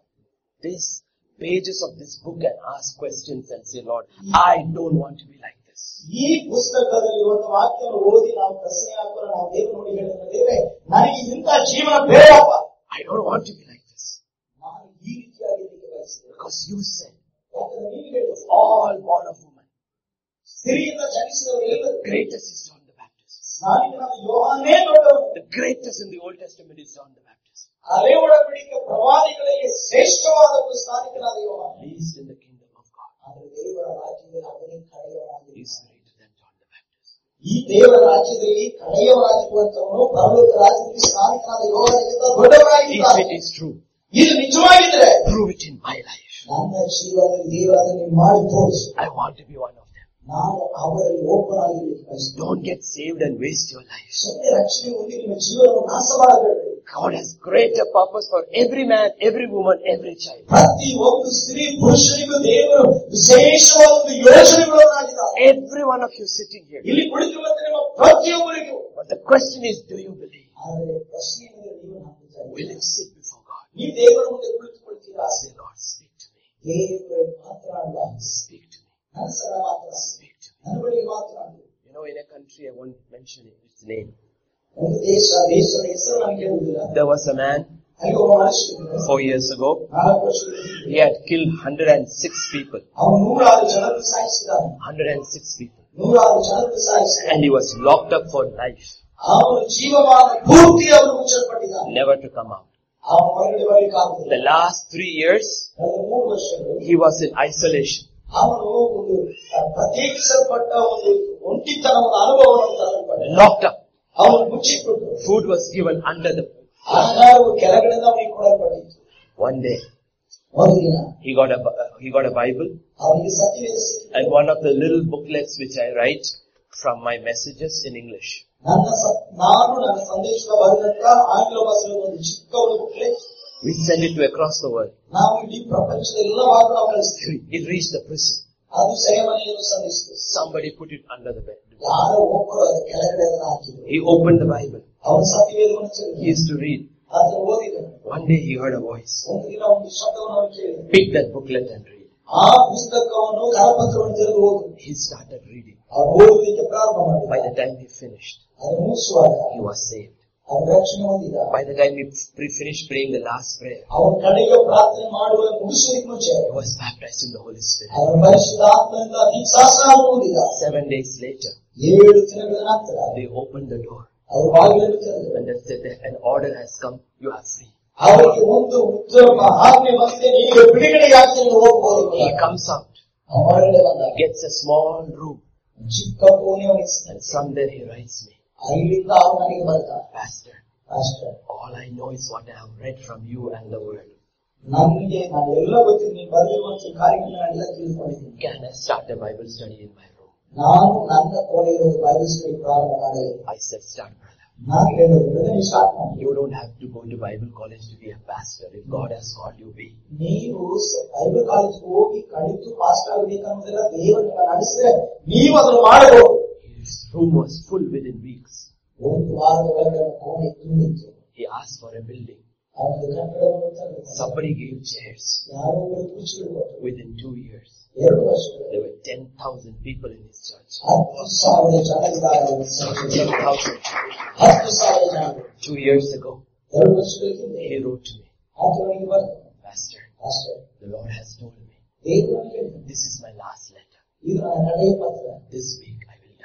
this pages of this book and ask questions and say, Lord, I don't want to be like this. ಈ ಪುಸ್ತಕದಲ್ಲಿ ಒಂದು ವಾಕ್ಯವನ್ನು ಓದಿ ನಾವು ಪ್ರಶ್ನೆ ಹಾಕೋಣ. ನಾವು ದೇವರು ನೋಡಿ ಹೇಳಿದ್ರೆ ದೇವರೇ ನನಗೆ ಇಂಥ ಜೀವನ ಬೇಡಪ್ಪ. I don't want to be like this. ನಾನು ಈ ರೀತಿಯಾಗಿ ಬಯಸ್ತೇನೆ. Because you said, ಯಾಕಂದ್ರೆ ನೀವು ಹೇಳಿದ್ರಿ all born of woman. ಸ್ತ್ರೀಯಿಂದ ಜನಿಸಿದವರು ಎಲ್ಲರೂ Greatest is John the Baptist. ಸ್ನಾನಿಕನಾದ ಯೋಹಾನನೇ ದೊಡ್ಡವನು. The greatest in the Old Testament is John the Baptist. ಹಳೆ ಒಡಂಬಡಿಕೆ ಪ್ರವಾದಿಗಳಲ್ಲಿ ಶ್ರೇಷ್ಠವಾದವರು ಸ್ನಾನಿಕನಾದ ಯೋಹಾನ. Least in the kingdom of God. ಆದರೆ ದೇವರ ರಾಜ್ಯದಲ್ಲಿ ಅವನೇ ಕಡೆಯವನಾಗಿದ್ದಾನೆ. He is greater than John the Baptist. ಈ ದೇವರ ರಾಜ್ಯದಲ್ಲಿ ಕಡೆಯವರಾಗಿರುವಂತವನು ಪರಲೋಕ ರಾಜ್ಯದಲ್ಲಿ ಸ್ನಾನಿಕನಾದ ಯೋಹಾನಗಿಂತ ದೊಡ್ಡವರಾಗಿದ್ದಾನೆ. If it is true, ಇದು ನಿಜವಾಗಿದ್ರೆ prove it in my life. ನನ್ನ ಜೀವನದಲ್ಲಿ ದೇವರನ್ನು ಮಾಡಿ ತೋರಿಸು. I want to be one of them. ನಾನು ಅವರಲ್ಲಿ ಒಬ್ಬನಾಗಿರಲಿಕ್ಕೆ ಬಯಸ್ತೇನೆ. Don't get saved and waste your life. ಸುಮ್ಮನೆ ರಕ್ಷಣೆ ಹೊಂದಿ ನಿಮ್ಮ ಜೀವನವನ್ನು ನಾಶ ಮಾಡಬೇಡಿ. God has greater purpose for every man, every woman, every child. ಪ್ರತಿ ಒಂದು ಸ್ತ್ರೀ ಪುರುಷನಿಗೂ ದೇವರು ವಿಶೇಷವಾದ ಒಂದು ಯೋಜನೆಗಳನ್ನು ಹಾಕಿದ್ದಾರೆ. Every one of you sitting here. ಇಲ್ಲಿ ಕುಳಿತಿರುವಂತ ನಿಮ್ಮ ಪ್ರತಿಯೊಬ್ಬರಿಗೂ. But the question is, do you believe? ಆದರೆ ಪ್ರಶ್ನೆ ಏನೆಂದರೆ ನೀವು ನಂಬುತ್ತೀರಾ? Will you sit before God? ನೀವು ದೇವರ ಮುಂದೆ ಕುಳಿತುಕೊಳ್ತೀರಾ? Say, Lord, speak to me. ದೇವರೇ ಮಾತನಾಡುವ. Speak to me. ನನ್ನ ಸರ ಮಾತನಾಡು. Speak to me. ನನ್ನ ಬಳಿ ಮಾತನಾಡು. You know, in a country, I won't mention it, its name. ಒಂದು ದೇಶ ದೇಶದ ಹೆಸರು ನಾನು ಕೇಳುವುದಿಲ್ಲ. There was a man ಅಲ್ಲಿ ಒಬ್ಬ ಮನುಷ್ಯನಿದ್ದ. four years ago. ನಾಲ್ಕು ವರ್ಷಗಳ ಹಿಂದೆ He had killed one hundred six people. ಅವನು ನೂರಾರು ಜನರನ್ನು ಸಾಯಿಸಿದ್ದಾನೆ. one hundred six people. ನೂರಾರು ಜನರನ್ನು ಸಾಯಿಸಿದ್ದಾನೆ. And he was locked up for life. ಅವನು ಜೀವಮಾನ ಪೂರ್ತಿ ಅವನು ಮುಚ್ಚಲ್ಪಟ್ಟಿದ್ದಾನೆ. Never to come out. ಅವನು ಹೊರಗಡೆ ಬರಲಿಕ್ಕಾಗುವುದಿಲ್ಲ. The last three years, ಕಳೆದ ಮೂರು ವರ್ಷಗಳು he was in isolation. ಅವನು ಒಂದು ಪ್ರತ್ಯೇಕಿಸಲ್ಪಟ್ಟ ಒಂದು ಒಂಟಿತನದ ಅನುಭವವನ್ನು ತರಲ್ಪಟ್ಟ. Locked up. ಅವನು ಮುಚ್ಚಿಕೊಂಡು Food was given under the. ಆಹಾರವು ಕೆಳಗಡೆಯಿಂದ ಅವನಿಗೆ ಕೊಡಲ್ಪಟ್ಟಿತ್ತು. One day, ಒಂದು ದಿನ he got a uh, he got a Bible ಅವನಿಗೆ ಸತ್ಯವೇದ ಸಿಕ್ಕಿತು. and one of the little booklets which I write from my messages in English. ನನ್ನ ನಾನು ನನ್ನ ಸಂದೇಶದ ಬರೆದಂತ ಆಂಗ್ಲ ಭಾಷೆಯ ಒಂದು ಚಿಕ್ಕ ಒಂದು booklet. We send it to across the world. ನಾವು ಇಡೀ ಪ್ರಪಂಚದ ಎಲ್ಲ ಭಾಗ ನಾವು ಕಳಿಸ್ತೀವಿ. It reached the prison. ಅದು ಸೆರೆಮನೆಯನ್ನು ಸಂಧಿಸಿತು. Somebody put it under the bed. ಯಾರೋ ಒಬ್ಬರು ಅದರ ಕೆಳಗಡೆ ಅದನ್ನು ಹಾಕಿದ್ರು. He opened the Bible. ಅವನು ಸತ್ಯವೇದವನ್ನು He ತೆರೆದ. used to read. ಅದನ್ನು ಓದಿದನು. One day he heard a voice. ಒಂದು ದಿನ ಒಂದು ಶಬ್ದವನ್ನು ಅವನು ಕೇಳಿದನು. Pick that booklet and read. ಆ ಪುಸ್ತಕವನ್ನು ಕರಪತ್ರವನ್ನು ತೆರೆದು ಓದು. He started reading. ಅವನು ಓದುವುದಕ್ಕೆ ಪ್ರಾರಂಭ ಮಾಡಿದ. By the time he finished, ಅದನ್ನು ಮುಗಿಸುವಾಗ he was saved. ಅವನು ರಕ್ಷಣೆ ಹೊಂದಿದ. By the time he pre- finished praying the last prayer, ಅವನು ಕಡೆಗೆ ಪ್ರಾರ್ಥನೆ ಮಾಡುವ ಮುಗಿಸುವುದಕ್ಕೆ ಮುಂಚೆ he was baptized in the Holy Spirit. ಅವನು ಪರಿಶುದ್ಧ ಆತ್ಮದಿಂದ ದೀಕ್ಷಾಸ್ನಾನ ಹೊಂದಿದ. Seven days later, ಏಳು ದಿನಗಳ ನಂತರ they opened the door ಅವರು ಬಾಗಿಲನ್ನು ತೆರೆದರು. and they said that an order has come, you are free. ಅವರಿಗೆ ಒಂದು ಉತ್ತಮ ಆಜ್ಞೆ ಬಂದಿದೆ, ಈಗ ಬಿಡುಗಡೆಯಾಗಿ ನೀವು ಹೋಗಬಹುದು. He comes out, ಹೊರಗಡೆ ಬಂದಾಗ gets a small room, ಚಿಕ್ಕ ಕೋಣೆಯನ್ನು and from there he writes me, ಅಲ್ಲಿಂದ ಅವರು ನನಗೆ ಬರ್ತಾರೆ. Pastor, ಅಷ್ಟೇ. all I know is what I have read from you and the word. ನನಗೆ ನಾನು ಎಲ್ಲ ಗೊತ್ತಿದ್ದು ನೀವು ಬರೆದಿರುವಂತಹ ಕಾರ್ಯಗಳನ್ನ ನಾನೆಲ್ಲ ತಿಳ್ಕೊಂಡಿದ್ದೀನಿ. Can I start a Bible study in my room? ನಾನು ನನ್ನ ಕೋಣೆಯಲ್ಲಿ ಒಂದು ಬೈಬಲ್ ಸ್ಟಡಿ ಪ್ರಾರಂಭ ಮಾಡಿ. I said, start, brother. ನಾನು ಹೇಳೋದು ನೀವು ಸ್ಟಾರ್ಟ್ ಮಾಡಿ. You don't have to go to Bible college to be a pastor. If God has called you, be. ನೀವು ಬೈಬಲ್ ಕಾಲೇಜ್ ಹೋಗಿ ಕಲಿತು ಪಾಸ್ಟ್ ಆಗಬೇಕನ್ನೋದೆಲ್ಲ ದೇವರು ನಿಮ್ಮ ನಡೆಸಿದ್ರೆ ನೀವು ಅದನ್ನು ಮಾಡಬಹುದು. His room was full within weeks. ಒಂದು ವಾರದ ಒಳಗಡೆ ಕೋಣೆ ತುಂಬಿತ್ತು. He asked for a building. ಅವನಿಗೆ ಕಟ್ಟಡವನ್ನು ತರಬೇಕು. Somebody gave chairs. ಯಾರೋ ಒಬ್ಬರು ಕುರ್ಚಿಗಳು ಕೊಟ್ಟರು. Within two years, ಎರಡು ವರ್ಷಗಳು there were ten thousand people in his church. ಹತ್ತು ಸಾವಿರ ಜನ ಇದ್ದಾರೆ. ten thousand. ಹತ್ತು ಸಾವಿರ ಜನ. Two years ago, ಎರಡು ವರ್ಷಗಳ ಹಿಂದೆ he wrote to me, ಆತನಿಗೆ ಬರ್ತಾನೆ. Pastor, ಅಷ್ಟೇ. the Lord has told me, ದೇವರು ಹೇಳಿದ this is my last letter. ಇದು ನನ್ನ ಕಡೆಯ ಪತ್ರ. This week I will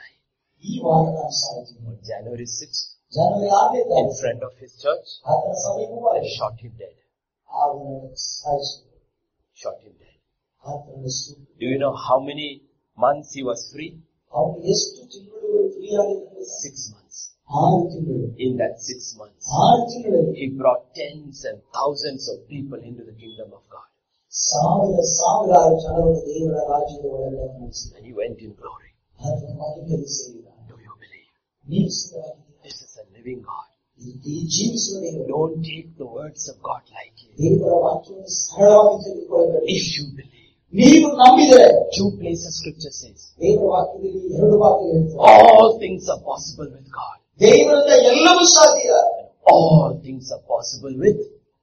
ಈ ವಾರ ನಾನು ಸಾಯ್ತೀನಿ. On January sixth, ಜನವರಿ ಆರನೇ in ತಾರೀಕು front of his church, ಆತನ ಸಭೆಗೆ they shot him dead. ಆತನನ್ನು ಸಾಯಿಸಿದರು. Shot him dead. ಆತನನ್ನು ಸುಟ್ಟು Do you know how many months he was free? ಅವನು ಎಷ್ಟು ತಿಂಗಳು ಫ್ರೀ ಆಗಿದ್ದಂತೆ? Six months. ಆರು ತಿಂಗಳು. In that six months, ಆರು ತಿಂಗಳಲ್ಲಿ he brought tens and thousands of people into the kingdom of God. ಸಾವಿರ ಸಾವಿರಾರು ಜನರನ್ನು ದೇವರ ರಾಜ್ಯದ ಒಳಗಡೆ ನಡೆಸಿದ. And he went in glory. ಆತನ ಮಹಿಮೆಯಲ್ಲಿ ಸೇರಿದ. Do you believe? ನೀವು ಸಿದ್ಧವಾಗಿದ್ದೀರಾ? This is a living God. ಈ ಜೀವಿಸುವ ದೇವರು. Don't take the words of God lightly. ದೇವರ ವಾಕ್ಯವನ್ನು ಸರಳವಾಗಿ ತೆಗೆದುಕೊಳ್ಳಬೇಡಿ. If you believe. ನೀವು ನಂಬಿದರೆ. Two places scripture says. ದೇವರ ವಾಕ್ಯದಲ್ಲಿ ಎರಡು ವಾಕ್ಯ ಹೇಳ್ತಾರೆ. All things are possible with God. ದೇವರಿಂದ ಎಲ್ಲವೂ ಸಾಧ್ಯ. All things are possible with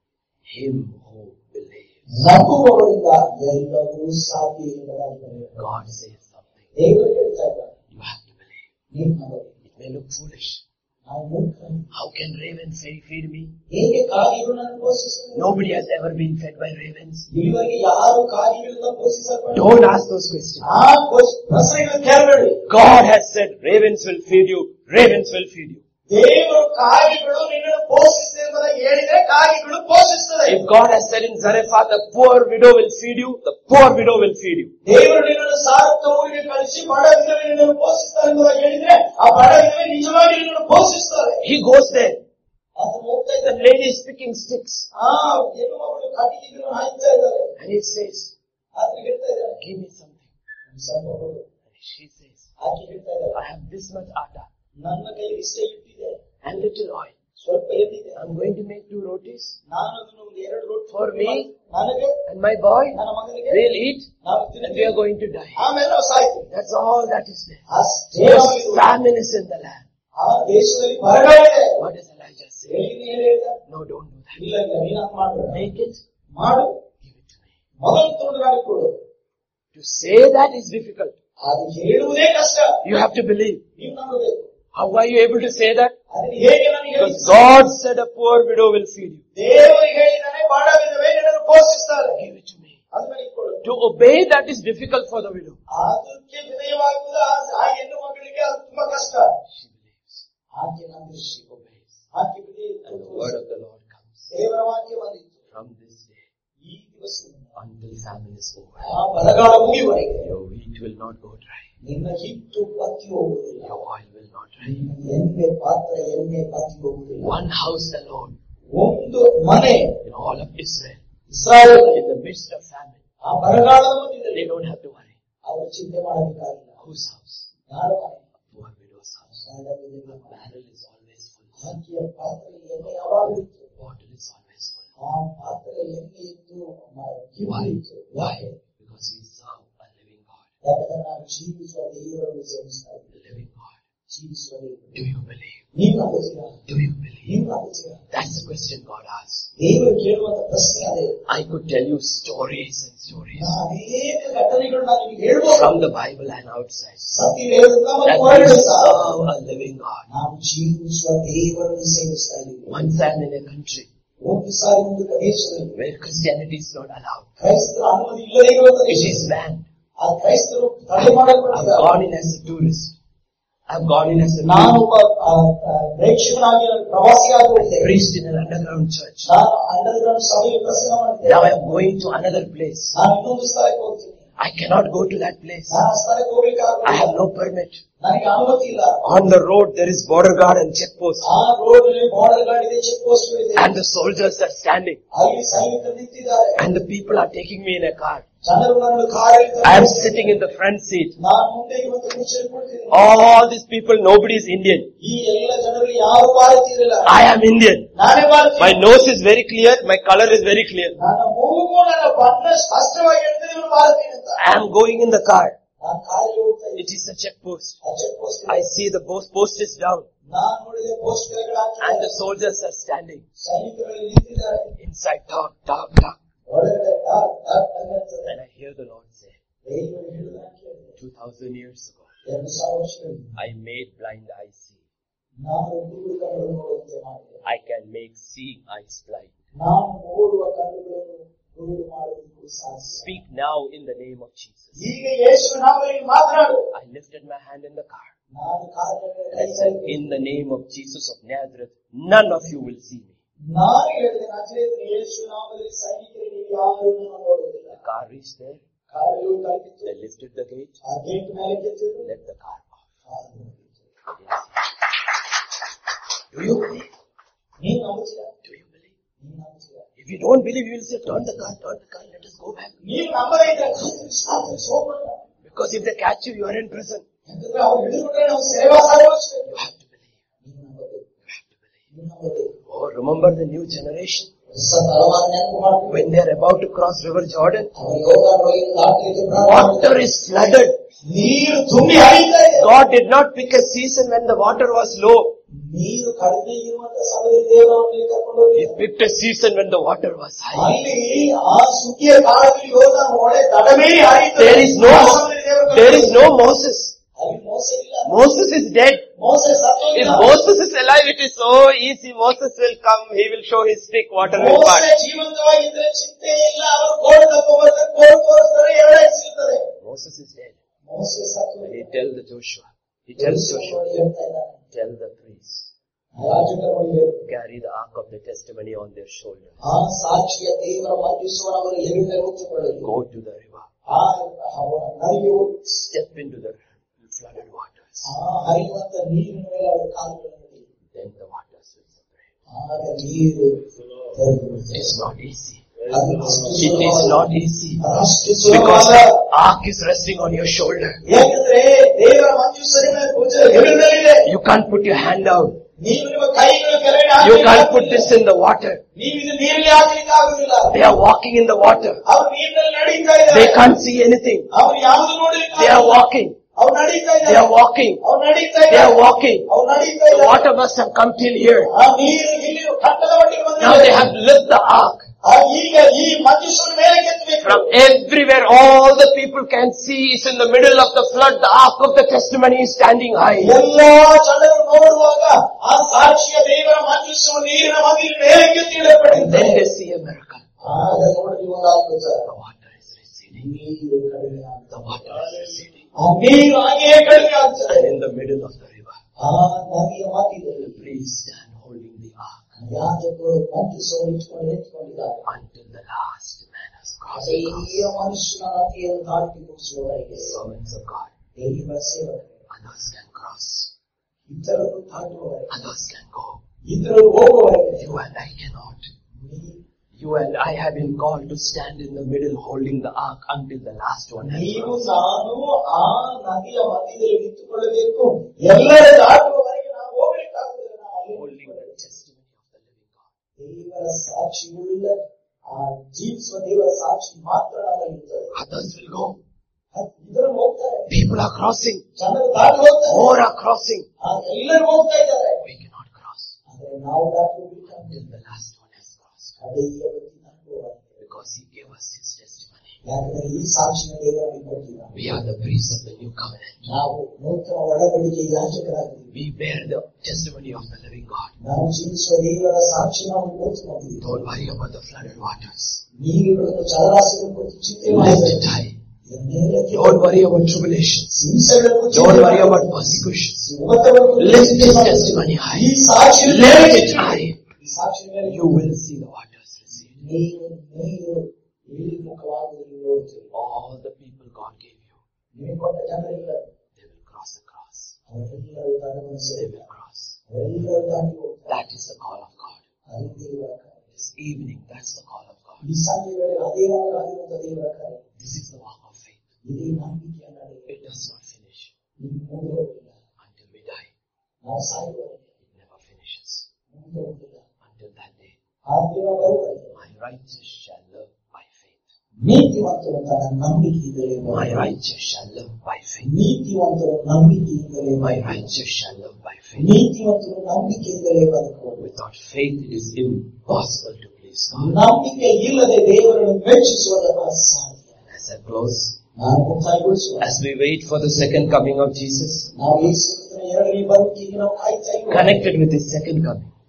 him who believes. ನಂಬುವವರಿಂದ ಎಲ್ಲವೂ ಸಾಧ್ಯ ಎಂಬುದಾಗಿ God says something. ದೇವರು ಹೇಳ್ತಾ ಇದ್ದಾರೆ. You have to believe. ನೀವು ನಂಬಬೇಕು. It may look foolish. ನಾವು ಮೂರ್ಖರು. How can ravens feed me? ಹೇಗೆ ಕಾಗೆಗಳು ನನ್ನನ್ನು ಪೋಷಿಸುತ್ತವೆ? Nobody has ever been fed by ravens. ಇದುವರೆಗೆ ಯಾರು ಕಾಗೆಗಳಿಂದ ಪೋಷಿಸಲ್ಪಟ್ಟಿಲ್ಲ. Don't ask those questions. ಆ ಪ್ರಶ್ನೆಗಳನ್ನು ಕೇಳಬೇಡಿ. God has said ravens will feed you. Ravens will feed you. ದೇವರು ಕಾಗೆಗಳು ನಿನ್ನನ್ನು ಪೋಷಿಸುತ್ತೆ ಎಂಬುದಾಗಿ ಹೇಳಿದ್ರೆ ಕಾಗೆಗಳು ಪೋಷಿಸುತ್ತದೆ. If God has said in Zarephath, the poor widow will feed you, the poor widow will feed you. ದೇವರು ನಿನ್ನನ್ನು ಸಾರಪ್ತ ಊರಿಗೆ ಕಳಿಸಿ ಬಡ ವಿಧವೆ ನಿನ್ನನ್ನು ಪೋಷಿಸ್ತಾರೆ ಎಂಬುದಾಗಿ ಹೇಳಿದ್ರೆ ಆ ಬಡ ವಿಧವೆ ನಿಜವಾಗಿ ನಿನ್ನನ್ನು ಪೋಷಿಸುತ್ತಾರೆ. He goes there. ಆತನು ಹೋಗ್ತಾ The ಇದ್ದಾನೆ. lady is picking sticks. ಆ ಹೆಣ್ಣು ಮಗಳು ಕಟ್ಟಿಗೆಗಳನ್ನು ಹಾಯ್ತಾ ಇದ್ದಾರೆ. And he says, ಆತನು ಹೇಳ್ತಾ ಇದ್ದಾನೆ, give me something. ಸ್ವಲ್ಪ ಕೊಡು. And she says, ಆಕೆ ಹೇಳ್ತಾ ಇದ್ದಾಳೆ, I have this much atta ನನ್ನ ಕೈಯಲ್ಲಿ ಇಷ್ಟೇ ಇಟ್ಟಿದೆ, and little oil. ಸ್ವಲ್ಪ ಎಲ್ಲಿದೆ. I'm going to make two rotis ನಾನು ಅದನ್ನು ಒಂದು ಎರಡು ರೊಟ್ಟಿ for me ನನಗೆ and my boy. ನನ್ನ ಮಗನಿಗೆ We'll eat ನಾವು and we ತಿನ್ನುತ್ತೇವೆ. are going to die. ಆಮೇಲೆ ನಾವು ಸಾಯ್ತೀವಿ. That's all that is there. ಅಷ್ಟೇ ಆಗಿದೆ. Famine is in the land. ಆ ದೇಶದಲ್ಲಿ ಬರಗಾಲ ಇದೆ. What does Elijah say? ಎಲ್ಲಿ ಏನು ಹೇಳ್ತಾರೆ? No, don't do that. ಇಲ್ಲ ಇಲ್ಲ ನೀನು ಅದು ಮಾಡಬೇಡ. Make it. ಮಾಡು. Give it to me. ಮೊದಲು ತುಂಡು ನನಗೆ ಕೊಡು. To say that is difficult. ಅದು ಹೇಳುವುದೇ ಕಷ್ಟ. You have to believe. ನೀವು ನಂಬಬೇಕು. How are you able to say that? ಅದನ್ನು ಹೇಗೆ ನನಗೆ Because God said a poor widow will feed you. ದೇವರಿಗೆ ಹೇಳಿದ್ದಾನೆ ಬಡ ವಿಧವೆ ನಿನ್ನನ್ನು ಪೋಷಿಸ್ತಾರೆ. Give it to me. ಅದು ನನಗೆ ಕೊಡು. To obey that is difficult for the widow. ಅದಕ್ಕೆ ವಿಧೇಯವಾಗುವುದು ಆ ಹೆಣ್ಣು ಮಗಳಿಗೆ ಅದು ತುಂಬಾ ಕಷ್ಟ. She believes. ಆಕೆ ನಂಬಿ She obeys. ಆಕೆ ವಿಧೇಯ. And the word of the Lord comes. ದೇವರ ವಾಕ್ಯ ಬಂದಿತ್ತು. From this day ಈ ದಿವಸದಿಂದ until famine is over, ಆ ಬರಗಾಲ ಮುಗಿಯುವರೆಗೆ your wheat will not go dry. ನಿನ್ನ ಹಿಟ್ಟು ಬತ್ತಿ ಹೋಗುವುದಿಲ್ಲ. Your oil will not dry. ನಿನ್ನ ಎಣ್ಣೆ ಪಾತ್ರ ಎಣ್ಣೆ ಬತ್ತಿ ಹೋಗುವುದಿಲ್ಲ. One house alone ಒಂದು ಮನೆ in all of Israel, Israel in the midst of famine, ಆ ಬರಗಾಲದ ಮಧ್ಯದಲ್ಲಿ they don't have to worry. ಅವರು ಚಿಂತೆ ಮಾಡಬೇಕಾಗಿಲ್ಲ. Whose house? ಯಾರ ಮನೆ? Poor widow's house. ಬಡ ವಿಧವೆಯ The ಮನೆ. barrel is always full. ಆಕೆಯ ಪಾತ್ರೆಯಲ್ಲಿ ಎಣ್ಣೆ ಯಾವಾಗಲೂ ಇತ್ತು. The bottle is always full. ಆ ಪಾತ್ರೆಯಲ್ಲಿ ಎಣ್ಣೆ ಇತ್ತು. Why? ಇತ್ತು. Why? Because we serve a living God. ಯಾಕಂದ್ರೆ ನಾವು ಜೀವಿಸುವ ದೇವರನ್ನು ಸೇವಿಸ್ತಾ The ಇದ್ದೀವಿ. living God. ಜೀವಿಸುವ ದೇವರು. Do you believe? ನೀವು ನಂಬುತ್ತೀರಾ? Do you believe? ನೀವು ನಂಬುತ್ತೀರಾ? That's the question God asks. ದೇವರು ಕೇಳುವಂತ ಪ್ರಶ್ನೆ ಅದೇ. I could tell you stories and stories ನಾನು ಅನೇಕ ಘಟನೆಗಳು ನಾನು ನಿಮಗೆ ಹೇಳ್ಬೋದು. from the Bible and outside. ಸತ್ಯವೇದದಿಂದ ಮತ್ತು That we ಹೊರಗಡೆ ಸಹ serve a living God. ನಾವು ಜೀವಿಸುವ ದೇವರನ್ನು ಸೇವಿಸ್ತಾ ಇದ್ದೀವಿ. Once I'm in a country ಒಂದು ಸಾರಿ ಒಂದು ದೇಶದಲ್ಲಿ where Christianity is not allowed. ಕ್ರೈಸ್ತರ ಅನುಮತಿ ಇಲ್ಲದೇ ಇರುವಂತ It ದೇಶ. is banned. ಆ ಕ್ರೈಸ್ತರು ತಡೆ I've ಮಾಡಲ್ಪಟ್ಟಿದ್ದಾರೆ. gone in as a tourist. I've gone in as a ನಾನು ಒಬ್ಬ ಪ್ರೇಕ್ಷಕನಾಗಿ ಪ್ರವಾಸಿಯಾಗಿ ಹೋಗಿದ್ದೆ. priest in an underground church. ನಾನು ಅಂಡರ್ ಗ್ರೌಂಡ್ ಸಭೆಯಲ್ಲಿ ಪ್ರಸಂಗ ಮಾಡಿದ್ದೆ. Now I'm going to another place. ನಾನು ಇನ್ನೊಂದು ಸ್ಥಳಕ್ಕೆ ಹೋಗ್ತೀನಿ. I cannot go to that place. ನಾನು ಆ ಸ್ಥಳಕ್ಕೆ ಹೋಗ್ಲಿಕ್ಕೆ I ಆಗುವುದಿಲ್ಲ. have no permit. ನನಗೆ ಅನುಮತಿ ಇಲ್ಲ. On the road there is border guard and checkpost. ಆ ರೋಡ್ ನಲ್ಲಿ ಬಾರ್ಡರ್ ಗಾರ್ಡ್ ಇದೆ, ಚೆಕ್ ಪೋಸ್ಟ್ ಇದೆ. And the soldiers are standing. ಅಲ್ಲಿ ಸೈನಿಕರು ನಿಂತಿದ್ದಾರೆ. And the people are taking me in a car. ಜನರು ನನ್ನನ್ನು ಕಾರಲ್ಲಿ I am sitting in the front seat. ನಾನು ಮುಂದೆ ಇವತ್ತು ಕುರ್ಚಿಯಲ್ಲಿ ಕುಳಿತಿದ್ದೀನಿ. All these people, nobody is Indian. ಈ ಎಲ್ಲ ಜನರಲ್ಲಿ ಯಾರು ಭಾರತೀಯರಿಲ್ಲ. I am Indian. ನಾನೇ ಭಾರತೀಯ. My nose is very clear. My color is very clear. ನನ್ನ ಮೂಗು ನನ್ನ ಬಣ್ಣ ಸ್ಪಷ್ಟವಾಗಿ ಹೇಳ್ತದೆ ಇವನು ಭಾರತೀಯ ಅಂತ. I am going in the car. ನಾನು ಕಾರಲ್ಲಿ ಹೋಗ್ತಾ ಇದ್ದೀನಿ. It is a checkpost. ಆ checkpost I see the post post is down. ನಾನು ನೋಡಿದೆ ಪೋಸ್ಟ್ ಕೆಳಗಡೆ And ಹಾಕಿದ್ದಾರೆ. the soldiers are standing. ಸೈನಿಕರಲ್ಲಿ ನಿಂತಿದ್ದಾರೆ. Inside, talk, talk, talk. ಒಳಗಡೆ ಟಾಕ್ ಟಾಕ್ ಅನ್ನುತ್ತದೆ. And I hear the Lord say, ದೇವರು ಹೇಳುವುದನ್ನು ಕೇಳಿದೆ. two thousand years ago, ಎರಡು ಸಾವಿರ ವರ್ಷಗಳು I made blind eyes see. ನಾನು ಕುರುಡು ಕಣ್ಣುಗಳನ್ನು ನೋಡುವಂತೆ ಮಾಡಿದೆ. I can make seeing eyes blind. ನಾನು ನೋಡುವ ಕಣ್ಣುಗಳನ್ನು ಕುರುಡು ಮಾಡುವುದಕ್ಕೂ ಸಾಧ್ಯ. Speak now in the name of Jesus. ಈಗ ಯೇಸುವಿನ ನಾಮದಲ್ಲಿ ಮಾತನಾಡು. I lifted my hand in the car. ನಾನು ಕಾಲಕ್ಕೆ ಕೈ I said, in the name of Jesus of Nazareth, none of you will see me. ನಾನು ಹೇಳಿದೆ ನಜರೇತಿನ ಯೇಸು ನಾಮದಲ್ಲಿ ಸೈನಿಕರು ನೀವು ಯಾರು ನನ್ನ ನೋಡುವುದಿಲ್ಲ. The car reached there. Car ತಲುಪಿತು. They lifted the gate. ಆ ಗೇಟ್ ಮೇಲೆ ಕೆತ್ತಿದ್ರು. Let the car off. Yes. Do you believe? ನೀನು ನಂಬುತ್ತೀರಾ? Do you believe? ನೀನು ನಂಬುತ್ತೀರಾ? If you don't believe, you will say, turn the car, turn the car, let us go back. ನೀವು ನಂಬದೇ ಇದ್ರೆ ಸಾಕು ಹೋಗೋಣ. Because if they catch you, you are in prison. ಯಾಕಂದ್ರೆ ಅವ್ರು ಹಿಡಿದುಕೊಂಡ್ರೆ ನಾವು ಸೇವಾಸಾರ ಅಷ್ಟೇ. You have to believe. ನೀನು ನಂಬಬೇಕು. You have to believe. ನೀನು ನಂಬಬೇಕು. Oh, remember the new generation? ಹೊಸ ತಲೆಮಾರು ನೆನಪು ಮಾಡ್ಕೊಂಡು When they are about to cross River Jordan, ಅವರು ಯೋರ್ದಾನ್ ನದಿಯನ್ನು ದಾಟಲಿಕ್ಕೆ ಪ್ರಾರಂಭ water is flooded. ನೀರು ತುಂಬಿ ಹರಿಯುತ್ತಾ ಇದೆ. God did not pick a season when the water was low. ನೀರು ಕಡಿಮೆ ಇರುವಂತ ಸಮಯದಲ್ಲಿ ದೇವರನ್ನು ಕರ್ಕೊಂಡು ಹೋಗಿ He picked a season when the water was high. ಅಲ್ಲಿ ಆ ಸುಗ್ಗಿಯ ಕಾಲದಲ್ಲಿ ಯೋರ್ದಾನ್ ಹೊಳೆ ದಡಮೇರಿ ಹರಿಯುತ್ತದೆ. There is no, there is no Moses. ಅಲ್ಲಿ ಮೋಸ ಇಲ್ಲ. Moses is dead. ಮೋಸ ಸತ್ತೋಗಿಲ್ಲ. If Moses is alive, it is so easy. Moses will come, he will show his stick, water will ಮೋಸ part. ಜೀವಂತವಾಗಿದ್ರೆ ಚಿಂತೆ ಇಲ್ಲ. ಅವರು ಕೋಡು ತಗೊಂಡ್ಬರ್ತಾರೆ, ಕೋಡು ತೋರಿಸ್ತಾರೆ, ಎರಡೇ ಸಿಗ್ತದೆ. Moses is dead. ಮೋಸ ಸತ್ತೋಗಿಲ್ಲ. He tells the Joshua, he tells Joshua, ಹೇಳ್ತಾ ಇದ್ದಾನೆ. tell the priests, ರಾಜಕರುಗಳಿಗೆ carry the ark of the testimony on their shoulders. ಆ ಸಾಕ್ಷಿಯ ದೇವರ ಮಂಜುಸುವನವರು ಹೆಗಲ ಹೊತ್ತುಕೊಳ್ಳಲು Go to the river. ಆ ನದಿಗೆ ಹೋಗಿ Step into the flooded waters. ಆ ಹರಿಯುವಂತ ನೀರಿನ ಮೇಲೆ ಅವರ ಕಾಲುಗಳನ್ನು ಇಡಿ. Then the waters will separate. ಆಗ ನೀರು It is not easy. ಅದು ಅಷ್ಟು It is not easy. ಅಷ್ಟು Because ಸುಲಭವಲ್ಲ. the ark is resting on your shoulder. ಯಾಕಂದ್ರೆ ದೇವರ ಮಂಜುಸರಿ ಮೇಲೆ ಭುಜ ಹೆಗಲದಲ್ಲಿದೆ. You can't put your hand out. ನೀವು ನಿಮ್ಮ ಕೈಗಳು ಕೆಳಗೆ You can't ಹಾಕಲಿಕ್ಕೆ put this in the water. ನೀವು ಇದು ನೀರಲ್ಲಿ ಹಾಕಲಿಕ್ಕೆ ಆಗುದಿಲ್ಲ. They are walking in the water. ಅವ್ರು ನೀರಿನಲ್ಲಿ ನಡೀತಾ ಇದ್ದಾರೆ. They can't see anything. ಅವ್ರು ಯಾವುದು ನೋಡ್ಲಿಕ್ಕೆ They are walking. ಅವ್ರು ನಡೀತಾ They ಇದ್ದಾರೆ. are walking. ಅವ್ರು ನಡೀತಾ They ಇದ್ದಾರೆ. are walking. ಅವ್ರು ನಡೀತಾ The ಇದ್ದಾರೆ. water must have come till here. ಆ ನೀರು ಇಲ್ಲಿ ಕಟ್ಟದ ಮಟ್ಟಿಗೆ Now they ಬಂದಿದೆ. have to lift the ark. ಆ ಈಗ ಈ ಮಂಜುಸರಿ ಮೇಲೆ ಕೆತ್ತಬೇಕು. From everywhere, all the people can see is in the middle of the flood. The ark of the testimony is standing high. ಎಲ್ಲಾ ಜನರು ನೋಡುವಾಗ ಆ ಸಾಕ್ಷಿಯ ದೇವರ ಮಂಜುಸುವ ನೀರಿನ ಮದಿಲ ಮೇಲೆ ಕೆತ್ತಿಡಲ್ಪಟ್ಟಿದೆ. Then they see a miracle. ಆಗ ನೋಡಿ ಒಂದು ಅದ್ಭುತ. The water is receding. ನೀರು ಕಡಿಮೆ ಆಗುತ್ತದೆ. The water is receding. ಆ ನೀರು ಹಾಗೆ ಕಡಿಮೆ ಆಗ್ತದೆ. And in the middle of the river, ಆ ನದಿಯ ಮಧ್ಯದಲ್ಲಿ the priests stand holding the ark ಯಾಜಕರು ಮಂಜುಸುವ ಇಟ್ಕೊಂಡು ನಿಂತ್ಕೊಂಡಿದ್ದಾರೆ. until the last man has crossed ಅದೇ across. ಮನುಷ್ಯನ ನದಿಯನ್ನು ದಾಟಿ ಮುಗಿಸುವವರೆಗೆ Servants of God. ದೇವರ ಸೇವಕರು Others can cross. ಇತರರು ದಾಟುವವರೆಗೆ, Others can go. ಇತರರು ಹೋಗುವವರೆಗೆ You and I cannot. ನೀ- You and I have been called to stand in the middle holding the ark until the last one has ನೀವು crossed. ನಾನು ಆ ನದಿಯ ಮಧ್ಯದಲ್ಲಿ ನಿಂತುಕೊಳ್ಳಬೇಕು. ಎಲ್ಲರ ದಾಟುವವರೆಗೆ ನಾವು ಹೋಗ್ಲಿಕ್ಕಾಗುದಿಲ್ಲ. ನಾವು ಅಲ್ಲಿ Holding the testimony of the living God. ದೇವರ ಸಾಕ್ಷಿಯುಳ್ಳ ಆ ಜೀವಿಸುವ ದೇವರ ಸಾಕ್ಷಿ ಮಾತ್ರ ನಮ್ಮಲ್ಲಿರುತ್ತದೆ. Others will go. ಇದರಲ್ಲಿ ಹೋಗ್ತಾರೆ. People are crossing. ಜನರು ದಾಟಿ ಹೋಗ್ತಾರೆ. More are crossing. ಆ ಎಲ್ಲರೂ ಹೋಗ್ತಾ ಇದ್ದಾರೆ. We cannot cross ಆದ್ರೆ ನಾವು ದಾಟಿ ಹೋಗ್ಲಿಕ್ಕಾಗುದಿಲ್ಲ. until the last one has crossed. ಕಡೆಯ ವ್ಯಕ್ತಿ ದಾಟುವವರೆಗೆ. Because he gave us his testimony. ಯಾಕಂದ್ರೆ ಈ ಸಾಕ್ಷಿನ ದೇವರಿಗೆ ಕೊಟ್ಟಿಲ್ಲ. We are the priests of the new covenant. ನಾವು ನೂತನ ಒಡಂಬಡಿಕೆಯ ಯಾಜಕರಾಗಿದ್ದೀವಿ. We bear the testimony of the living God. ನಾವು ಜೀವಿಸುವ ದೇವರ ಸಾಕ್ಷಿ ನಾವು ಹೊತ್ತುಕೊಂಡಿದ್ದೀವಿ. Don't worry about the flooded waters. ನೀರುಗಳನ್ನು ಜಲರಾಶಿಗಳ ಕುರಿತು ಚಿಂತೆ Lift ಮಾಡಬೇಡಿ. it high. ಇದನ್ನೆಲ್ಲ Don't worry about tribulations. ಹಿಂಸೆಗಳ ಕುರಿತು Don't ಚಿಂತೆ worry ಮಾಡಬೇಡಿ. about persecutions. ಉಪದ್ರವಗಳ ಕುರಿತು Lift ಚಿಂತೆ his ಮಾಡಬೇಡಿ. testimony high. ಈ ಸಾಕ್ಷಿ Lift it high. ಈ ಸಾಕ್ಷಿಯ ಮೇಲೆ You will see the waters recede. ನೀರು ನೀರು ಇಳಿಮುಖವಾಗುವುದನ್ನು ನೋಡುತ್ತೀರಿ. All the people God gave you, ನಿಮಗೆ ಕೊಟ್ಟ ಜನರೆಲ್ಲ they will cross across. ಅವರೆಲ್ಲರೂ They ತನಗನುಸರಿಸಿ will cross. ಅವರೆಲ್ಲರೂ ದಾಟಿ ಹೋಗ್ತಾರೆ. That is the call of God. ಅದು ದೇವರ ಕಾರ್ಯ. This evening, that's the call of God. ಈ ಸಂಜೆ ವೇಳೆ ಅದೇ ಆಗಿರುವಂತಹ ದೇವರ ಕಾರ್ಯ. This is the walk of faith. ಇದೇ ನಂಬಿಕೆಯ ನಡೆ. It does not finish ಇದು ಮುಂದೆ ಹೋಗಿಲ್ಲ. until we die. ನಾವು ಸಾಯುವವರೆಗೆ It never finishes ಮುಂದೆ ಹೋಗಿಲ್ಲ. until that day. ಆ ದಿನ ಬರುವವರೆಗೆ My righteous shall live by faith. ನೀತಿವಂತರು ತನ್ನ ನಂಬಿಕೆಯಿಂದಲೇ My ಬರುವರು. righteous shall live by faith. ನೀತಿವಂತರು ನಂಬಿಕೆಯಿಂದಲೇ My ಬರುವರು. righteous shall live by faith. ನೀತಿವಂತರು ನಂಬಿಕೆಯಿಂದಲೇ ಬದುಕುವರು. Without faith, it is impossible to please God. ನಂಬಿಕೆ ಇಲ್ಲದೆ ದೇವರನ್ನು ಮೆಚ್ಚಿಸುವುದು ಅಸಾಧ್ಯ. As I close, ನಾನು ಮುಕ್ತಾಯಗೊಳಿಸುವ as we wait for the second coming of Jesus, ನಾವು ಯೇಸು ಕ್ರಿಸ್ತನ ಎರಡನೇ ಬರುವಿಕೆಗೆ ನಾವು ಕಾಯ್ತಾ ಇದ್ದೇವೆ. connected with his second coming,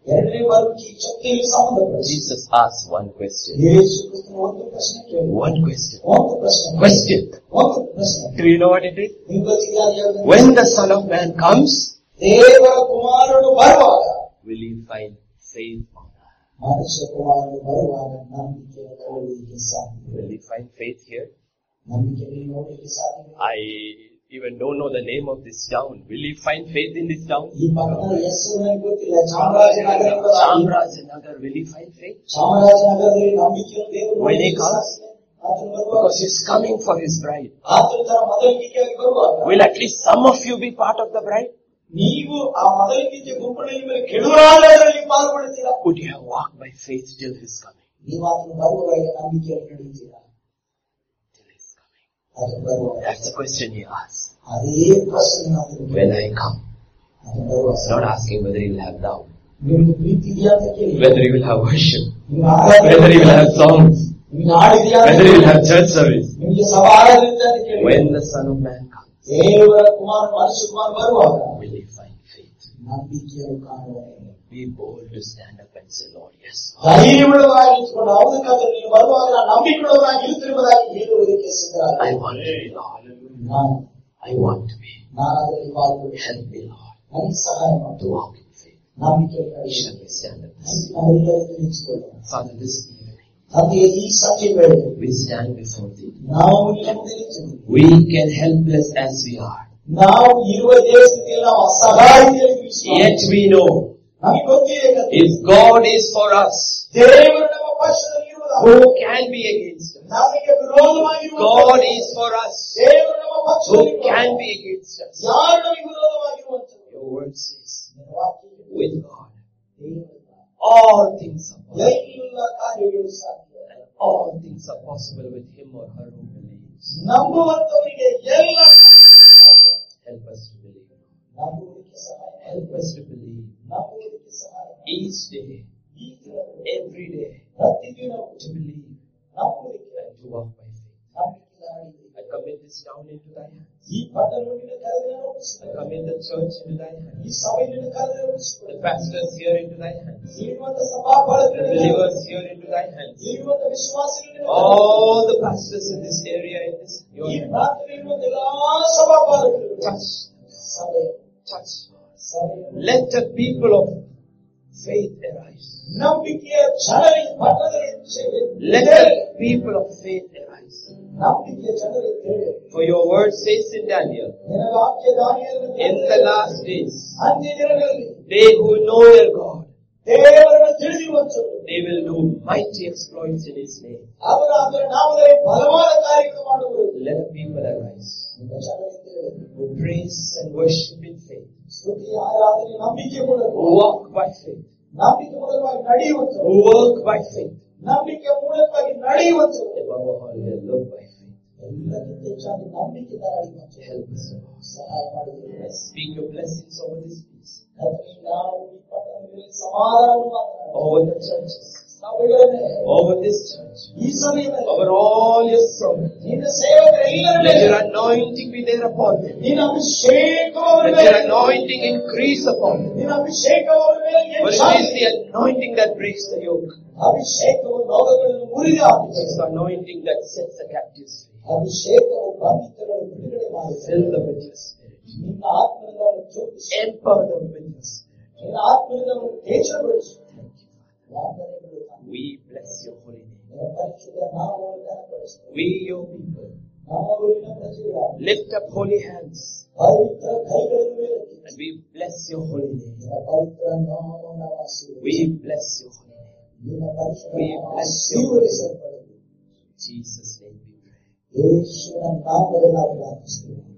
ಎರಡನೇ ಬರುವಿಕೆ ಶಕ್ತಿಯಲ್ಲಿ ಸಂಬಂಧಪಟ್ಟಿದೆ. Jesus asked one question. ಯೇಸು ಕ್ರಿಸ್ತನು ಒಂದು ಪ್ರಶ್ನೆ ಕೇಳಿದರು. One question. ಒಂದು ಪ್ರಶ್ನೆ. Question. ಒಂದು ಪ್ರಶ್ನೆ. Do you know what it is? ನಿಮಗೆ ಗೊತ್ತಿದೆಯಾ? When the Son of Man comes, ದೇವರ ಕುಮಾರನು ಬರುವಾಗ will he find faith on earth? ಮನುಷ್ಯ ಕುಮಾರನು ಬರುವಾಗ ನಂಬಿಕೆ ನೋಡಲಿಕ್ಕೆ ಸಾಧ್ಯ. Will he find faith here? ನಂಬಿಕೆ ನೋಡಲಿಕ್ಕೆ ಸಾಧ್ಯ. I even don't know the name of this town. Will he find faith in this town? ಈ ಪಟ್ಟಣದ ಹೆಸರು ನನಗೆ ಗೊತ್ತಿಲ್ಲ. Chamarajanagar. Chamarajanagar, will he find faith? ಚಾಮರಾಜನಗರದಲ್ಲಿ ನಂಬಿಕೆಯನ್ನು ದೇವರು When he comes? Because he's coming for his bride. ಆತನ ತರ ಮೊದಲಿಗೆಯಾಗಿ ಬರುವಾಗ Will at least some of you be part of the bride? ನೀವು ಆ ಮೊದಲಿಗೆ ಗುಂಪಿನಲ್ಲಿ ಮೇಲೆ ಕೆಡುವರಾದರಲ್ಲಿ ಪಾಲ್ಗೊಳ್ಳುತ್ತೀರಾ? Would you have walked by faith till his coming? ನೀವು ಆತನ ಬರುವಾಗ ನಂಬಿಕೆಯಲ್ಲಿ ನಡೆಯುತ್ತೀರಾ? Till his coming. ಆತನ ಬರುವಾಗ. That's the question he asks. ಅದೇ ಪ್ರಶ್ನೆ ಆತನಿಗೆ. When I come. ಆತನ ಬರುವಾಗ. He's not asking whether he will have love. ನಿಮಗೆ ಪ್ರೀತಿ ಇದೆಯಾ ಅಂತ ಕೇಳಿ. Whether he will have worship. ನಿಮಗೆ ಆರಾಧನೆ. Whether he will have songs. ನಿಮಗೆ ಹಾಡಿದೆಯಾ? Whether he will have church service. ನಿಮಗೆ ಸವಾರದಿಂದ ಅಂತ ಕೇಳಿ. When the Son of Man comes. ದೇವರ ಕುಮಾರ ಮನುಷ್ಯ ಕುಮಾರ ಬರುವಾಗ. Will he find faith? ನಂಬಿಕೆಯನ್ನು ಕಾಣುವಾಗ. Be bold to stand up and say, Lord, yes. ಧೈರ್ಯವುಳ್ಳವರಾಗಿ ನಿಂತುಕೊಂಡು ಹೌದಕ್ಕಾದ್ರೆ ನೀನು ಬರುವಾಗ ನಾನು ನಂಬಿಕೆಯುಳ್ಳವರಾಗಿ ಇರುತ್ತಿರುವುದಾಗಿ ಹೇಳುವುದಕ್ಕೆ ಸಿದ್ಧರಾಗಿ. I want to be, Lord. ನಾನು I want to be. ನಾನು ಅದರಲ್ಲಿ ಪಾಲ್ಗೊಳ್ಳಿ. Help me, Lord, ನನಗೆ ಸಹಾಯ ಮಾಡು. to walk in faith. ನಂಬಿಕೆಯಲ್ಲಿ ನಡೆಸಿ. Shall we stand up this evening? ನಾವೆಲ್ಲರೂ ನಿಂತುಕೊಳ್ಳೋಣ. Father, this evening, ತಂದೆಯ ಈ ಸಂಜೆ ವೇಳೆ we stand before thee. ನಾವು ನಿನ್ನ ಮುಂದೆ ನಿಂತಿದ್ದೇವೆ. Weak and helpless as we are. ನಾವು ಇರುವ ದೇಶದಲ್ಲಿ ನಾವು ಅಸಹಾಯತೆಯಲ್ಲಿ ಜೀವಿಸುವ. Yet we know, ನಮಗೆ ಗೊತ್ತಿದೆ if God is for us, ದೇವರು ನಮ್ಮ ಪಕ್ಷದಲ್ಲಿ ಇರುವುದಾದರೆ who can be against us? ನಮಗೆ ವಿರೋಧವಾಗಿರುವ God is for us, ದೇವರು ನಮ್ಮ who ಪಕ್ಷದಲ್ಲಿ can be against us? ಯಾರು ನಮಗೆ ವಿರೋಧವಾಗಿರುವಂತರು? Your word says, ನಿನ್ನ ವಾಕ್ಯ with God, ದೇವರು all things are possible. ಎಲ್ಲ ಕಾರ್ಯಗಳು ಸಾಧ್ಯ. And all things are possible with him or her who believes. ನಂಬುವಂತವರಿಗೆ ಎಲ್ಲ ಕಾರ್ಯಗಳು ಸಾಧ್ಯ. Help us to believe. ನಂಬುವುದಕ್ಕೆ ಸಹಾಯ. Help us to believe. ನಂಬುವುದಕ್ಕೆ ಸಹಾಯ. Each day, ಈ ದಿನ every day, ಪ್ರತಿದಿನವೂ to believe ನಂಬುವುದಕ್ಕೆ and to walk by faith. ನಂಬಿಕೆಯಿಂದ ನಡೆಯುವುದು. I commit this town into thy hands. ಈ ಪಟ್ಟಣವನ್ನು ಕರೆದನ್ನು I ಒಪ್ಪಿಸಿಕೊಳ್ಳು. commit the church into thy ಈ hands. ಸಭೆಯನ್ನು ಕರೆದನ್ನು ಒಪ್ಪಿಸಿಕೊಳ್ಳು. The pastors here into thy hands. ಇರುವಂತ The ಸಭಾಪಾಲಕರನ್ನು believers here into thy hands. ಇರುವಂತ ವಿಶ್ವಾಸಿಗಳನ್ನು All the pastors in this area, in this your ಈ hands. ಪ್ರಾಂತದಲ್ಲಿರುವಂತ ಎಲ್ಲಾ ಸಭಾಪಾಲಕರು Touch, ಸಭೆ touch. ಸಭೆಯನ್ನು Let the people of faith arise. ನಂಬಿಕೆಯ ಜನರಿಗೆ ಪಟ್ಟಣದಲ್ಲಿ ಸೇವೆ. Let the people of faith arise. ನಂಬಿಕೆಯ ಜನರಿಗೆ ತಿಳಿಯಲಿ. For your word says in Daniel, ನಿನ್ನ ವಾಕ್ಯ ದಾನಿಯೇಲನಲ್ಲಿ in the last days, ಅಂತ್ಯ ದಿನಗಳಲ್ಲಿ they who know their God, ದೇವರನ್ನು ತಿಳಿದಿರುವಂತರು they will do mighty exploits in his name. ಅವರ ಅದರ ನಾಮದಲ್ಲಿ ಬಲವಾದ ಕಾರ್ಯಗಳು ಮಾಡುವರು. Let the people arise, ನಿನ್ನ ಜನರಿಗೆ ತಿಳಿಯಲಿ. who praise and worship in faith, ಸ್ತುತಿ ಆರಾಧನೆ ನಂಬಿಕೆ ಮೂಲಕ who walk by faith, ನಂಬಿಕೆ ಮೂಲಕವಾಗಿ ನಡೆಯುವಂತರು. who work by faith. ನಂಬಿಕೆ ಮೂಲಕವಾಗಿ ನಡೆಯುವಂತರು. Above all, they look by faith. ಎಲ್ಲಕ್ಕಿಂತ ಹೆಚ್ಚಾಗಿ ನಂಬಿಕೆ ನಡೆಯುವಂತರು. Help us, Lord. ಸಹಾಯ ಮಾಡಿದರು. I speak your blessings over this place, ಕರ್ತನೇ, ನಾವು ಈ ಪಟ್ಟಣದ ಮೇಲೆ ಸಮಾಧಾನವನ್ನು ಮಾತನಾಡುತ್ತೇವೆ. over the churches, ಸಭೆಗಳ ಮೇಲೆ, over this church, ಈ ಸಭೆಯ ಮೇಲೆ, over all your servants. ನಿನ್ನ ಸೇವಕರೆಲ್ಲರ Let ಮೇಲೆ your anointing be there upon them. ನಿನ್ನ ಅಭಿಷೇಕವು ಅವರ Let ಮೇಲೆ, your anointing increase upon them. ನಿನ್ನ ಅಭಿಷೇಕವು ಅವರ ಮೇಲೆ For it ಹೆಚ್ಚಾಗಲಿ. is the anointing that breaks the yoke. ಅಭಿಷೇಕವು ಲೋಕಗಳನ್ನು ಮುರಿದು ಹಾಕುತ್ತದೆ. It's the anointing that sets the captives free. ಅಭಿಷೇಕವು ಬಂಧಿತರನ್ನು ಬಿಡುಗಡೆ ಮಾಡುತ್ತದೆ. Fill them with your spirit. ನಿನ್ನ ಆತ್ಮದಿಂದ ಅವರನ್ನು ತೋರಿಸು. Empower them with your spirit. ನಿನ್ನ ಆತ್ಮದಿಂದ ಅವರನ್ನು ತೇಜಗೊಳಿಸು. Thank you, Father. ವಂದನೆಗಳು ತಂದೆ. We bless your holy name. ನಿನ್ನ ಪರಿಶುದ್ಧ ನಾಮವನ್ನು ಘನಪಡಿಸುತ್ತೇವೆ. We, your people, ನಮ್ಮ ಊರಿನ ಪ್ರಜೆಗಳಾಗಿ lift up holy hands ಪವಿತ್ರ ಕೈಗಳನ್ನು ಮೇಲೆತ್ತಿ and we bless your holy name. ನಿನ್ನ ಪವಿತ್ರ ನಾಮವನ್ನು ಆಶೀರ್ವದಿಸು. We bless your holy name. ನಿನ್ನ ಪರಿಶುದ್ಧ We ನಾಮ bless you. ಆಶೀರ್ವದಿಸಲ್ಪಡಲಿ. In Jesus' name we pray. ಯೇಸುವಿನ ನಾಮದಲ್ಲಿ ನಾವು ಪ್ರಾರ್ಥಿಸುತ್ತೇವೆ.